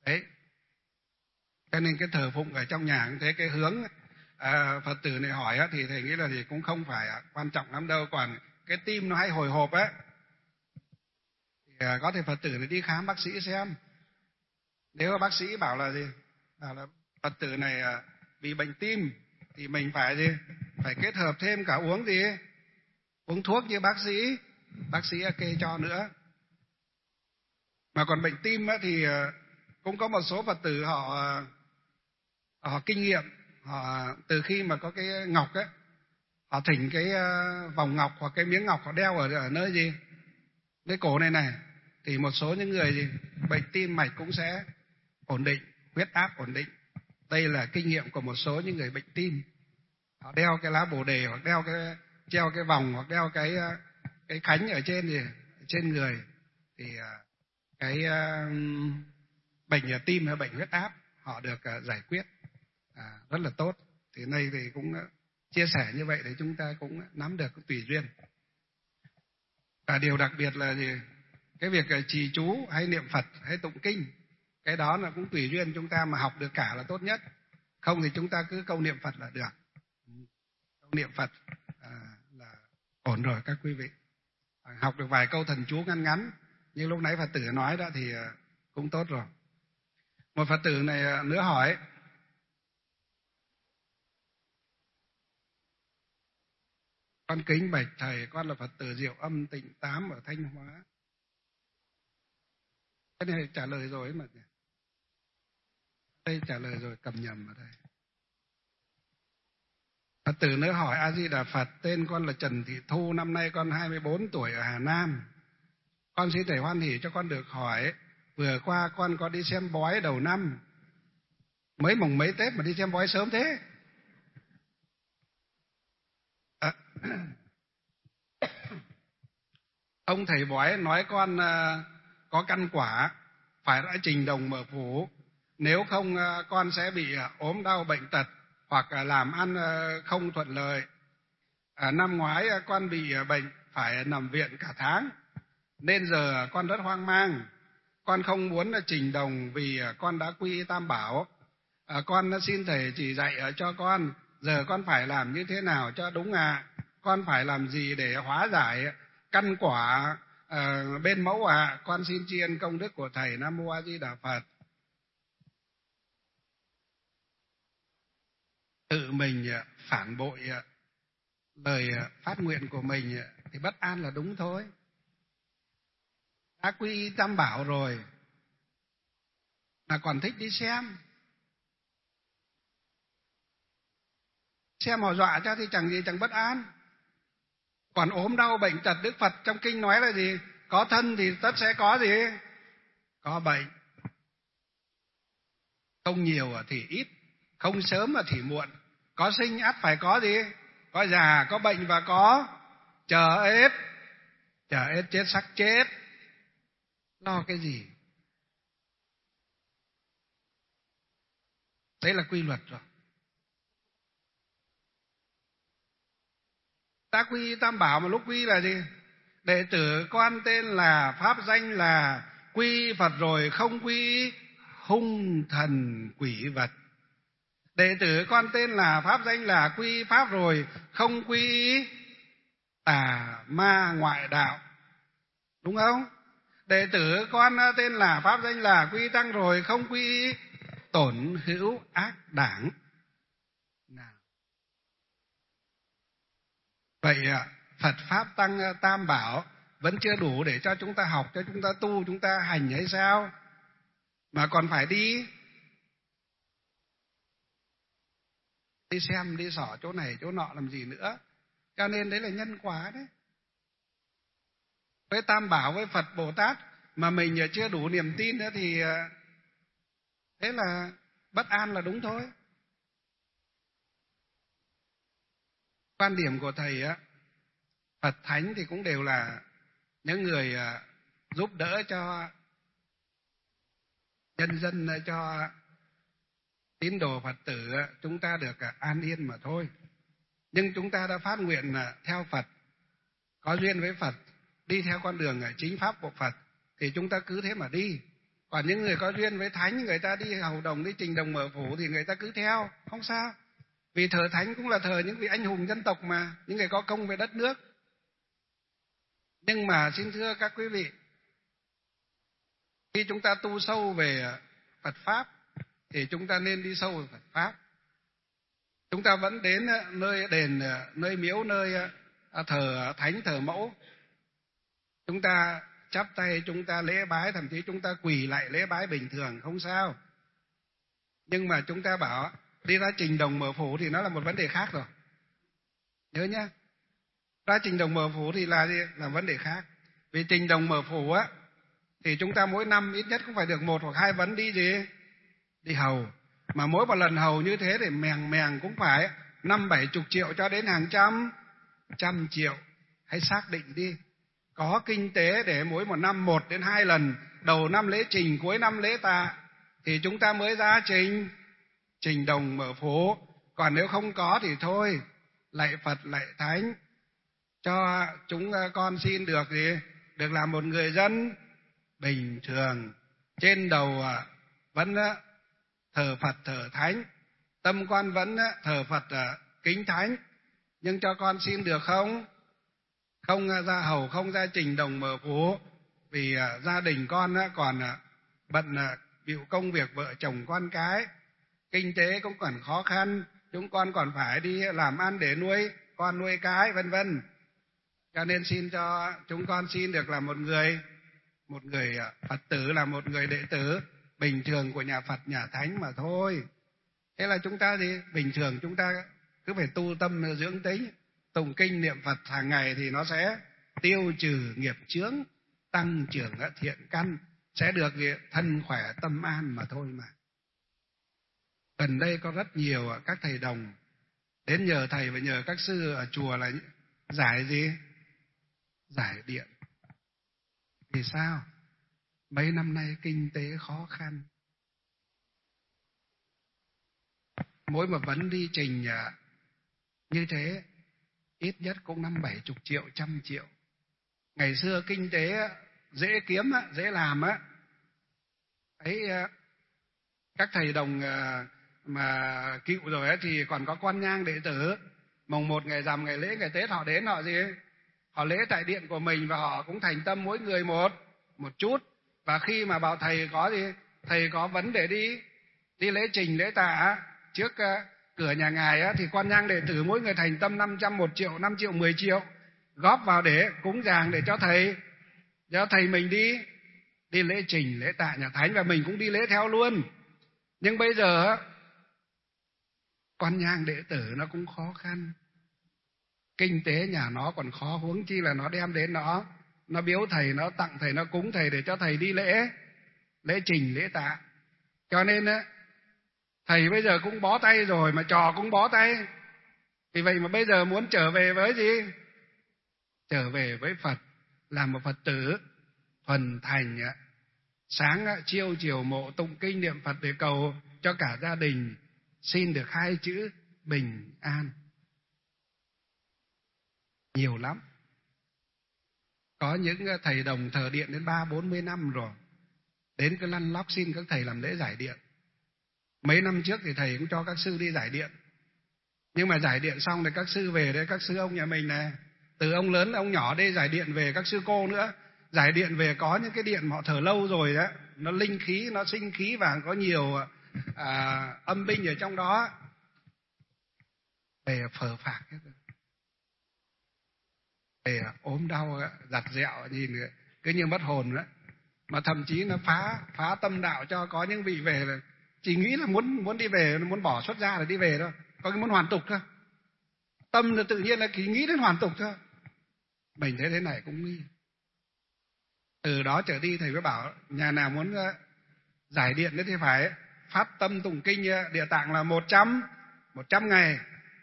Đấy, cho nên cái thờ phụng ở trong nhà cũng thế, cái hướng Phật tử này hỏi á, thì thầy nghĩ là thì cũng không phải quan trọng lắm đâu. Còn cái tim nó hay hồi hộp á, thì có thể Phật tử này đi khám bác sĩ xem. Nếu bác sĩ bảo là gì, bảo là Phật tử này bị bệnh tim, thì mình phải gì, phải kết hợp thêm cả uống gì, uống thuốc như bác sĩ kê cho nữa. Mà còn bệnh tim á, thì cũng có một số Phật tử họ kinh nghiệm, họ từ khi mà có cái ngọc ấy, họ thỉnh cái vòng ngọc hoặc cái miếng ngọc họ đeo ở nơi gì, nơi cổ này, thì một số những người gì bệnh tim mạch cũng sẽ ổn định, huyết áp ổn định. Đây là kinh nghiệm của một số những người bệnh tim. Họ đeo cái lá Bồ đề, hoặc treo cái vòng, hoặc đeo cái khánh ở trên người, thì cái bệnh tim hay bệnh huyết áp họ được giải quyết rất là tốt. Thì nay thì cũng chia sẻ như vậy để chúng ta cũng nắm được cái tùy duyên. Điều đặc biệt là gì, cái việc trì chú hay niệm Phật hay tụng kinh, cái đó là cũng tùy duyên, chúng ta mà học được cả là tốt nhất. Không thì chúng ta cứ câu niệm Phật là được. Câu niệm Phật là ổn rồi các quý vị. Học được vài câu thần chú ngắn ngắn như lúc nãy Phật tử nói đó thì cũng tốt rồi. Một Phật tử này nữa hỏi: con kính bạch thầy, con là Phật tử Diệu Âm Tịnh Tám ở Thanh Hóa. Cái này trả lời rồi ấy mà. Đây trả lời rồi, cầm nhầm ở đây. Phật tử nữa hỏi: A Di Đà Phật, tên con là Trần Thị Thu, năm nay con 24 tuổi ở Hà Nam. Con xin thầy hoan hỉ cho con được hỏi, vừa qua con có đi xem bói đầu năm, mới mùng mấy Tết mà đi xem bói sớm thế? Ông thầy bói nói con có căn quả, phải đã trình đồng mở phủ, nếu không con sẽ bị ốm đau bệnh tật, hoặc làm ăn không thuận lợi. Năm ngoái con bị bệnh phải nằm viện cả tháng, nên giờ con rất hoang mang. Con không muốn trình đồng vì con đã quy Tam Bảo. Con xin thầy chỉ dạy cho con, giờ con phải làm như thế nào cho đúng ạ? Con phải làm gì để hóa giải căn quả bên mẫu ạ? Con xin tri ân công đức của thầy. Nam mô A Di Đà Phật. Tự mình phản bội lời phát nguyện của mình thì bất an là đúng thôi. Đã quy Tam Bảo rồi mà còn thích đi xem họ dọa cho thì chẳng gì chẳng bất an. Còn ốm đau bệnh tật, Đức Phật trong kinh nói là gì? Có thân thì tất sẽ có gì? Có bệnh. Không nhiều thì ít, không sớm thì muộn. Có sinh ắt phải có gì? Có già, có bệnh và có chờ ết chết sắc chết. Lo cái gì? Đấy là quy luật rồi. Ta quy Tam Bảo mà lúc quy là gì? Đệ tử con tên là, pháp danh là, quy Phật rồi không quy hung thần quỷ vật. Đệ tử con tên là, pháp danh là, quy Pháp rồi không quy tà ma ngoại đạo. Đúng không? Đệ tử con tên là, pháp danh là, quy Tăng rồi không quy tổn hữu ác đảng. Vậy Phật Pháp Tăng Tam Bảo vẫn chưa đủ để cho chúng ta học, cho chúng ta tu, chúng ta hành hay sao? Mà còn phải đi xem, đi xỏ chỗ này chỗ nọ làm gì nữa. Cho nên đấy là nhân quả đấy. Với Tam Bảo, với Phật Bồ Tát mà mình chưa đủ niềm tin nữa thì thế là bất an là đúng thôi. Quan điểm của thầy á, Phật Thánh thì cũng đều là những người giúp đỡ cho nhân dân, cho tín đồ Phật tử chúng ta được an yên mà thôi. Nhưng chúng ta đã phát nguyện theo Phật, có duyên với Phật, đi theo con đường chính pháp của Phật, thì chúng ta cứ thế mà đi. Còn những người có duyên với thánh, người ta đi hầu đồng, đi trình đồng mở phủ thì người ta cứ theo, không sao. Vì thờ thánh cũng là thờ những vị anh hùng dân tộc mà, những người có công về đất nước. Nhưng mà xin thưa các quý vị, khi chúng ta tu sâu về Phật Pháp thì chúng ta nên đi sâu về Phật Pháp. Chúng ta vẫn đến nơi đền, nơi miếu, nơi thờ thánh, thờ mẫu. Chúng ta chắp tay, chúng ta lễ bái, thậm chí chúng ta quỳ lại lễ bái bình thường, không sao. Nhưng mà chúng ta bảo đi ra trình đồng mở phủ thì nó là một vấn đề khác rồi. Nhớ nhá. Ra trình đồng mở phủ thì là vấn đề khác. Vì trình đồng mở phủ á thì chúng ta mỗi năm ít nhất cũng phải được 1 hoặc 2 vấn đi gì? Đi hầu. Mà mỗi một lần hầu như thế thì mèng cũng phải 50-70 triệu cho đến hàng trăm triệu. Hãy xác định đi. Có kinh tế để mỗi một năm 1 đến 2 lần, đầu năm lễ trình, cuối năm lễ tạ, thì chúng ta mới ra trình đồng mở phủ. Còn nếu không có thì thôi, lạy Phật, lạy Thánh, cho chúng con xin được gì? Được làm một người dân bình thường. Trên đầu vẫn thờ Phật, thờ Thánh, tâm con vẫn thờ Phật, kính Thánh, nhưng cho con xin được không? Không ra hầu, không ra trình đồng mở phủ, vì gia đình con còn bận bịu công việc vợ chồng con cái, kinh tế cũng còn khó khăn, chúng con còn phải đi làm ăn để nuôi con nuôi cái, vân vân. Cho nên xin cho chúng con xin được là một người Phật tử, là một người đệ tử bình thường của nhà Phật, nhà Thánh mà thôi. Thế là chúng ta gì? Bình thường chúng ta cứ phải tu tâm dưỡng tính, tụng kinh niệm Phật hàng ngày thì nó sẽ tiêu trừ nghiệp chướng, tăng trưởng thiện căn, sẽ được thân khỏe tâm an mà thôi mà. Gần đây có rất nhiều các thầy đồng đến nhờ thầy và nhờ các sư ở chùa là giải gì? Giải điện. Vì sao? Mấy năm nay kinh tế khó khăn. Mỗi một vấn đi trình như thế ít nhất cũng 50-70 triệu, 100 triệu. Ngày xưa kinh tế dễ kiếm, dễ làm á. Ấy, các thầy đồng mà cựu rồi ấy, thì còn có quan nhang đệ tử. Mùng 1 ngày rằm, ngày lễ, ngày Tết họ đến họ gì? Họ lễ tại điện của mình và họ cũng thành tâm mỗi người một chút. Và khi mà bảo thầy có gì? Thầy có vấn đề đi lễ trình, lễ tạ trước cửa nhà ngài á, thì quan nhang đệ tử mỗi người thành tâm 500, 1 triệu, 5 triệu, 10 triệu góp vào để cúng dường để cho thầy mình đi lễ trình, lễ tạ nhà Thánh, và mình cũng đi lễ theo luôn. Nhưng bây giờ quan nhang đệ tử nó cũng khó khăn, kinh tế nhà nó còn khó, huống chi là nó đem đến nó biếu thầy, nó tặng thầy, nó cúng thầy để cho thầy đi lễ trình, lễ tạ. Cho nên thầy bây giờ cũng bó tay rồi, mà trò cũng bó tay. Vì vậy mà bây giờ muốn trở về với gì? Trở về với Phật, làm một Phật tử thuần thành, sáng chiêu chiều mộ tụng kinh niệm Phật để cầu cho cả gia đình xin được 2 chữ bình an. Nhiều lắm. Có những thầy đồng thờ điện đến 30-40 năm rồi, đến cứ lăn lóc xin các thầy làm lễ giải điện. Mấy năm trước thì thầy cũng cho các sư đi giải điện. Nhưng mà giải điện xong thì các sư về đấy, các sư ông nhà mình này, từ ông lớn ông nhỏ đây giải điện về, các sư cô nữa giải điện về, có những cái điện mà họ thờ lâu rồi đó, nó linh khí, nó sinh khí và có nhiều âm binh ở trong đó, về phờ phạc hết rồi. Về ốm đau giặt dẹo, nhìn cứ như mất hồn đó. Mà thậm chí nó phá tâm đạo cho có những vị về là chỉ nghĩ là muốn đi về, muốn bỏ xuất gia là đi về thôi, có cái muốn hoàn tục thôi. Tâm là tự nhiên là chỉ nghĩ đến hoàn tục thôi. Mình thấy thế này cũng nghi. Từ đó trở đi thầy mới bảo nhà nào muốn giải điện thì phải phát tâm tụng kinh Địa Tạng là 100 ngày.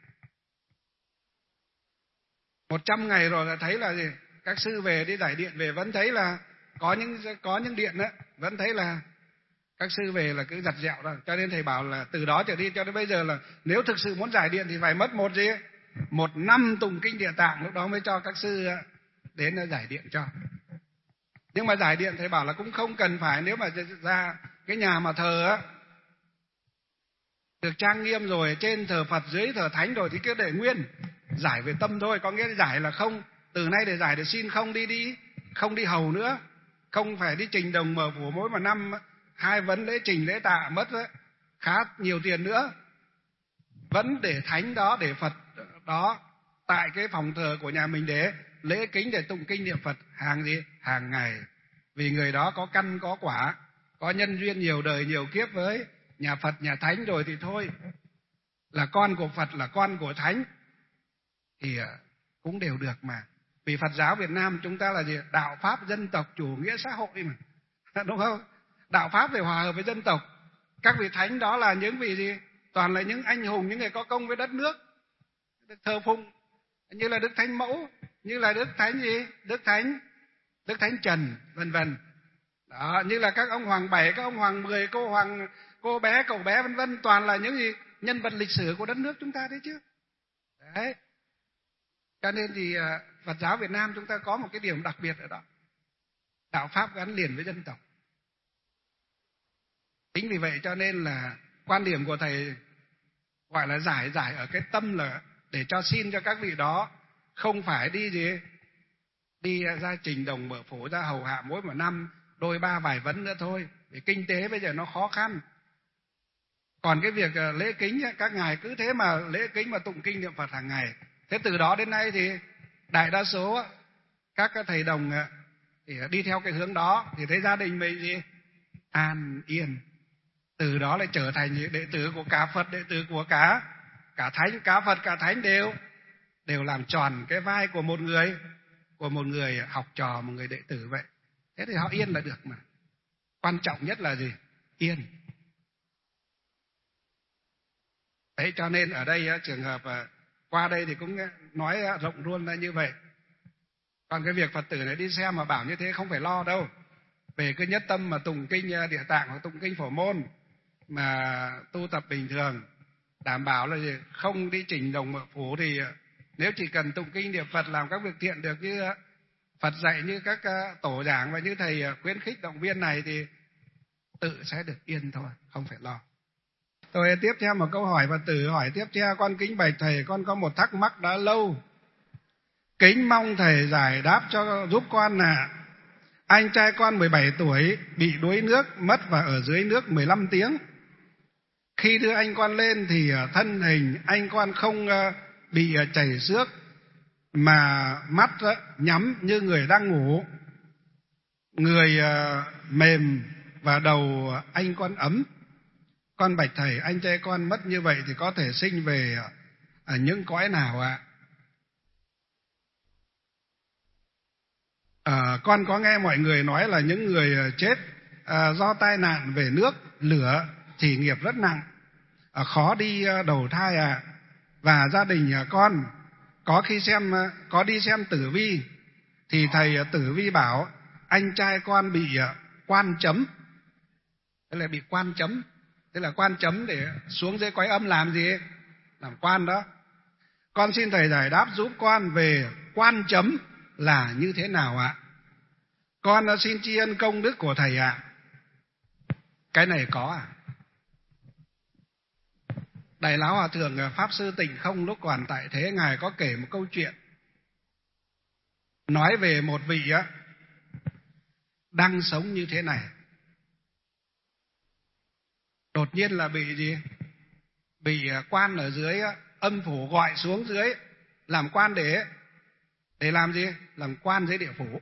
100 ngày rồi là thấy là gì? Các sư về đi giải điện về vẫn thấy là có những điện đó, vẫn thấy là các sư về là cứ giặt dẹo rồi. Cho nên thầy bảo là từ đó trở đi cho đến bây giờ là nếu thực sự muốn giải điện thì phải mất 1 năm tụng kinh Địa Tạng, lúc đó mới cho các sư đến giải điện cho. Nhưng mà giải điện thầy bảo là cũng không cần phải, nếu mà ra cái nhà mà thờ á được trang nghiêm rồi, trên thờ Phật dưới thờ Thánh rồi thì cứ để nguyên, giải về tâm thôi. Có nghĩa là giải là không, từ nay để giải để xin không đi không đi hầu nữa, không phải đi trình đồng mở phủ mỗi một năm 2 vấn lễ trình lễ tạ mất đấy, khá nhiều tiền nữa. Vẫn để Thánh đó, để Phật đó tại cái phòng thờ của nhà mình, để lễ kính, để tụng kinh niệm Phật hàng ngày. Vì người đó có căn có quả, có nhân duyên nhiều đời nhiều kiếp với nhà Phật nhà Thánh rồi thì thôi, là con của Phật, là con của Thánh thì cũng đều được mà. Vì Phật giáo Việt Nam chúng ta là gì? Đạo pháp dân tộc chủ nghĩa xã hội mà, đúng không? Đạo pháp để hòa hợp với dân tộc. Các vị Thánh đó là những vị gì? Toàn là những anh hùng, những người có công với đất nước, được thờ phụng, như là Đức Thánh Mẫu, như là Đức Thánh gì? Đức Thánh Trần, vân vân. Đó, như là các ông Hoàng Bảy, các ông Hoàng Mười, cô bé, cậu bé, vân vân, toàn là những gì? Nhân vật lịch sử của đất nước chúng ta đấy chứ. Đấy. Cho nên thì Phật giáo Việt Nam chúng ta có một cái điểm đặc biệt ở đó. Đạo pháp gắn liền với dân tộc. Chính vì vậy cho nên là quan điểm của thầy gọi là giải ở cái tâm, là để cho xin cho các vị đó không phải đi ra trình đồng mở phủ, ra hầu hạ mỗi một năm đôi ba vài vấn nữa thôi, vì kinh tế bây giờ nó khó khăn. Còn cái việc lễ kính, các ngài cứ thế mà lễ kính mà tụng kinh niệm Phật hàng ngày. Thế từ đó đến nay thì đại đa số các thầy đồng thì đi theo cái hướng đó, thì thấy gia đình mình gì? An yên. Từ đó lại trở thành đệ tử của cả Phật, đệ tử của cả Thánh, cả Phật cả Thánh đều làm tròn cái vai của một người học trò, một người đệ tử vậy. Thế thì họ yên là được mà. Quan trọng nhất là gì? Yên. Đấy, cho nên ở đây trường hợp qua đây thì cũng nói rộng luôn là như vậy. Còn cái việc Phật tử này đi xem mà bảo như thế không phải lo đâu. Về cái nhất tâm mà tụng kinh Địa Tạng hoặc tụng kinh Phổ Môn mà tu tập bình thường, đảm bảo là gì? Không đi trình đồng mở phủ, thì nếu chỉ cần tụng kinh niệm Phật, làm các việc thiện được như Phật dạy, như các tổ giảng và như thầy khuyến khích động viên này, thì tự sẽ được yên thôi, không phải lo. Tôi tiếp theo một câu hỏi Phật tử hỏi tiếp theo: con kính bạch thầy, con có một thắc mắc đã lâu, kính mong thầy giải đáp cho giúp con là anh trai con 17 tuổi bị đuối nước mất và ở dưới nước 15 tiếng. Khi đưa anh con lên thì thân hình anh con không bị chảy xước, mà mắt nhắm như người đang ngủ, người mềm và đầu anh con ấm. Con bạch thầy, anh trai con mất như vậy thì có thể sinh về ở những cõi nào ạ? Con có nghe mọi người nói là những người chết do tai nạn về nước, lửa thì nghiệp rất nặng, khó đi đầu thai ạ. Và gia đình con có đi xem tử vi, thì thầy tử vi bảo anh trai con bị quan chấm. Thế là bị quan chấm, tức là quan chấm để xuống dưới cõi âm làm gì? Làm quan đó. Con xin thầy giải đáp giúp con về quan chấm là như thế nào ạ? Con xin tri ân công đức của thầy ạ. Cái này có à? Đại Lão Hòa Thượng Pháp Sư Tịnh Không lúc còn tại thế, ngài có kể một câu chuyện nói về một vị đang sống như thế này, đột nhiên là bị gì? Bị quan ở dưới âm phủ gọi xuống dưới làm quan để làm gì? Làm quan dưới địa phủ.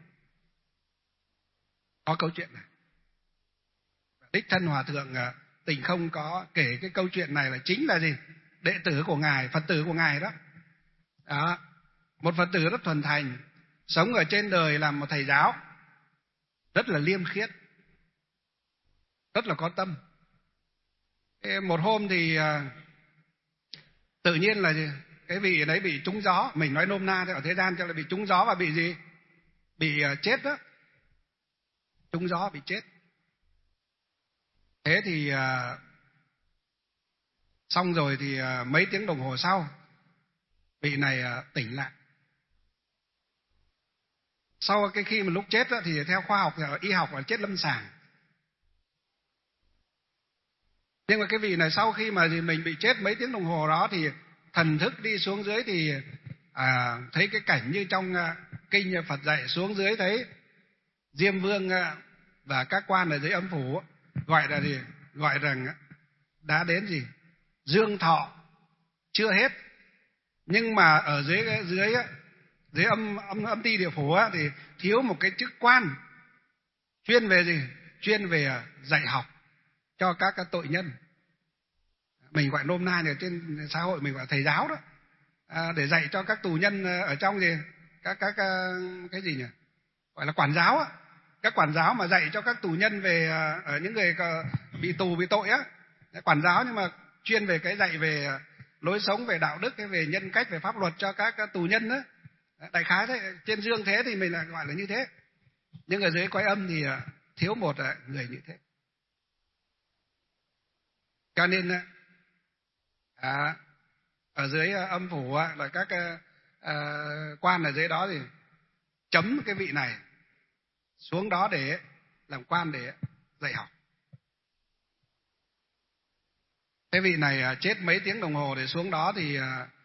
Có câu chuyện này. Đích thân Hòa Thượng Tịnh Không có kể cái câu chuyện này, là chính là gì? Đệ tử của ngài, Phật tử của ngài đó. Đó. Một Phật tử rất thuần thành, sống ở trên đời làm một thầy giáo, rất là liêm khiết, rất là có tâm. Một hôm thì tự nhiên là gì? Cái vị đấy bị trúng gió, mình nói nôm na ở thế gian cho là bị trúng gió và bị gì? Bị chết đó. Trúng gió bị chết. Thế thì xong rồi thì mấy tiếng đồng hồ sau vị này tỉnh lại. sau cái khi mà lúc chết đó, thì theo khoa học y học là chết lâm sàng. Nhưng mà cái vị này sau khi mà mình bị chết mấy tiếng đồng hồ đó thì thần thức đi xuống dưới thì thấy cái cảnh như trong kinh Phật dạy, xuống dưới thấy Diêm Vương và các quan ở dưới âm phủ gọi là gì? Gọi rằng đã đến gì? Dương thọ chưa hết. Nhưng mà ở dưới âm ti địa phủ thì thiếu một cái chức quan chuyên về gì? Chuyên về dạy học cho các tội nhân. Mình gọi nôm na ở trên xã hội mình gọi thầy giáo đó, để dạy cho các tù nhân ở trong gì, các cái gì nhỉ, gọi là quản giáo á, các quản giáo mà dạy cho các tù nhân về ở những người bị tù bị tội á, quản giáo nhưng mà chuyên về cái dạy về lối sống, về đạo đức, về nhân cách, về pháp luật cho các tù nhân đó. Đại khái thế, trên dương thế thì mình lại gọi là như thế, nhưng ở dưới cõi âm thì thiếu một người như thế. Cho nên ở dưới âm phủ là các quan ở dưới đó thì chấm cái vị này xuống đó để làm quan, để dạy học. Cái vị này chết mấy tiếng đồng hồ để xuống đó thì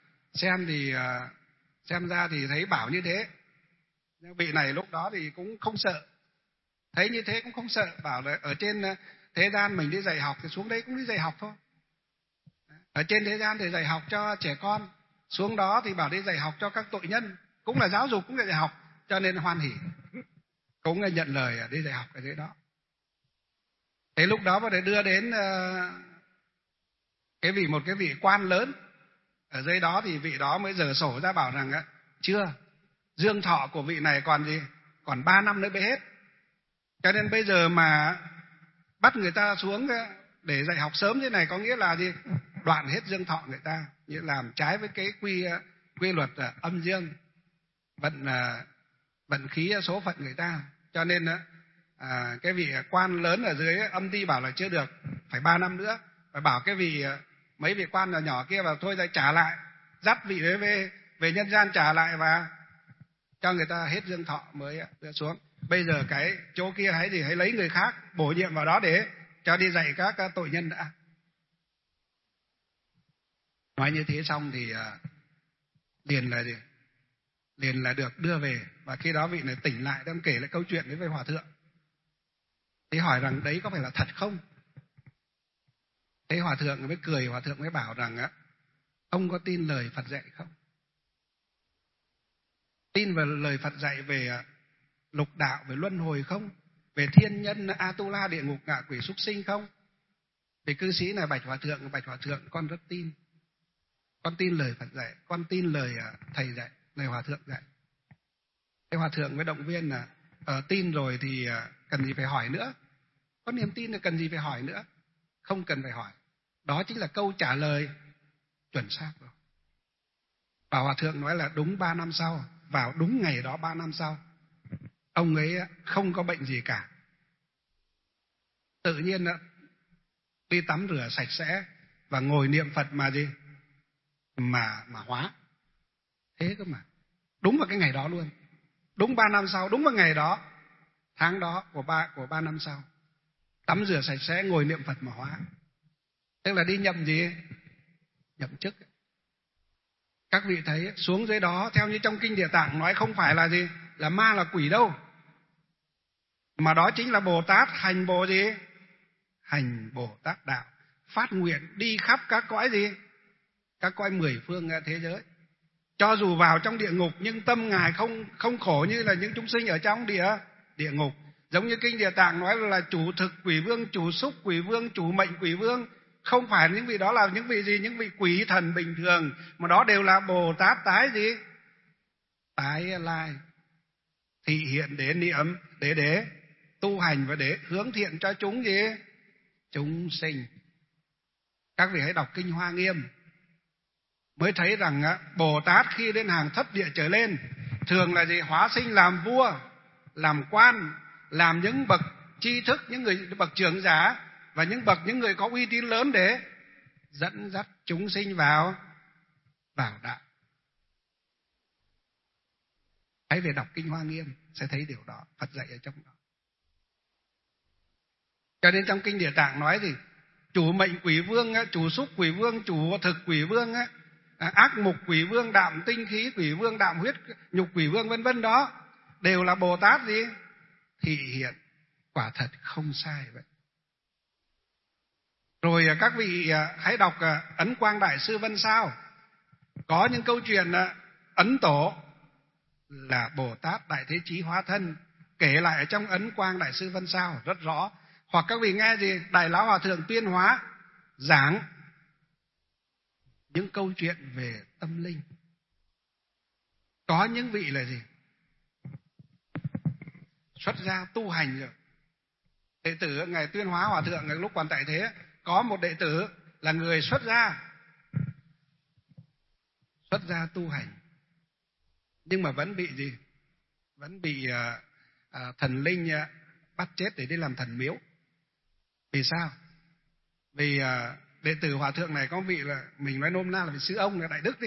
xem ra thì thấy bảo như thế. Nhưng vị này lúc đó thì cũng không sợ, thấy như thế cũng không sợ, bảo là ở trên thế gian mình đi dạy học thì xuống đấy cũng đi dạy học thôi. Ở trên thế gian thì dạy học cho trẻ con, xuống đó thì bảo đi dạy học cho các tội nhân, cũng là giáo dục, cũng là dạy học, cho nên hoan hỉ, cũng là nhận lời đi dạy học ở dưới đó. Thế lúc đó bắt đầu đưa đến một cái vị quan lớn ở dưới đó, thì vị đó mới dở sổ ra bảo rằng chưa, dương thọ của vị này còn gì, còn 3 năm nữa mới hết. Cho nên bây giờ mà bắt người ta xuống để dạy học sớm thế này có nghĩa là gì, đoạn hết dương thọ người ta, như làm trái với cái quy luật âm dương vận khí số phận người ta. Cho nên cái vị quan lớn ở dưới âm ti bảo là chưa được, phải 3 năm nữa, phải bảo cái vị mấy vị quan nhỏ nhỏ kia vào thôi, lại trả lại, dắt vị đấy về nhân gian trả lại và cho người ta hết dương thọ mới đưa xuống. Bây giờ cái chỗ kia hãy lấy người khác bổ nhiệm vào đó để cho đi dạy các tội nhân đã. Nói như thế xong thì liền là được đưa về. Và khi đó vị này tỉnh lại, đang kể lại câu chuyện đấy với hòa thượng. Thế hỏi rằng đấy có phải là thật không? Thế hòa thượng mới cười, hòa thượng mới bảo rằng ông có tin lời Phật dạy không? Tin vào lời Phật dạy về lục đạo, về luân hồi không? Về thiên nhân, Atula, địa ngục, ngạ quỷ, súc sinh không? Thì cư sĩ này bạch hòa thượng, con rất tin. Con tin lời Phật dạy, con tin lời thầy dạy, lời hòa thượng dạy. Thế hòa thượng mới động viên là tin rồi thì cần gì phải hỏi nữa. Có niềm tin thì cần gì phải hỏi nữa. Không cần phải hỏi. Đó chính là câu trả lời chuẩn xác rồi. Bảo hòa thượng nói là đúng 3 năm sau, vào đúng ngày đó 3 năm sau, ông ấy không có bệnh gì cả. Tự nhiên đi tắm rửa sạch sẽ và ngồi niệm Phật mà gì? Mà hóa. Thế cơ mà. Đúng vào cái ngày đó luôn. Đúng 3 năm sau, đúng vào ngày đó, tháng đó của 3 năm sau. Tắm rửa sạch sẽ, ngồi niệm Phật mà hóa. Tức là đi nhậm gì? Nhậm chức. Các vị thấy xuống dưới đó, theo như trong kinh Địa Tạng nói, không phải là gì? Là ma là quỷ đâu. Mà đó chính là Bồ Tát hành bộ gì? Hành Bồ Tát đạo. Phát nguyện đi khắp các cõi gì? Các cõi 10 phương thế giới. Cho dù vào trong địa ngục nhưng tâm Ngài không khổ như là những chúng sinh ở trong địa ngục. Giống như kinh Địa Tạng nói là chủ thực quỷ vương, chủ xúc quỷ vương, chủ mệnh quỷ vương. Không phải những vị đó là những vị gì? Những vị quỷ thần bình thường. Mà đó đều là Bồ Tát tái gì? Tái lai. Thị hiện để niệm, để tu hành và để hướng thiện cho chúng gì? Chúng sinh. Các vị hãy đọc kinh Hoa Nghiêm mới thấy rằng Bồ Tát khi lên hàng thất địa trở lên thường là gì? Hóa sinh làm vua, làm quan, làm những bậc tri thức, những người bậc trưởng giả và những người có uy tín lớn để dẫn dắt chúng sinh vào đạo. Hãy về đọc Kinh Hoa Nghiêm sẽ thấy điều đó, Phật dạy ở trong đó. Cho nên trong Kinh Địa Tạng nói thì chủ mệnh quỷ vương, chủ xúc quỷ vương, chủ thực quỷ vương, ác mục quỷ vương, đạm tinh khí quỷ vương, đạm huyết nhục quỷ vương, vân vân, đó đều là Bồ Tát gì? Thị hiện. Quả thật không sai vậy. Rồi các vị hãy đọc Ấn Quang Đại Sư Văn Sao, có những câu chuyện Ấn Tổ là Bồ Tát Đại Thế Chí hóa thân, kể lại ở trong Ấn Quang Đại Sư Văn Sao rất rõ. Hoặc các vị nghe gì Đại Lão Hòa Thượng Tuyên Hóa giảng những câu chuyện về tâm linh. Có những vị là gì? Xuất gia tu hành rồi. Đệ tử Ngài Tuyên Hóa Hòa Thượng lúc còn tại thế, có một đệ tử là người xuất gia tu hành, nhưng mà vẫn bị gì? Vẫn bị thần linh bắt chết để đi làm thần miếu. Vì sao? Vì đệ tử Hòa Thượng này có vị là, mình nói nôm na là vị sư ông, là đại đức đi,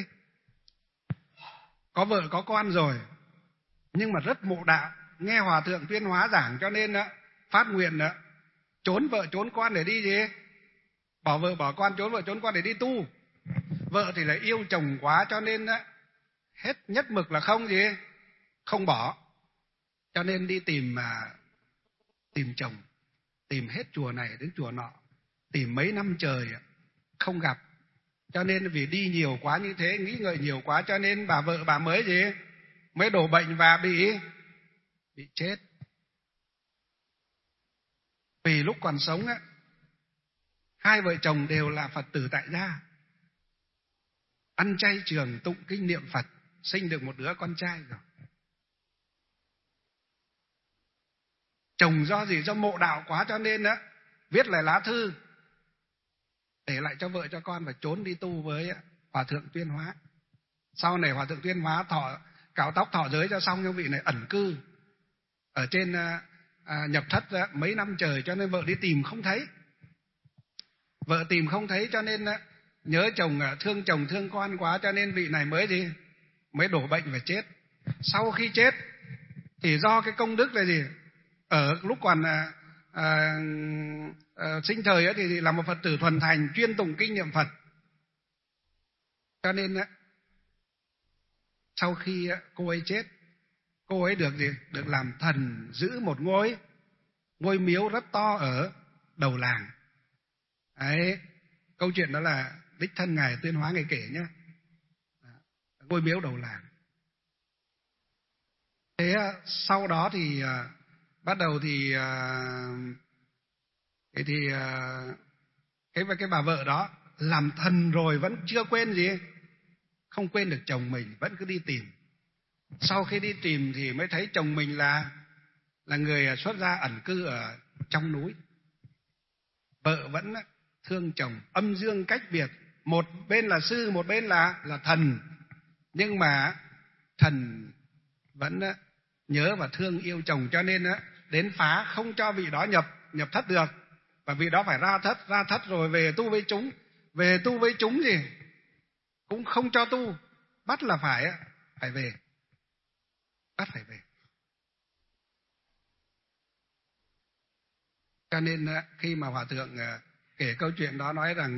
có vợ có con rồi, nhưng mà rất mộ đạo, nghe Hòa Thượng Tuyên Hóa giảng cho nên phát nguyện trốn vợ trốn con để đi gì? Bỏ vợ bỏ con, trốn vợ trốn con để đi tu. Vợ thì lại yêu chồng quá cho nên hết nhất mực là không gì? Không bỏ. Cho nên đi tìm chồng, tìm hết chùa này đến chùa nọ, tìm mấy năm trời không gặp. Cho nên vì đi nhiều quá như thế, nghĩ ngợi nhiều quá, cho nên bà vợ bà mới gì? Mới đổ bệnh và bị chết. Vì lúc còn sống hai vợ chồng đều là Phật tử tại gia, ăn chay trường tụng kinh niệm Phật, sinh được một đứa con trai rồi. Chồng do gì? Do mộ đạo quá cho nên viết lại lá thư để lại cho vợ cho con và trốn đi tu với Hòa Thượng Tuyên Hóa. Sau này Hòa Thượng Tuyên Hóa cạo tóc thọ giới cho xong, nhưng vị này ẩn cư ở trên nhập thất mấy năm trời, cho nên vợ đi tìm không thấy. Vợ tìm không thấy cho nên nhớ chồng, thương chồng thương con quá, cho nên vị này mới gì? Mới đổ bệnh và chết. Sau khi chết thì do cái công đức là gì? Ở lúc còn sinh thời ấy thì là một Phật tử thuần thành, chuyên tụng kinh niệm Phật. Cho nên sau khi cô ấy chết, cô ấy được gì? Được làm thần, giữ một ngôi miếu rất to ở đầu làng. Đấy, câu chuyện đó là đích thân Ngài Tuyên Hóa Ngài kể nhé. Ngôi miếu đầu làng. Thế sau đó thì bắt đầu thì cái bà vợ đó làm thần rồi vẫn chưa quên gì, không quên được chồng mình, vẫn cứ đi tìm. Sau khi đi tìm thì mới thấy chồng mình là người xuất gia ẩn cư ở trong núi. Vợ vẫn thương chồng, âm dương cách biệt, một bên là sư, một bên là thần, nhưng mà thần vẫn nhớ và thương yêu chồng, cho nên đến phá không cho vị đó nhập thất được, và vị đó phải ra thất rồi về tu với chúng. Về tu với chúng gì cũng không cho tu, bắt là phải về, bắt phải về. Cho nên khi mà Hòa Thượng kể câu chuyện đó, nói rằng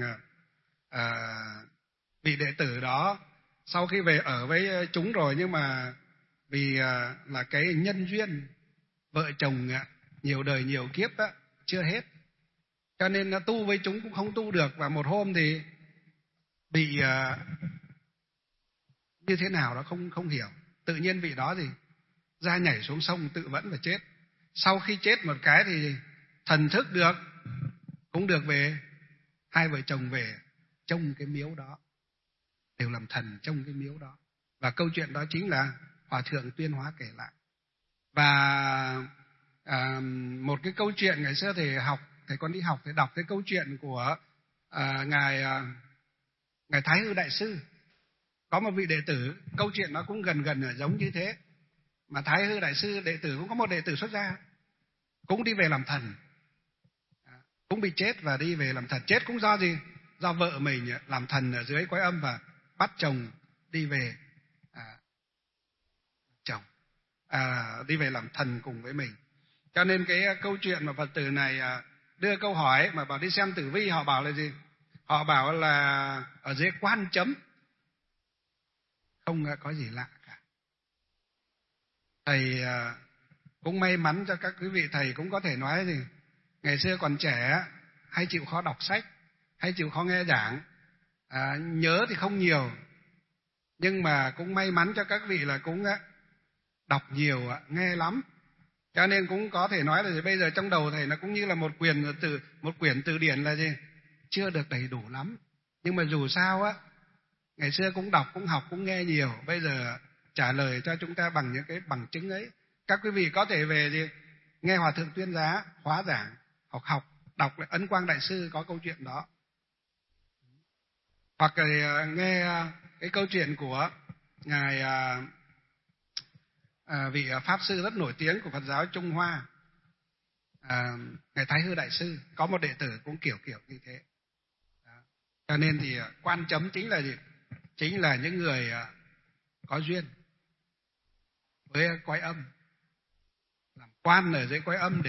vị đệ tử đó sau khi về ở với chúng rồi, nhưng mà vì là cái nhân duyên vợ chồng nhiều đời nhiều kiếp chưa hết, cho nên tu với chúng cũng không tu được. Và một hôm thì bị như thế nào đó không hiểu, tự nhiên vị đó thì ra nhảy xuống sông tự vẫn và chết. Sau khi chết một cái thì thần thức cũng được về, hai vợ chồng về trông cái miếu đó, đều làm thần trong cái miếu đó. Và câu chuyện đó chính là Hòa Thượng Tuyên Hóa kể lại. Và một cái câu chuyện ngày xưa thầy con đi học thì đọc cái câu chuyện của ngài Thái Hư Đại Sư. Có một vị đệ tử, câu chuyện nó cũng gần giống như thế. Mà Thái Hư Đại Sư đệ tử cũng có một đệ tử xuất gia, cũng đi về làm thần, cũng bị chết và đi về làm thần. Chết cũng do gì? Do vợ mình làm thần ở dưới cõi âm và bắt chồng đi về chồng. đi về làm thần cùng với mình. Cho nên cái câu chuyện mà Phật tử này đưa câu hỏi mà bảo đi xem tử vi, họ bảo là gì? Họ bảo là ở dưới quan chấm không có gì lạ cả. Thầy cũng may mắn cho các quý vị thầy cũng có thể nói gì, ngày xưa còn trẻ hay chịu khó đọc sách, hay chịu khó nghe giảng, nhớ thì không nhiều, nhưng mà cũng may mắn cho các vị là cũng đọc nhiều, nghe lắm, cho nên cũng có thể nói là bây giờ trong đầu thầy nó cũng như là một quyển từ điển là gì, chưa được đầy đủ lắm, nhưng mà dù sao ngày xưa cũng đọc, cũng học, cũng nghe nhiều, bây giờ trả lời cho chúng ta bằng những cái bằng chứng ấy. Các quý vị có thể về gì nghe Hòa Thượng tuyên giá hóa giảng, học đọc lại Ấn Quang Đại Sư có câu chuyện đó, hoặc là nghe cái câu chuyện của ngài vị pháp sư rất nổi tiếng của Phật giáo Trung Hoa, ngài Thái Hư Đại Sư, có một đệ tử cũng kiểu như thế. Đó. Cho nên thì quan chấm chính là gì? Chính là những người có duyên với cõi âm, làm quan ở dưới cõi âm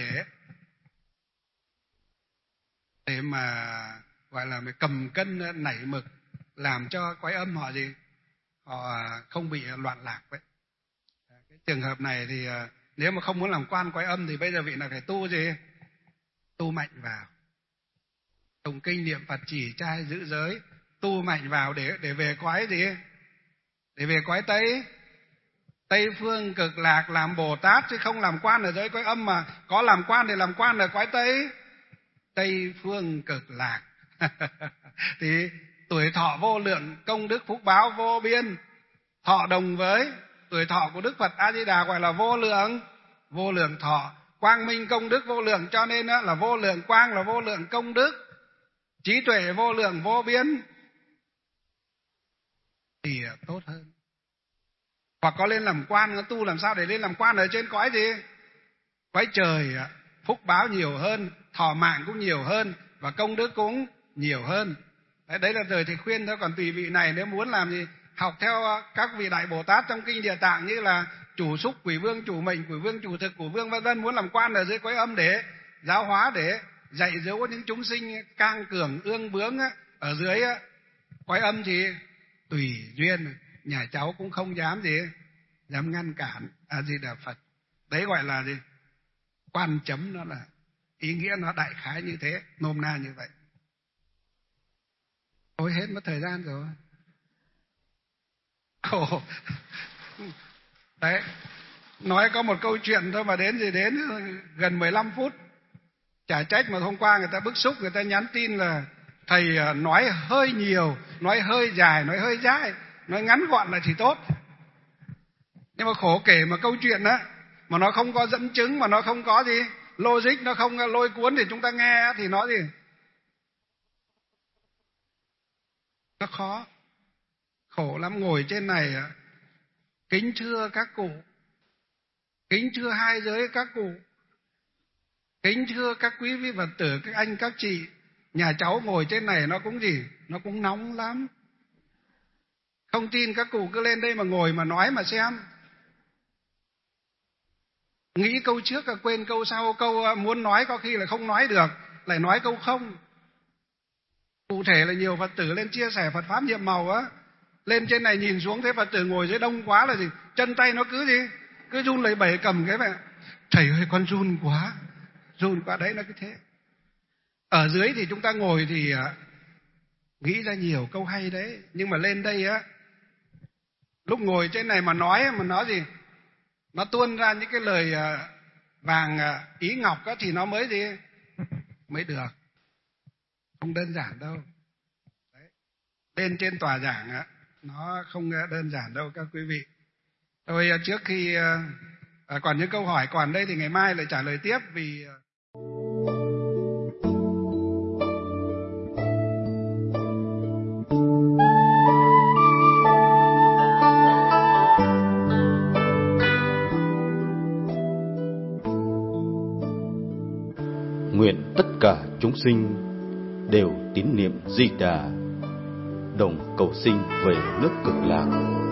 để mà gọi là cầm cân nảy mực, làm cho cõi âm họ gì, họ không bị loạn lạc vậy. Cái trường hợp này thì nếu mà không muốn làm quan cõi âm thì bây giờ vị nào phải tu gì, tu mạnh vào, tụng kinh niệm Phật, chỉ trai giữ giới, tu mạnh vào để về cõi gì, để về cõi Tây phương cực lạc làm Bồ Tát, chứ không làm quan ở dưới cõi âm, mà có làm quan thì làm quan ở cõi Tây phương cực lạc. Thì tuổi thọ vô lượng, công đức phúc báo vô biên, thọ đồng với tuổi thọ của Đức Phật A Di Đà gọi là vô lượng thọ, quang minh công đức vô lượng, cho nên là vô lượng quang, là vô lượng công đức, trí tuệ vô lượng vô biên thì tốt hơn. Hoặc có lên làm quan, nó tu làm sao để lên làm quan ở trên cõi gì, cõi trời, phúc báo nhiều hơn, thọ mạng cũng nhiều hơn, và công đức cũng nhiều hơn. Đấy là đời thì khuyên thôi. Còn tùy vị này nếu muốn làm gì, học theo các vị đại Bồ Tát trong kinh Địa Tạng, như là chủ xúc, quỷ vương, chủ mệnh, quỷ vương, chủ thực, của vương, vân vân, muốn làm quan ở dưới cõi âm để giáo hóa, để dạy dỗ những chúng sinh cang cường ương bướng ở dưới cõi âm thì tùy duyên, nhà cháu cũng không dám ngăn cản. A Di Đà Phật. Đấy gọi là gì, quan chấm, nó là ý nghĩa nó đại khái như thế, nôm na như vậy. Ôi hết mất thời gian rồi. Đấy, nói có một câu chuyện thôi mà đến gần 15 phút. Chả trách mà hôm qua người ta bức xúc, người ta nhắn tin là thầy nói hơi nhiều, nói hơi dài, nói hơi dai, nói ngắn gọn là thì tốt. Nhưng mà khổ kể mà câu chuyện mà nó không có dẫn chứng, mà nó không có gì logic, nó không lôi cuốn thì chúng ta nghe thì nó gì, nó khó, khổ lắm. Ngồi trên này, kính thưa các cụ, kính thưa hai giới các cụ, kính thưa các quý vị Phật tử, các anh các chị, nhà cháu ngồi trên này nó cũng gì, nó cũng nóng lắm. Không tin các cụ cứ lên đây mà ngồi mà nói mà xem. Nghĩ câu trước quên câu sau, câu muốn nói có khi là không nói được, lại nói câu không. Cụ thể là nhiều Phật tử lên chia sẻ Phật Pháp nhiệm màu lên trên này nhìn xuống thấy Phật tử ngồi dưới đông quá là gì, chân tay nó cứ run lẩy bẩy cầm cái vậy. Thầy ơi con run quá đấy, nó cứ thế. Ở dưới thì chúng ta ngồi thì nghĩ ra nhiều câu hay đấy, nhưng mà lên đây lúc ngồi trên này mà nói gì, nó tuôn ra những cái lời vàng ý ngọc thì nó mới được, không đơn giản đâu. Đấy. Lên trên tòa giảng nó không đơn giản đâu các quý vị. Thôi trước khi còn những câu hỏi còn đây thì ngày mai lại trả lời tiếp, vì nguyện tất cả chúng sinh đều tín niệm Di Đà, đồng cầu sinh về nước Cực Lạc.